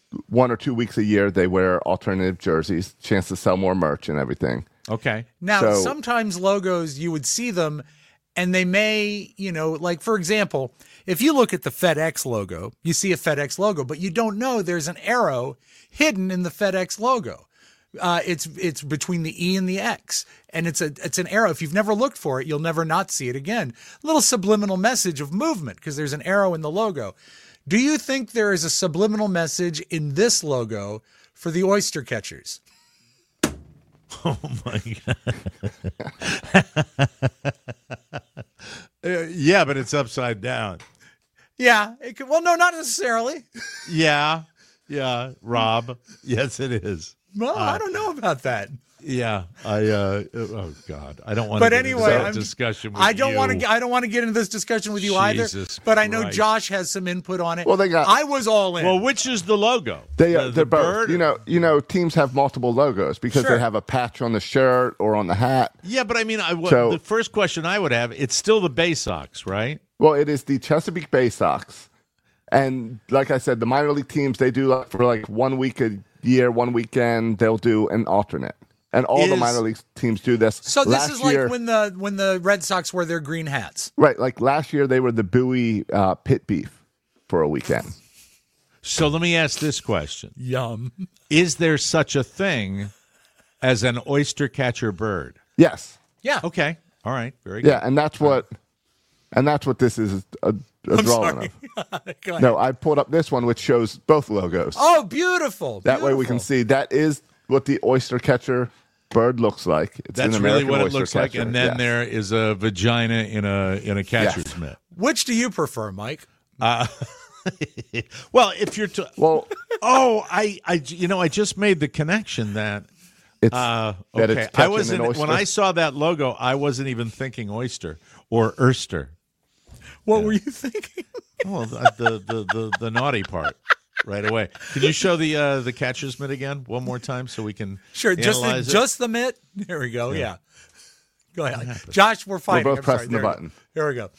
Speaker 8: one or two weeks a year they wear alternative jerseys, chance to sell more merch and everything.
Speaker 6: Okay.
Speaker 7: Now,
Speaker 8: So-
Speaker 7: sometimes logos, you would see them, and they may, you know, like, for example, if you look at the FedEx logo, you see a FedEx logo, but you don't know there's an arrow hidden in the FedEx logo. Uh, it's it's between the E and the X, and it's a it's an arrow. If you've never looked for it, you'll never not see it again. A little subliminal message of movement because there's an arrow in the logo. Do you think there is a subliminal message in this logo for the oyster catchers?
Speaker 6: Oh my god! uh, yeah, but it's upside down.
Speaker 7: Yeah. It could, well, no, not necessarily.
Speaker 6: Yeah, yeah, Rob. Yes, it is.
Speaker 7: Well,
Speaker 6: Uh,
Speaker 7: I don't know about that.
Speaker 6: Yeah, I. Uh, oh God, I don't want.
Speaker 7: But
Speaker 6: to
Speaker 7: anyway,
Speaker 6: get into that
Speaker 7: I'm-
Speaker 6: discussion. With
Speaker 7: I don't
Speaker 6: you.
Speaker 7: want to. I don't want to get into this discussion with you either.
Speaker 6: Jesus
Speaker 7: But I know
Speaker 6: Christ.
Speaker 7: Josh has some input on it.
Speaker 8: Well, they got-
Speaker 7: I was all in.
Speaker 6: Well, which is the logo?
Speaker 8: They
Speaker 6: the,
Speaker 8: uh,
Speaker 6: the
Speaker 8: they're both.
Speaker 6: bird?
Speaker 8: You know, you know, teams have multiple logos because
Speaker 7: Sure.
Speaker 8: they have a patch on the shirt or on the hat.
Speaker 6: Yeah, but I mean, I, what,
Speaker 8: So-
Speaker 6: the first question I would have, it's still the Bay Sox, right?
Speaker 8: Well, it is the Chesapeake Bay Sox, and like I said, the minor league teams they do like for like one week a year, one weekend they'll do an alternate, and all the
Speaker 6: Is-
Speaker 8: minor league teams do this.
Speaker 7: so this
Speaker 8: Last
Speaker 7: is like
Speaker 8: year-
Speaker 7: when the when the Red Sox wear their green hats.
Speaker 8: right, like last year they were the Bowie uh, pit beef for a weekend.
Speaker 6: So let me ask this question:
Speaker 7: Yum.
Speaker 6: Is there such a thing as an oyster catcher bird?
Speaker 8: Yes,
Speaker 7: Yeah.
Speaker 6: Okay, all right, very good.
Speaker 8: yeah, and that's what, and that's what this is a, a
Speaker 7: I'm
Speaker 8: drawing
Speaker 7: sorry.
Speaker 8: of.
Speaker 7: Go ahead.
Speaker 8: No, I pulled up this one which shows both logos.
Speaker 7: Oh, beautiful.
Speaker 8: That way we
Speaker 7: beautiful.
Speaker 8: can see that is what the oyster catcher bird looks like. It's
Speaker 6: That's
Speaker 8: an
Speaker 6: really
Speaker 8: American
Speaker 6: what it
Speaker 8: oyster
Speaker 6: looks like,
Speaker 8: catcher.
Speaker 6: and then
Speaker 8: Yes.
Speaker 6: there is a vagina in a in a catcher's
Speaker 8: Yes.
Speaker 6: mitt.
Speaker 7: Which do you prefer, Mike?
Speaker 6: Uh, well, if you're to,
Speaker 8: well,
Speaker 6: oh, I, I, you know, I just made the connection that.
Speaker 8: It's,
Speaker 6: Uh,
Speaker 8: that
Speaker 6: okay,
Speaker 8: it's
Speaker 6: I
Speaker 8: catching
Speaker 6: wasn't
Speaker 8: an
Speaker 6: when
Speaker 8: oyster.
Speaker 6: I saw that logo. I wasn't even thinking oyster or erster.
Speaker 7: What were you thinking?
Speaker 6: Oh, the, the the the the naughty part right away. Can you show the uh, the catcher's mitt again one more time so we can
Speaker 7: Sure, just the,
Speaker 6: analyze it?
Speaker 7: just the mitt. There we go. Yeah.
Speaker 6: Yeah.
Speaker 7: Go ahead, Josh. We're
Speaker 8: We're
Speaker 7: fighting.
Speaker 8: both
Speaker 7: I'm sorry.
Speaker 8: pressing the
Speaker 7: There we go.
Speaker 8: button.
Speaker 7: There we go.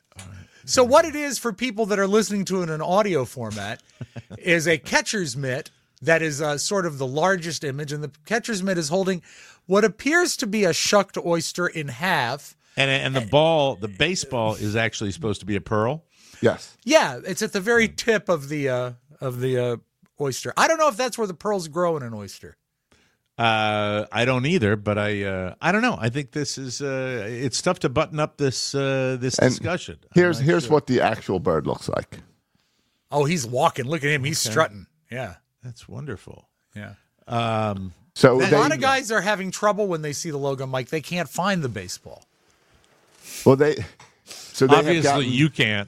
Speaker 7: So what it is for people that are listening to it in an audio format is a catcher's mitt that is uh, sort of the largest image, and the catcher's mitt is holding what appears to be a shucked oyster in half.
Speaker 6: And and the ball, the baseball is actually supposed to be a pearl.
Speaker 8: Yes.
Speaker 7: Yeah, it's at the very tip of the uh, of the uh, oyster. I don't know if that's where the pearls grow in an oyster.
Speaker 6: Uh, I don't either, but I uh, I don't know. I think this is uh, it's tough to button up this uh, this
Speaker 8: And
Speaker 6: discussion. I'm
Speaker 8: Here's
Speaker 6: not
Speaker 8: here's
Speaker 6: sure.
Speaker 8: what the actual bird looks like.
Speaker 7: Oh, he's walking. Look at him. He's
Speaker 6: Okay.
Speaker 7: strutting. Yeah.
Speaker 6: That's wonderful.
Speaker 7: Yeah.
Speaker 6: Um,
Speaker 8: So
Speaker 7: a
Speaker 8: they,
Speaker 7: lot of guys are having trouble when they see the logo, Mike. They can't find the baseball.
Speaker 8: well they so they have
Speaker 6: obviously
Speaker 8: gotten-
Speaker 6: you can't.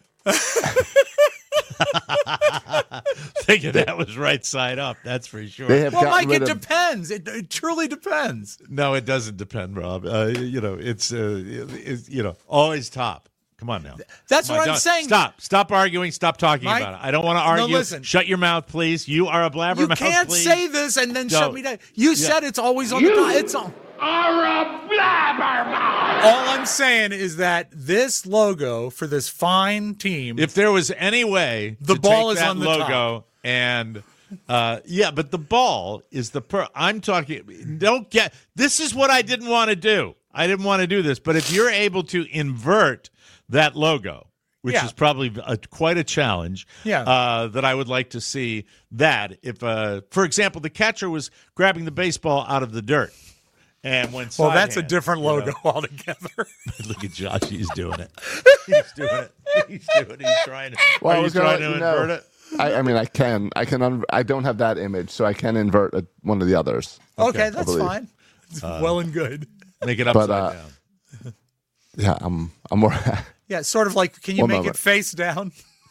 Speaker 6: Thinking that was right side up. That's for sure.
Speaker 8: They have
Speaker 7: Well,
Speaker 8: gotten
Speaker 7: Mike, it
Speaker 8: rid of,
Speaker 7: depends. It, it truly depends.
Speaker 6: No, it doesn't depend, Rob. Uh, you know, it's, uh, it's you know always top. Come on now.
Speaker 7: That's
Speaker 6: Come
Speaker 7: what
Speaker 6: on,
Speaker 7: I'm
Speaker 6: don't-
Speaker 7: saying.
Speaker 6: Stop. Stop arguing. Stop talking
Speaker 7: Mike,
Speaker 6: about it. I don't want to
Speaker 7: no,
Speaker 6: argue.
Speaker 7: listen.
Speaker 6: Shut your mouth, please. You are a blabbermouth.
Speaker 7: You can't
Speaker 6: please.
Speaker 7: say this and then shut
Speaker 6: Don't.
Speaker 7: me down. You
Speaker 6: Yeah.
Speaker 7: said it's always on the top. It's on.
Speaker 2: Are a blabbermouth.
Speaker 7: All I'm saying is that this logo for this fine team.
Speaker 6: If there was any way
Speaker 7: The
Speaker 6: to
Speaker 7: ball
Speaker 6: take
Speaker 7: is
Speaker 6: that
Speaker 7: on the
Speaker 6: logo
Speaker 7: top.
Speaker 6: and uh, yeah, but the ball is the per. I'm talking. Don't get. This is what I didn't want to do. I didn't want to do this. But if you're able to invert that logo, which
Speaker 7: Yeah.
Speaker 6: is probably a, quite a challenge,
Speaker 7: Yeah.
Speaker 6: uh, that I would like to see that if, uh, for example, the catcher was grabbing the baseball out of the dirt. And when
Speaker 7: well, that's a
Speaker 6: side-hand,
Speaker 7: different
Speaker 6: you know.
Speaker 7: logo altogether.
Speaker 6: Look at Josh; he's doing it. He's doing it. He's doing it. He's trying to.
Speaker 8: well, I
Speaker 6: Are you
Speaker 8: was gonna
Speaker 6: trying
Speaker 8: let
Speaker 6: to
Speaker 8: you know,
Speaker 6: invert it?
Speaker 8: I, I mean, I can, I can, un- I don't have that image, so I can invert a, one of the others.
Speaker 7: Okay,
Speaker 8: I
Speaker 7: that's
Speaker 8: believe.
Speaker 7: fine. It's well and good.
Speaker 6: Make it
Speaker 8: But,
Speaker 6: upside
Speaker 8: uh,
Speaker 6: down.
Speaker 8: Yeah, I'm, I'm more.
Speaker 7: Yeah, sort of like, can you
Speaker 8: One
Speaker 7: make
Speaker 8: moment.
Speaker 7: it face down?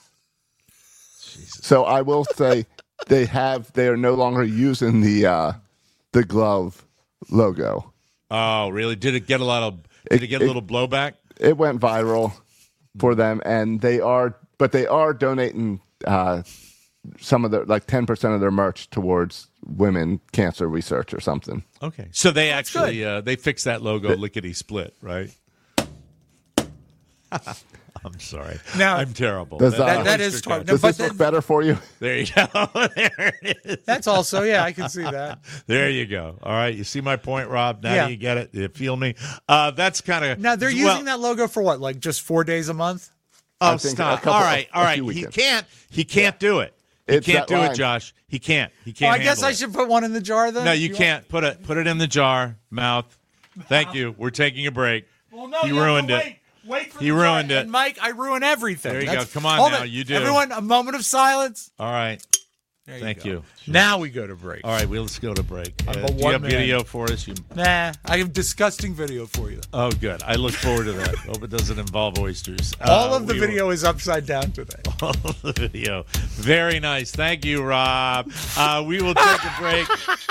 Speaker 8: So I will say they have, they are no longer using the, uh, the glove logo.
Speaker 6: Oh, really? Did it get a lot of? Did it,
Speaker 8: It-
Speaker 6: get a
Speaker 8: it-
Speaker 6: little blowback?
Speaker 8: It went viral for them, and they are, but they are donating uh, some of their, like ten percent of their merch towards women cancer research or something.
Speaker 6: Okay, so they actually uh, they fixed that logo lickety split, right? I'm sorry.
Speaker 7: Now,
Speaker 6: I'm terrible.
Speaker 8: Does, uh,
Speaker 7: that, that is tar-
Speaker 8: Does
Speaker 7: no,
Speaker 8: this
Speaker 7: but
Speaker 8: look better for you?
Speaker 6: There you go. There it is.
Speaker 7: That's also, yeah, I can see that.
Speaker 6: There you go. All right. You see my point, Rob? Now
Speaker 7: Yeah.
Speaker 6: you get it. You feel me? Uh, that's kind of.
Speaker 7: Now, they're
Speaker 6: well,
Speaker 7: using that logo for what, like just four days a month?
Speaker 6: Oh,
Speaker 8: I think a
Speaker 6: stop.
Speaker 8: couple-
Speaker 6: All right. All
Speaker 8: a
Speaker 6: right.
Speaker 8: few
Speaker 6: He
Speaker 8: weekends.
Speaker 6: can't. He can't do it. He
Speaker 8: It's
Speaker 6: can't
Speaker 8: that
Speaker 6: do
Speaker 8: line.
Speaker 6: it, Josh. He can't. He
Speaker 7: Oh,
Speaker 6: can't.
Speaker 7: I guess
Speaker 6: handle
Speaker 7: I
Speaker 6: it.
Speaker 7: should put one in the jar then?
Speaker 6: No, you can't. Put it. Put it in the jar. Mouth. Thank you. We're taking a break.
Speaker 7: Well, no,
Speaker 6: he
Speaker 7: you have to
Speaker 6: ruined it.
Speaker 7: wait. Wait for
Speaker 6: He
Speaker 7: the jar.
Speaker 6: ruined it.
Speaker 7: And Mike, I ruin everything.
Speaker 6: There you
Speaker 7: That's-
Speaker 6: go. Come on
Speaker 7: Hold
Speaker 6: now.
Speaker 7: it.
Speaker 6: You do.
Speaker 7: Everyone, a moment of silence.
Speaker 6: All right.
Speaker 7: There
Speaker 6: Thank
Speaker 7: go.
Speaker 6: you.
Speaker 7: Now we go to break.
Speaker 6: All right. Well, let's go to break.
Speaker 7: I'm
Speaker 6: Uh,
Speaker 7: a
Speaker 6: do you
Speaker 7: one
Speaker 6: have
Speaker 7: man.
Speaker 6: video for us? You...
Speaker 7: Nah, I have disgusting video for you.
Speaker 6: Oh, good. I look forward to that. Hope it doesn't involve oysters.
Speaker 7: All
Speaker 6: Uh,
Speaker 7: of the
Speaker 6: we
Speaker 7: video is upside down today.
Speaker 6: All of the video. Very nice. Thank you, Rob. Uh, we will take a break.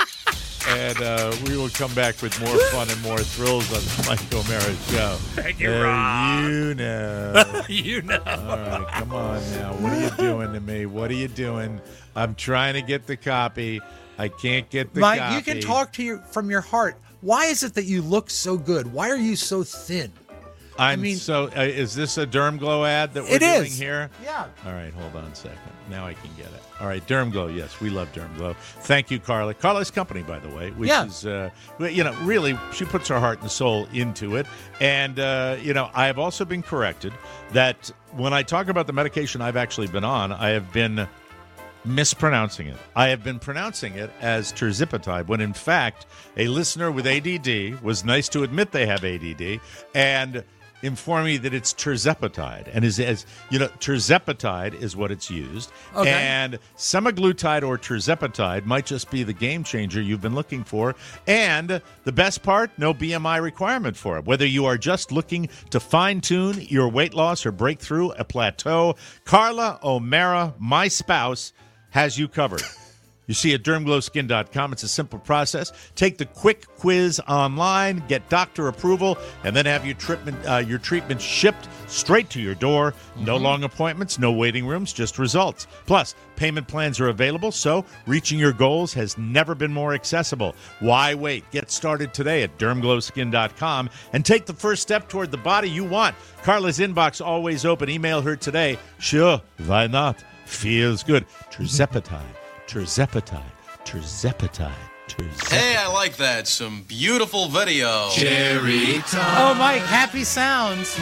Speaker 6: And uh, we will come back with more fun and more thrills on the Mike O'Mara Show.
Speaker 7: Thank you,
Speaker 6: Uh,
Speaker 7: Rob.
Speaker 6: You know.
Speaker 7: You know.
Speaker 6: All right, come on now. What are you doing to me? What are you doing? I'm trying to get the copy. I can't get the
Speaker 7: Mike,
Speaker 6: copy.
Speaker 7: you can talk to you from your heart. Why is it that you look so good? Why are you so thin?
Speaker 6: I'm
Speaker 7: mean-
Speaker 6: so. Uh, is this a Derm Glow ad that we're
Speaker 7: It
Speaker 6: doing
Speaker 7: is.
Speaker 6: here?
Speaker 7: Yeah.
Speaker 6: All right, hold on a second. Now I can get it. All right, Derm Glow. Yes, we love Derm Glow. Thank you, Carla. Carla's company, by the way, which
Speaker 7: Yeah.
Speaker 6: is, uh, well, you know, really, she puts her heart and soul into it. And, uh, you know, I have also been corrected that when I talk about the medication I've actually been on, I have been mispronouncing it. I have been pronouncing it as terzipatide, when in fact, a listener with A D D was nice to admit they have A D D and inform me that it's terzepatide. And is as you know, terzepatide is what it's used.
Speaker 7: Okay.
Speaker 6: And semaglutide or terzepatide might just be the game changer you've been looking for. And the best part, no B M I requirement for it. Whether you are just looking to fine-tune your weight loss or break through a plateau, Carla O'Mara, my spouse, has you covered. You see, at derm glow skin dot com, it's a simple process. Take the quick quiz online, get doctor approval, and then have your treatment, uh, your treatment shipped straight to your door. No long appointments, no waiting rooms, just results. Plus, payment plans are available, so reaching your goals has never been more accessible. Why wait? Get started today at derm glow skin dot com and take the first step toward the body you want. Carla's inbox always open. Email her today. Sure, why not? Feels good. Terzepatide. Terzepatide, terzepatide, terzepatide.
Speaker 15: Hey, I like that. Some beautiful video.
Speaker 11: Cherry time.
Speaker 7: Oh, Mike, happy sounds.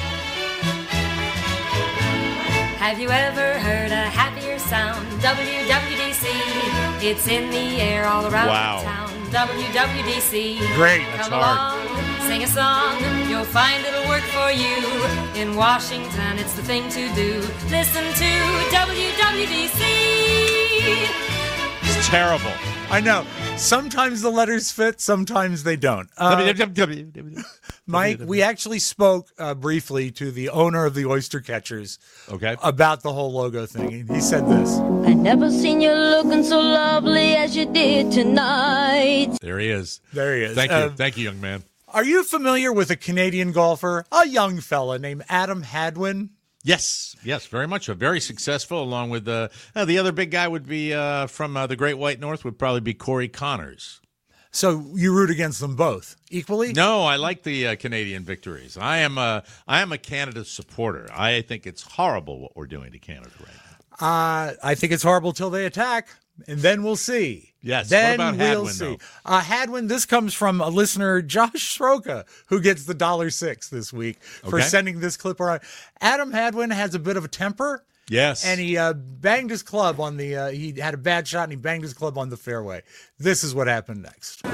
Speaker 16: Have you ever heard a happier sound? W W D C. It's in the air all around
Speaker 6: Wow.
Speaker 16: town. W W D C.
Speaker 7: Great, that's
Speaker 16: Come
Speaker 7: hard.
Speaker 16: along, sing a song. You'll find it'll work for you. In Washington, it's the thing to do. Listen to W W D C.
Speaker 6: It's terrible.
Speaker 7: I know. Sometimes the letters fit, sometimes they don't. Uh, Mike, we actually spoke uh, briefly to the owner of the Oyster Catchers
Speaker 6: Okay.
Speaker 7: about the whole logo thing. And he said this.
Speaker 17: I never seen you looking so lovely as you did tonight.
Speaker 6: There he is.
Speaker 7: There he is.
Speaker 6: Thank you.
Speaker 7: Uh,
Speaker 6: Thank you, young man.
Speaker 7: Are you familiar with a Canadian golfer, a young fella named Adam Hadwin?
Speaker 6: Yes, yes, very much. A very successful, along with uh, uh, the other big guy would be uh, from uh, the Great White North would probably be Corey Connors.
Speaker 7: So you root against them both equally?
Speaker 6: No, I like the uh, Canadian victories. I am a I am a Canada supporter. I think it's horrible what we're doing to Canada right now.
Speaker 7: Uh, I think it's horrible till they attack, and then we'll see.
Speaker 6: Yes.
Speaker 7: Then
Speaker 6: what about
Speaker 7: we'll
Speaker 6: Hadwin,
Speaker 7: see.
Speaker 6: though?
Speaker 7: Uh, Hadwin, this comes from a listener, Josh Sroka, who gets the dollar six this week for
Speaker 6: Okay.
Speaker 7: sending this clip around. Adam Hadwin has a bit of a temper.
Speaker 6: Yes.
Speaker 7: And he uh, banged his club on the, uh, he had a bad shot and he banged his club on the fairway. This is what happened next.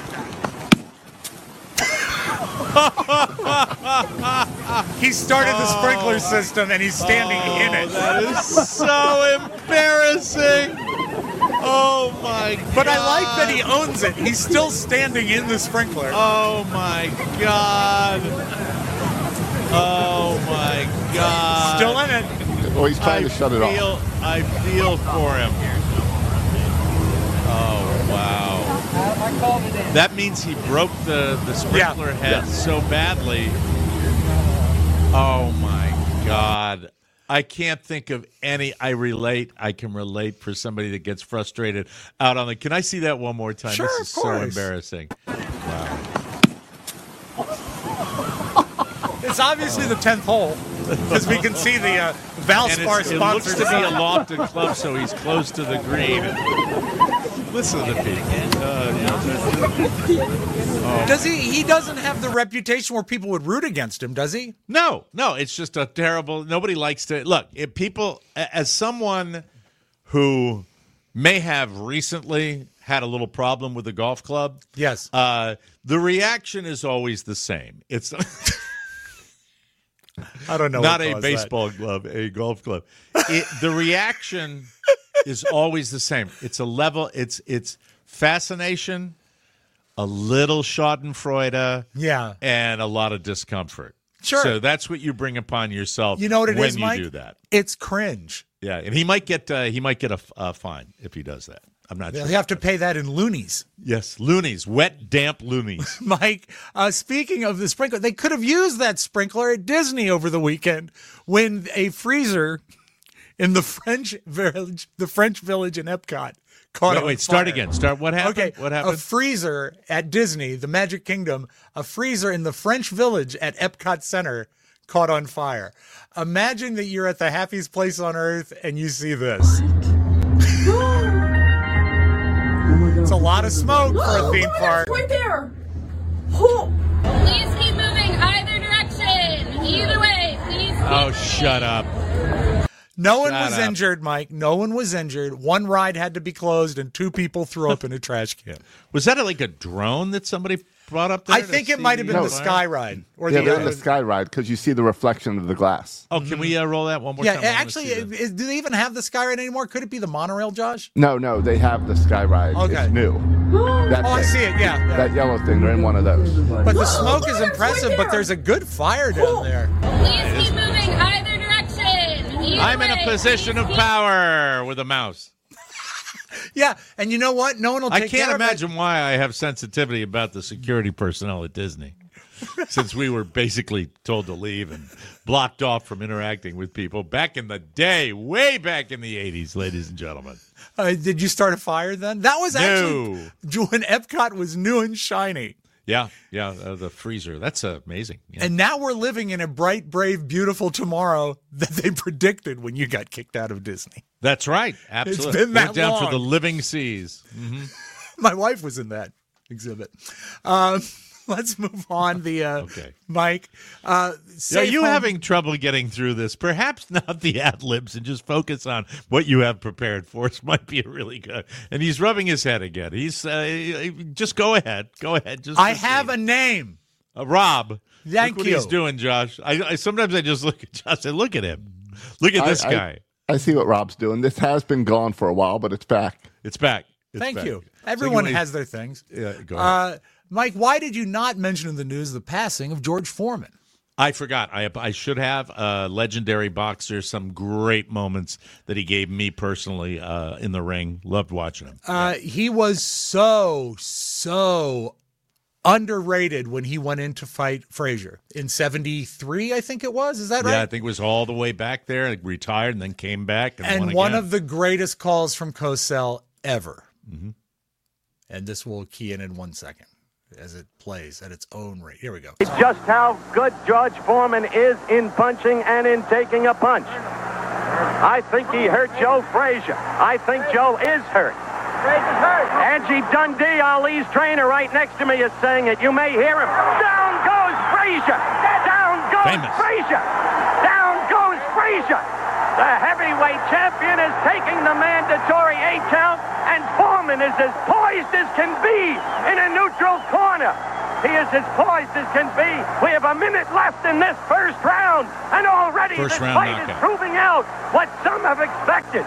Speaker 7: He started the sprinkler system and he's standing
Speaker 6: Oh,
Speaker 7: in it.
Speaker 6: that is so embarrassing. Oh, my God.
Speaker 7: But I like that he owns it. He's still standing in the sprinkler.
Speaker 6: Oh, my God. Oh, my God.
Speaker 7: Still in it.
Speaker 8: Well, he's trying
Speaker 6: I
Speaker 8: to shut it
Speaker 6: feel,
Speaker 8: off.
Speaker 6: I feel for him. Oh, wow. That means he broke the, the sprinkler
Speaker 7: Yeah.
Speaker 6: head
Speaker 8: Yeah.
Speaker 6: so badly. Oh, my God. I can't think of any. I relate. I can relate for somebody that gets frustrated out on the. Can I see that one more time?
Speaker 7: Sure,
Speaker 6: this
Speaker 7: of
Speaker 6: is so
Speaker 7: course.
Speaker 6: embarrassing. Wow.
Speaker 7: It's obviously the tenth hole. As we can see the uh, Valspar
Speaker 6: and it
Speaker 7: sponsored.
Speaker 6: looks to be a lofted club, so he's close to the green. Listen to the people. Uh,
Speaker 7: Does he? He doesn't have the reputation where people would root against him, does he?
Speaker 6: No, no. It's just a terrible. Nobody likes to look. If people, as someone who may have recently had a little problem with the golf club,
Speaker 7: yes,
Speaker 6: uh, the reaction is always the same. It's
Speaker 7: I don't know.
Speaker 6: Not
Speaker 7: what
Speaker 6: a
Speaker 7: caused
Speaker 6: baseball
Speaker 7: that.
Speaker 6: club, a golf club. It, the reaction is always the same. It's a level. It's it's fascination, a little Schadenfreude,
Speaker 7: yeah,
Speaker 6: and a lot of discomfort.
Speaker 7: Sure.
Speaker 6: So that's what you bring upon yourself.
Speaker 7: You know what it
Speaker 6: when
Speaker 7: is,
Speaker 6: you
Speaker 7: Mike?
Speaker 6: do that.
Speaker 7: It's cringe.
Speaker 6: Yeah, and he might get uh, he might get a, a fine if he does that. I'm not
Speaker 7: They'll
Speaker 6: sure.
Speaker 7: have to pay that in loonies.
Speaker 6: Yes, loonies, wet, damp loonies.
Speaker 7: Mike, uh, speaking of the sprinkler, they could have used that sprinkler at Disney over the weekend when a freezer in the French village, the French village in Epcot, caught
Speaker 6: Wait,
Speaker 7: on
Speaker 6: wait, start
Speaker 7: fire.
Speaker 6: again. Start. What happened?
Speaker 7: Okay,
Speaker 6: What happened?
Speaker 7: A freezer at Disney, the Magic Kingdom, a freezer in the French village at Epcot Center caught on fire. Imagine that you're at the happiest place on earth and you see this. It's a lot of smoke for a theme park.
Speaker 5: Right there.
Speaker 16: Please keep moving either direction. Either way, please keep
Speaker 6: Oh,
Speaker 16: moving.
Speaker 6: shut up.
Speaker 7: No one
Speaker 6: Shut
Speaker 7: was
Speaker 6: up.
Speaker 7: injured, Mike. No one was injured. One ride had to be closed and two people threw up in a trash can.
Speaker 6: Was that like a drone that somebody brought up there?
Speaker 7: I
Speaker 6: to
Speaker 7: think it
Speaker 6: see
Speaker 7: might have been
Speaker 8: No.
Speaker 7: the Sky Ride. Or
Speaker 8: yeah,
Speaker 7: the,
Speaker 8: they're in
Speaker 7: uh,
Speaker 8: the sky ride because you see the reflection of the glass.
Speaker 6: Oh, can we uh, roll that one more
Speaker 7: yeah,
Speaker 6: time? I wanna
Speaker 7: actually,
Speaker 6: see that.
Speaker 7: is, do they even have the Sky Ride anymore? Could it be the monorail, Josh?
Speaker 8: No, no, they have the sky ride.
Speaker 7: Okay.
Speaker 8: It's new. That
Speaker 7: Oh, I
Speaker 8: thing.
Speaker 7: see it, yeah. yeah.
Speaker 8: That yellow thing. They're in one of those.
Speaker 7: But the smoke is impressive, but there's a good fire down there.
Speaker 16: Please keep moving either direction. Either
Speaker 6: I'm in a
Speaker 16: way,
Speaker 6: position
Speaker 16: please
Speaker 6: of
Speaker 16: keep-
Speaker 6: power with a mouse.
Speaker 7: Yeah, and you know what? No one will
Speaker 6: I
Speaker 7: take
Speaker 6: can't
Speaker 7: care of it.
Speaker 6: imagine why I have sensitivity about the security personnel at Disney, since we were basically told to leave and blocked off from interacting with people back in the day, way back in the eighties, ladies and gentlemen.
Speaker 7: Uh, did you start a fire then? That was actually
Speaker 6: No.
Speaker 7: when Epcot was new and shiny.
Speaker 6: Yeah, yeah, uh, the freezer. That's uh, amazing. Yeah.
Speaker 7: And now we're living in a bright, brave, beautiful tomorrow that they predicted when you got kicked out of Disney.
Speaker 6: That's right. Absolutely.
Speaker 7: been that
Speaker 6: Went down
Speaker 7: long.
Speaker 6: for the living seas. Mm-hmm.
Speaker 7: My wife was in that exhibit. Um, let's move on. The uh,
Speaker 6: Okay.
Speaker 7: Mike. Uh,
Speaker 6: Are
Speaker 7: safe
Speaker 6: you
Speaker 7: home-
Speaker 6: having trouble getting through this? Perhaps not the ad libs and just focus on what you have prepared for us might be really good. And he's rubbing his head again. He's uh, just go ahead. Go ahead. Just
Speaker 7: I
Speaker 6: proceed.
Speaker 7: have a name.
Speaker 6: Uh, Rob.
Speaker 7: Thank
Speaker 6: look what
Speaker 7: you.
Speaker 6: he's doing, Josh. I, I sometimes I just look at Josh and look at him. Look at
Speaker 8: I-
Speaker 6: this
Speaker 8: I-
Speaker 6: guy.
Speaker 8: I see what Rob's doing. This has been gone for a while, but it's back.
Speaker 6: It's back. It's
Speaker 7: Thank
Speaker 6: back.
Speaker 7: you.
Speaker 6: So
Speaker 7: Everyone
Speaker 6: you wanna-
Speaker 7: has their things.
Speaker 6: Yeah, go ahead.
Speaker 7: Uh, Mike, why did you not mention in the news the passing of George Foreman?
Speaker 6: I forgot. I I should have. Uh, legendary boxer. Some great moments that he gave me personally uh, in the ring. Loved watching him.
Speaker 7: Uh, he was so, so underrated when he went in to fight Frazier in seventy-three, I think it was. Is that right?
Speaker 6: Yeah, I think it was all the way back there. Like, retired and then came back and,
Speaker 7: and
Speaker 6: won
Speaker 7: one
Speaker 6: again.
Speaker 7: of the greatest calls from Cosell ever.
Speaker 6: Mm-hmm.
Speaker 7: And this will key in in one second as it plays at its own rate. Here we go.
Speaker 18: Just how good George Foreman is in punching and in taking a punch. I think he hurt Joe Frazier. I think Joe is hurt. Frazier's hurt. Angie Dundee, Ali's trainer, right next to me is saying it. You may hear him. Down goes Frazier. Down goes
Speaker 6: Famous.
Speaker 18: Frazier. Down goes Frazier. The heavyweight champion is taking the mandatory eight count, and Foreman is as poised as can be in a neutral corner. He is as poised as can be. We have a minute left in this first round, and already
Speaker 6: First
Speaker 18: this
Speaker 6: round
Speaker 18: fight is
Speaker 6: knockout.
Speaker 18: proving out what some have expected.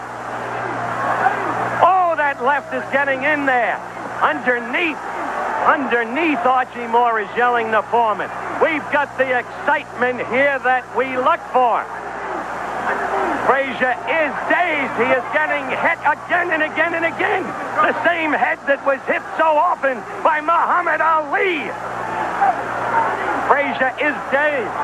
Speaker 18: Oh, that left is getting in there. Underneath, underneath, Archie Moore is yelling to Foreman. We've got the excitement here that we look for. Frazier is dazed. He is getting hit again and again and again. The same head that was hit so often by Muhammad Ali. Frazier is dazed.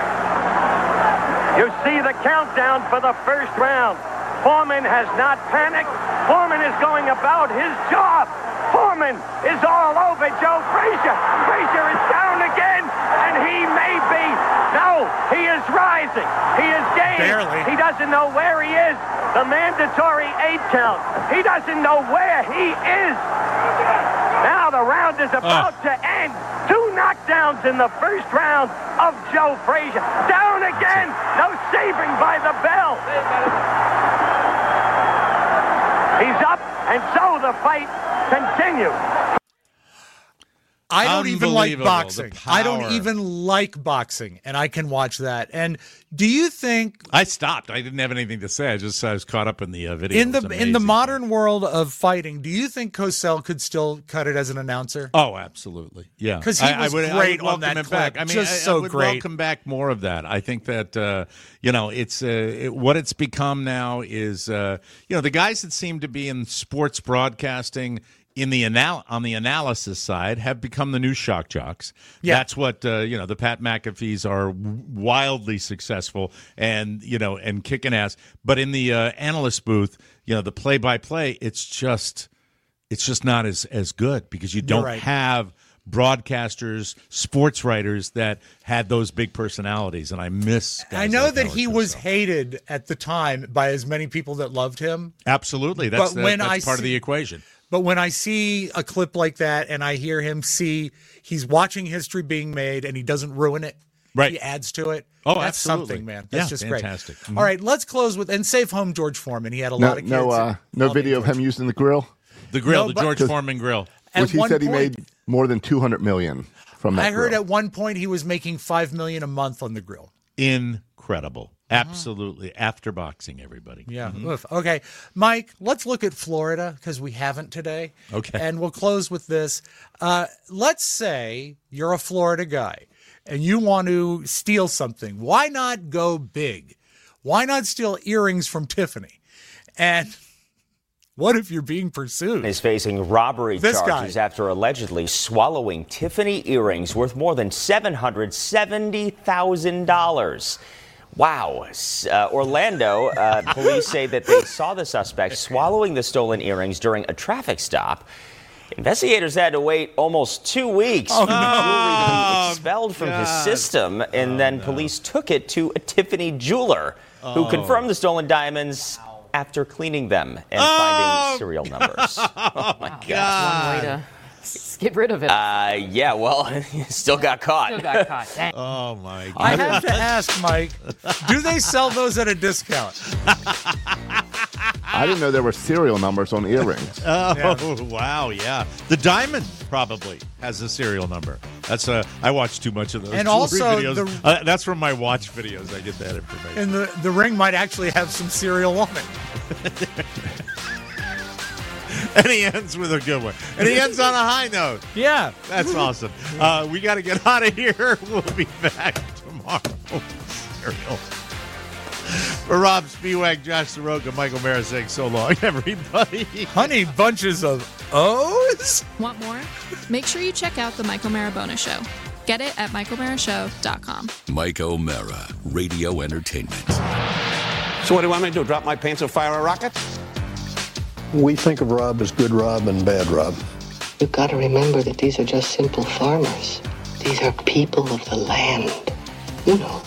Speaker 18: You see the countdown for the first round. Foreman has not panicked. Foreman is going about his job. Foreman is all over Joe Frazier. Frazier is down again, and he may be. No, he is rising. He is gaining.
Speaker 7: Barely.
Speaker 18: He doesn't know where he is. The mandatory eight count. He doesn't know where he is. Now the round is about
Speaker 6: Oh.
Speaker 18: to end. Two knockdowns in the first round of Joe Frazier. Down again. No saving by the bell. He's up, and so the fight continues.
Speaker 7: I don't even like
Speaker 6: Unbelievable,
Speaker 7: boxing.
Speaker 6: the
Speaker 7: I don't
Speaker 6: power.
Speaker 7: even like boxing, and I can watch that. And do you think
Speaker 6: I stopped. I didn't have anything to say. I just I was caught up in the uh, video.
Speaker 7: in the
Speaker 6: It's
Speaker 7: in the
Speaker 6: amazing.
Speaker 7: modern world of fighting, do you think Cosell could still cut it as an announcer?
Speaker 6: Oh, absolutely. Yeah.
Speaker 7: Because he
Speaker 6: I,
Speaker 7: was
Speaker 6: I would, I
Speaker 7: great
Speaker 6: would
Speaker 7: on
Speaker 6: welcome
Speaker 7: that
Speaker 6: it back.
Speaker 7: clip.
Speaker 6: I mean,
Speaker 7: Just
Speaker 6: I,
Speaker 7: so
Speaker 6: I would
Speaker 7: great.
Speaker 6: welcome back more of that. I think that, uh, you know, it's uh, it, what it's become now is, uh, you know, the guys that seem to be in sports broadcasting in the anal- on the analysis side have become the new shock jocks.
Speaker 7: Yeah.
Speaker 6: That's what, uh, you know, the Pat McAfees are wildly successful and, you know, and kicking ass. But in the uh, analyst booth, you know, the play-by-play, it's just it's just not as, as good because you don't
Speaker 7: right.
Speaker 6: have broadcasters, sports writers that had those big personalities, and I miss guys
Speaker 7: I know
Speaker 6: like
Speaker 7: that
Speaker 6: Howard
Speaker 7: he was
Speaker 6: Cosell.
Speaker 7: hated at the time by as many people that loved him.
Speaker 6: Absolutely. That's,
Speaker 7: But
Speaker 6: that-
Speaker 7: when
Speaker 6: that's
Speaker 7: I
Speaker 6: part of
Speaker 7: see-
Speaker 6: the equation.
Speaker 7: But when I see a clip like that and I hear him see he's watching history being made and he doesn't ruin it,
Speaker 6: Right.
Speaker 7: he adds to it.
Speaker 6: Oh,
Speaker 7: that's
Speaker 6: absolutely.
Speaker 7: something, man. That's
Speaker 6: Yeah,
Speaker 7: just
Speaker 6: fantastic.
Speaker 7: great.
Speaker 6: Mhm.
Speaker 7: All right, let's close with and safe home George Foreman. He had a
Speaker 8: No,
Speaker 7: lot of kids.
Speaker 8: no, uh, no
Speaker 7: All
Speaker 8: video of
Speaker 7: George.
Speaker 8: him using the grill,
Speaker 6: The grill,
Speaker 7: No,
Speaker 6: the
Speaker 7: but-
Speaker 6: George
Speaker 8: 'Cause-
Speaker 6: Foreman grill.
Speaker 7: At
Speaker 8: which he
Speaker 7: one
Speaker 8: said he
Speaker 7: point-
Speaker 8: made more than two hundred million from that
Speaker 7: I heard
Speaker 8: grill.
Speaker 7: at one point he was making five million a month on the grill.
Speaker 6: Incredible. Absolutely. After boxing, everybody.
Speaker 7: Yeah.
Speaker 6: Mhm.
Speaker 7: Oof. Okay, Mike, let's look at Florida because we haven't today.
Speaker 6: Okay.
Speaker 7: And we'll close with this. Uh, let's say you're a Florida guy and you want to steal something. Why not go big? Why not steal earrings from Tiffany? And what if you're being pursued?
Speaker 19: Is facing robbery
Speaker 7: This
Speaker 19: charges
Speaker 7: guy.
Speaker 19: after allegedly swallowing Tiffany earrings worth more than seven hundred seventy thousand dollars. Wow. S- Uh, Orlando uh, police say that they saw the suspect swallowing the stolen earrings during a traffic stop. Investigators had to wait almost two weeks
Speaker 7: Oh,
Speaker 19: for the
Speaker 7: no.
Speaker 19: jewelry to be expelled from his
Speaker 6: God.
Speaker 19: system, and then police took it to a Tiffany jeweler who
Speaker 6: Oh.
Speaker 19: confirmed the stolen diamonds after cleaning them and
Speaker 6: Oh,
Speaker 19: finding serial numbers. Oh, my God.
Speaker 20: One way to get rid of it.
Speaker 19: Uh, yeah, well, still got caught.
Speaker 20: Still got caught. Dang.
Speaker 6: Oh, my God.
Speaker 7: I have to ask, Mike, do they sell those at a discount?
Speaker 8: I didn't know there were serial numbers on earrings.
Speaker 6: Oh,
Speaker 7: Yeah.
Speaker 6: wow, yeah. The diamond probably has a serial number. That's uh, I watch too much of those
Speaker 7: And
Speaker 6: jewelry
Speaker 7: also
Speaker 6: videos.
Speaker 7: the-
Speaker 6: Uh, that's from my watch videos. I get that information.
Speaker 7: And the, the ring might actually have some cereal on it.
Speaker 6: And he ends with a good one. And he ends on a high note.
Speaker 7: Yeah.
Speaker 6: That's awesome. Uh, we got to get out of here. We'll be back tomorrow. Serial. For Rob Spiewak, Josh Soroka, Michael Mara saying so long, everybody.
Speaker 7: Honey bunches of O's?
Speaker 21: Want more? Make sure you check out The Michael Marabona Show. Get it at michael mara show dot com.
Speaker 3: Mike O'Mara, Radio Entertainment.
Speaker 9: So what do you want me to do? Drop my pants and fire a rocket?
Speaker 22: We think of Rob as good Rob and bad Rob.
Speaker 23: You've got to remember that these are just simple farmers. These are people of the land. You know,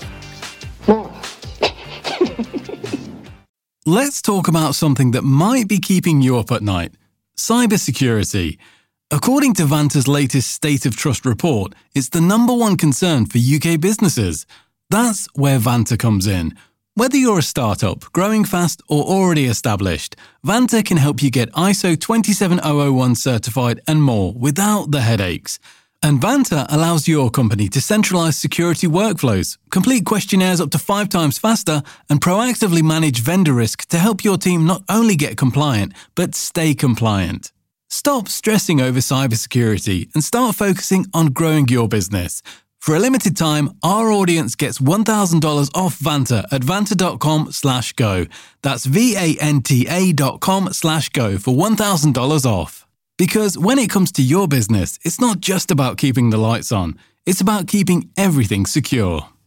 Speaker 1: Let's talk about something that might be keeping you up at night. Cybersecurity. According to Vanta's latest State of Trust report, it's the number one concern for U K businesses. That's where Vanta comes in. Whether you're a startup, growing fast, or already established, Vanta can help you get I S O twenty-seven thousand one certified and more without the headaches. And Vanta allows your company to centralize security workflows, complete questionnaires up to five times faster, and proactively manage vendor risk to help your team not only get compliant, but stay compliant. Stop stressing over cybersecurity and start focusing on growing your business. For a limited time, our audience gets one thousand dollars off Vanta at vanta.com slash go. That's V-A-N-T-A dot com slash go for one thousand dollars off. Because when it comes to your business, it's not just about keeping the lights on. It's about keeping everything secure.